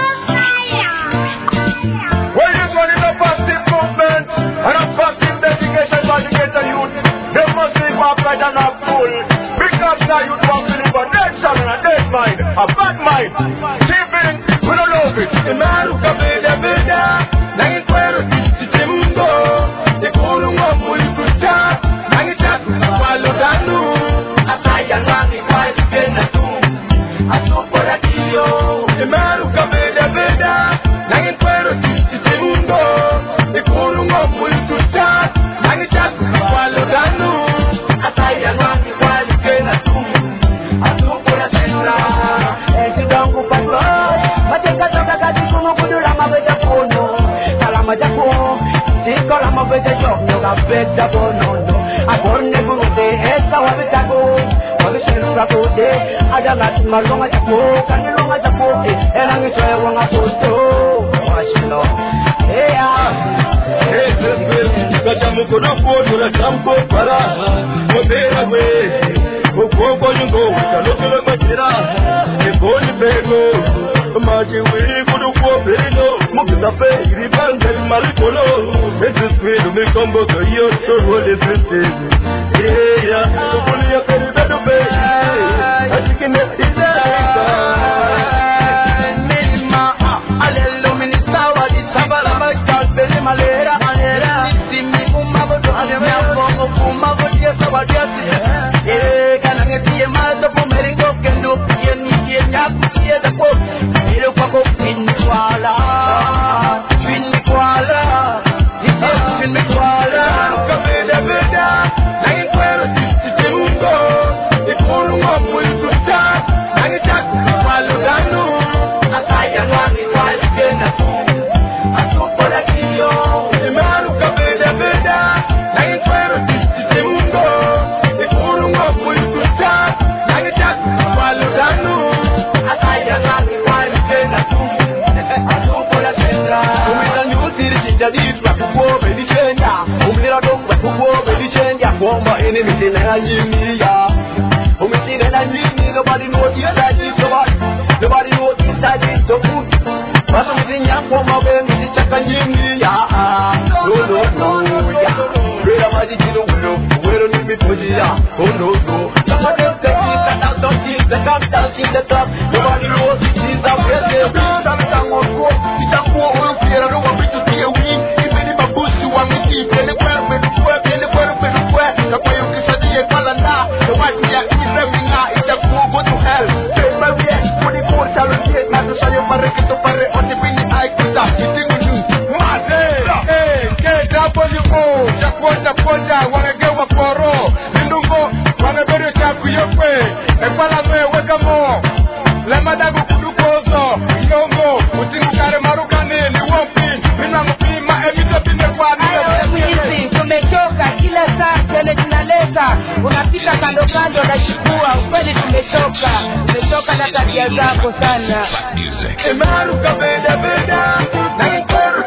well, this one is a positive movement and a positive dedication for the ghetto youth. They must live upright and not fool. Because now you want to live a dead son and a dead mind, a bad mind. Keeping, we don't love it. The man who can be the builder, now it's where to teach the mundo. They call him up for you to chat. Now it's just to follow the new. I try and run it while you get the two. I saw for that deal. The man who can be the builder, now it's where to teach the mundo. They call him up for you to chat. Now it's just to follow the new. I try and run it while you get the two. I saw for that deal. And you don't go back. But you got to better job, no got better go no no. I born never go there, head so I better go. What is it for go there? I don't got my long at go, can you long at go? And I'm going to want to go. Watch me now. Hey ah. Hey baby, kajamu kono kono la champo para. Mobera we. Koko kono go, kalo kalo machira. Koni bego. Maji we kudu ko bego. Mukita pe iribande malikono. It's sweet me combo to you to hold this thing. Yeah yeah. So pull your penny better be. I chicken it is Minima alelo minisa wa di sabala ma kalbele malera malera. Simi uma bodo ame apo uma bodo sa wa di eh kana ngeti ma to pomeringo kendo yen ni nya kuye da ko. Ilo pa ko pin wala. Pin wala. Pin me wala. Kabeda beda. Nai kwero titi mungo. Ikulu ngapu ikuta. Nai tak walu danu. Asaya nwani wali kena tu. Asupo la kiyo. Imaru kabeda beda. Nai kwero titi mungo. Ikulu ngapu ikuta. Nai tak walu danu. Asaya nwani wali kena tu. Asupo la kena. Umita nyutiri jinjadit wakubo bedishenda. Umira dong wakubo bedishenda. Woma enemy tin na yimi ya. Umiti na yimi nobody know what inside this nobody. Nobody know what inside this so good. Baso miti nya woma ben miti chaka yimi ya. No no no ya. Rera maji kilo ulo. Wero ni mi poji ya. Oh no no. Somebody take it that out of this. The come down in the top. Nobody knows it is a blessing. Some tango go. It's a go. Ulo fiera no one to be a win. Even if a boost you want me to keep in the world with the world in the world with the world. The way you kiss the calendar. The white we are in every night. It's a go go to hell. Say my way. Put it for challenge. Man to say pare que to pare on the pin I could have. You think you? Mate. Hey, get up on you go. Japonja ponja. Wanna get what for all. Mindungo. Wanna better chat with your way. And while I'm there, wake up more. Lema dagu kudukozo. Yongo. Utingu kare marukane. Ni wompi. Mina mpima. Emita pinde kwa Hizi tumechoka, kila saa tele tunaleta, unapita kando kando na chukua, ukweli tumechoka, tumechoka na tabia zako sana. Emaru kabeda beda, na ikoru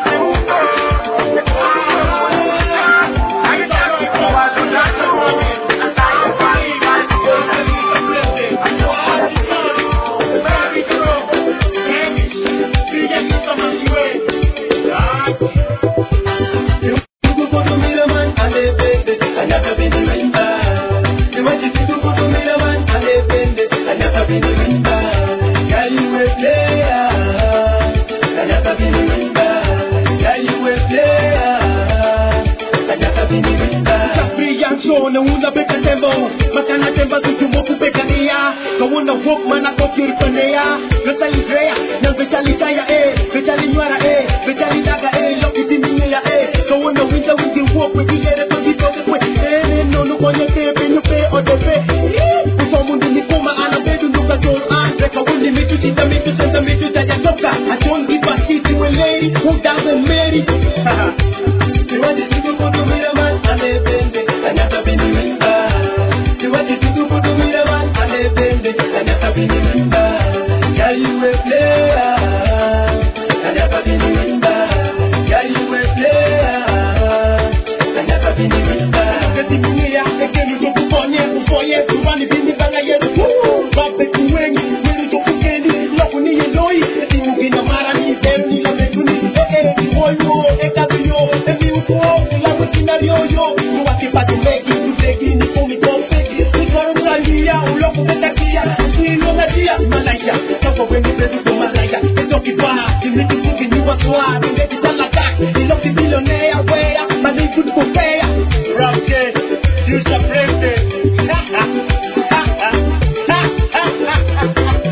na una beka tembo makana temba tutumo kupekania kawuna walk mana kokirpanea betalitrea na betalitaya eh betalinwara eh betalidaga eh lokidiminya eh kawuna winda windi walk with the other to the to eh no no konye pe pe no pe odepe uso mundu ni koma ana bedu nduka tol andre kawundi mitu chita mitu senta mitu taja toka I don't give a shit to a lady who doesn't marry you want to do for the man and they bend I never been in that. You want to do for the man and they bend I never been in that. Yeah, you a player. I never been in that. Yeah, you a player. I never been in that. Get the money out, get the money for you, for you, to run the business back again. But the twin, when you talk again, love when you know it. The movie no matter if them need a bit to need. Okay, the boy, you, it's a video, the beautiful, the love with the yo yo. But to make it, to take it, for me, don't take it. We can't run here, we love the Takia, we know that here, Malaya. Talk of when you say to Malaya, it's okay, but you need to look in you as well. You make it all like that. You love the billionaire, where, but they could compare. Round it, you should break it. Ha ha ha ha ha ha ha.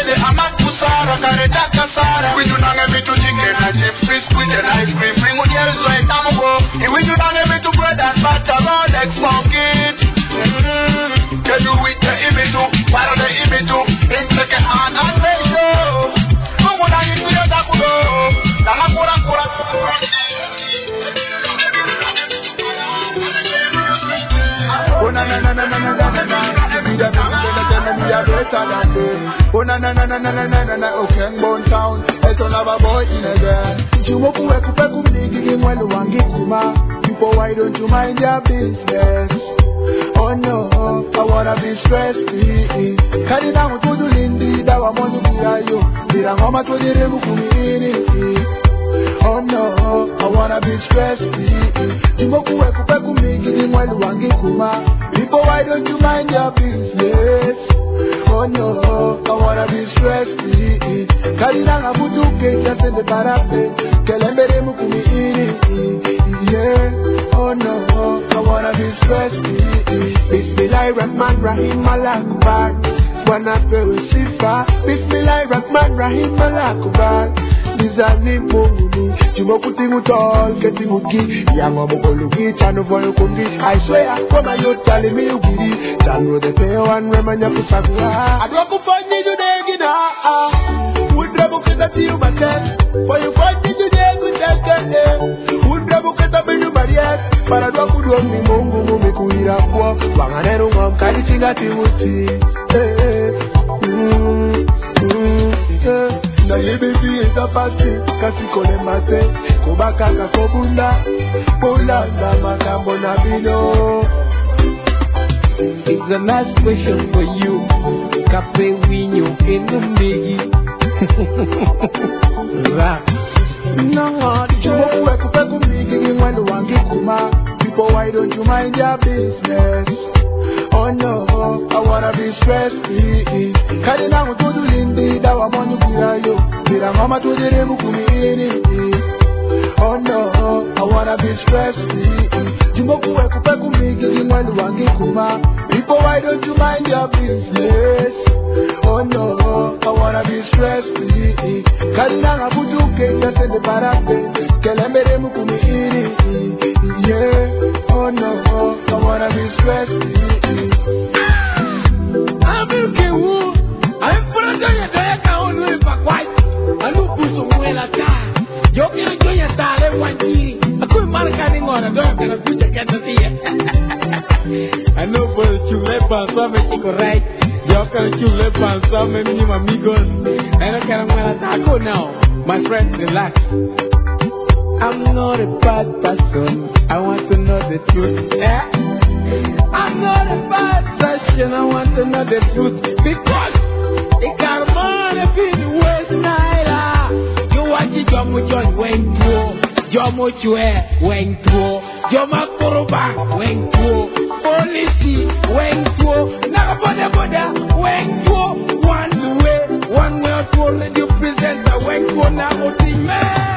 the amat kusara kareta kasara. We do not have to chicken and chips, fish with an ice cream. Bring with yellow so it come go. We do not have to bread and butter, all that smoke it. Can you with the image too? Why don't the image too? In second hand and make show. No one I need to get that go. Lama kura kura. Oh na na na na na na na na. Oh na na na na na na na na na. Okay, Bone Town. It's another boy in again. Jumoku weku peku mnigi mwelu wangi kuma. People, why don't you mind your business? Oh no, I wanna be stress free. Kari na mutudu lindi dawa monyu kirayo. Bira ngoma tuwajire mukumini. Oh no, I wanna be stress free. Jumoku weku peku mnigi mwelu wangi kuma. People, why don't you mind your business? Oh no, I wanna be stress free. Kari na mutu kecha sende barape. Kelembere mukumi ini. Yeah. Oh no, I wanna be stress free. Bismillah Rahman Rahim Malakubar. Wanna pay with Sifa. Bismillah Rahman Rahim Malakubar. Nizani munguni. Jumokuti mutol keti muki. Yama mukoluki chano voyo kundi. I swear, come on, you telling me you giri. Chano de pay one remanya kusagua. Adwaku fanyi judegina. Udra buketa tiyu baten. For you fanyi judegina kete. Udra buketa binu barrier. Para dwaku duomi mungu mumi kuira kwa. Wanganeru ngom kari chinga timuti. Na yebebi eza pasi kasi kole mate kobaka kakobunda bolanda makambo na bino. It's a nice question for you. Cafe winyo in the migi. Rap. No, Jumoku weku peku migi mwelu wangi kuma. People, why don't you mind your business? Oh no, I wanna be stress free. Kari na mutudu lindi dawa monyu kirayo. Bira ngoma tujire mukumini. Oh no, I wanna be stress free. Jumoku weku peku migi mwelu wangi kuma. People, why don't you mind your business? Oh no, I wanna be stress free. Kari na mutu kecha sende barape. Kelembere mukumini. Yeah. Oh no, I wanna be stress free. I'm okay, woo. I'm putting on your day, I can't live for quite. I look for some well at time. You're going to your darling one year. I couldn't mark any more, I don't have to get to see it. I know for you, let pass some chico right. You're going to let pass some minimum amigos. And I can't attack now. My friend, relax. I'm not a bad person. I want to know the truth. Eh? I'm not a bad person. I want to know the truth. Because it can't money be the worst night. You want to jump with John went through. Jump with you went through. Jump with Kuruba went through. Police went through. Never bother bother went through. One way, one way to let you present. I went through now. Man.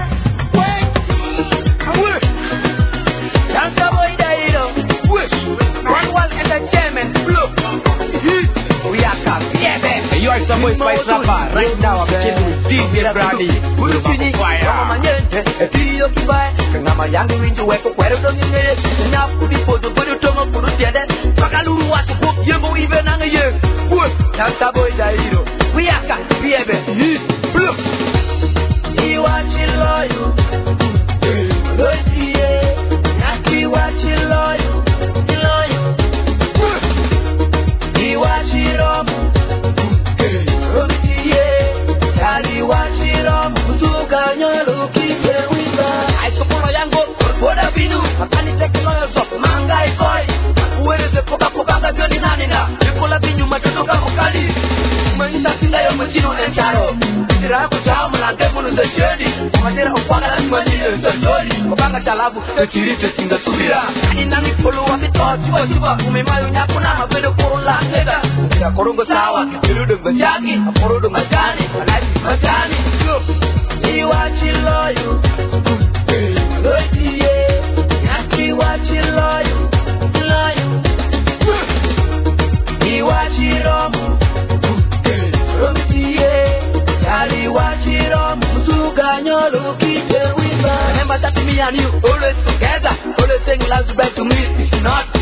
You are some boy Spice Rapper. Right now I'm chilling with D J Brady. We're on fire. Kama yangu winju weko kwere dongi ngeye. Na kudi foto bodo tomo kuru tiade. Pakaluru wasu pop yebo ibe nanga ye. Wood. Tanta boy dairo. We are got biebe. Blue. You watch it loyal. Loyal. Naki watch it loyal. Loyal. You watch it all. Tali wachiro mtuka nyoro kike wisa ai sokoro yango boda binu makani technology manga ikoi uweze poka poka ga bioni nani na nikola binyu matoka mukali mwenza singa yo mchino encharo tira ko chao mlange munu the journey madera upanga la mani the story kopanga talabu chiri singa subira ani nami polo wa mitochi wa jiba umemayo nyakuna mabedo korola nega tira korongo sawa kirudu ngajani aporodo ngajani alai ngajani ni wachi loyo loyo yaki wachi loyo loyo ni wachi romu romiti look it, we Remember that me and you always together, always saying last back to me, it's not.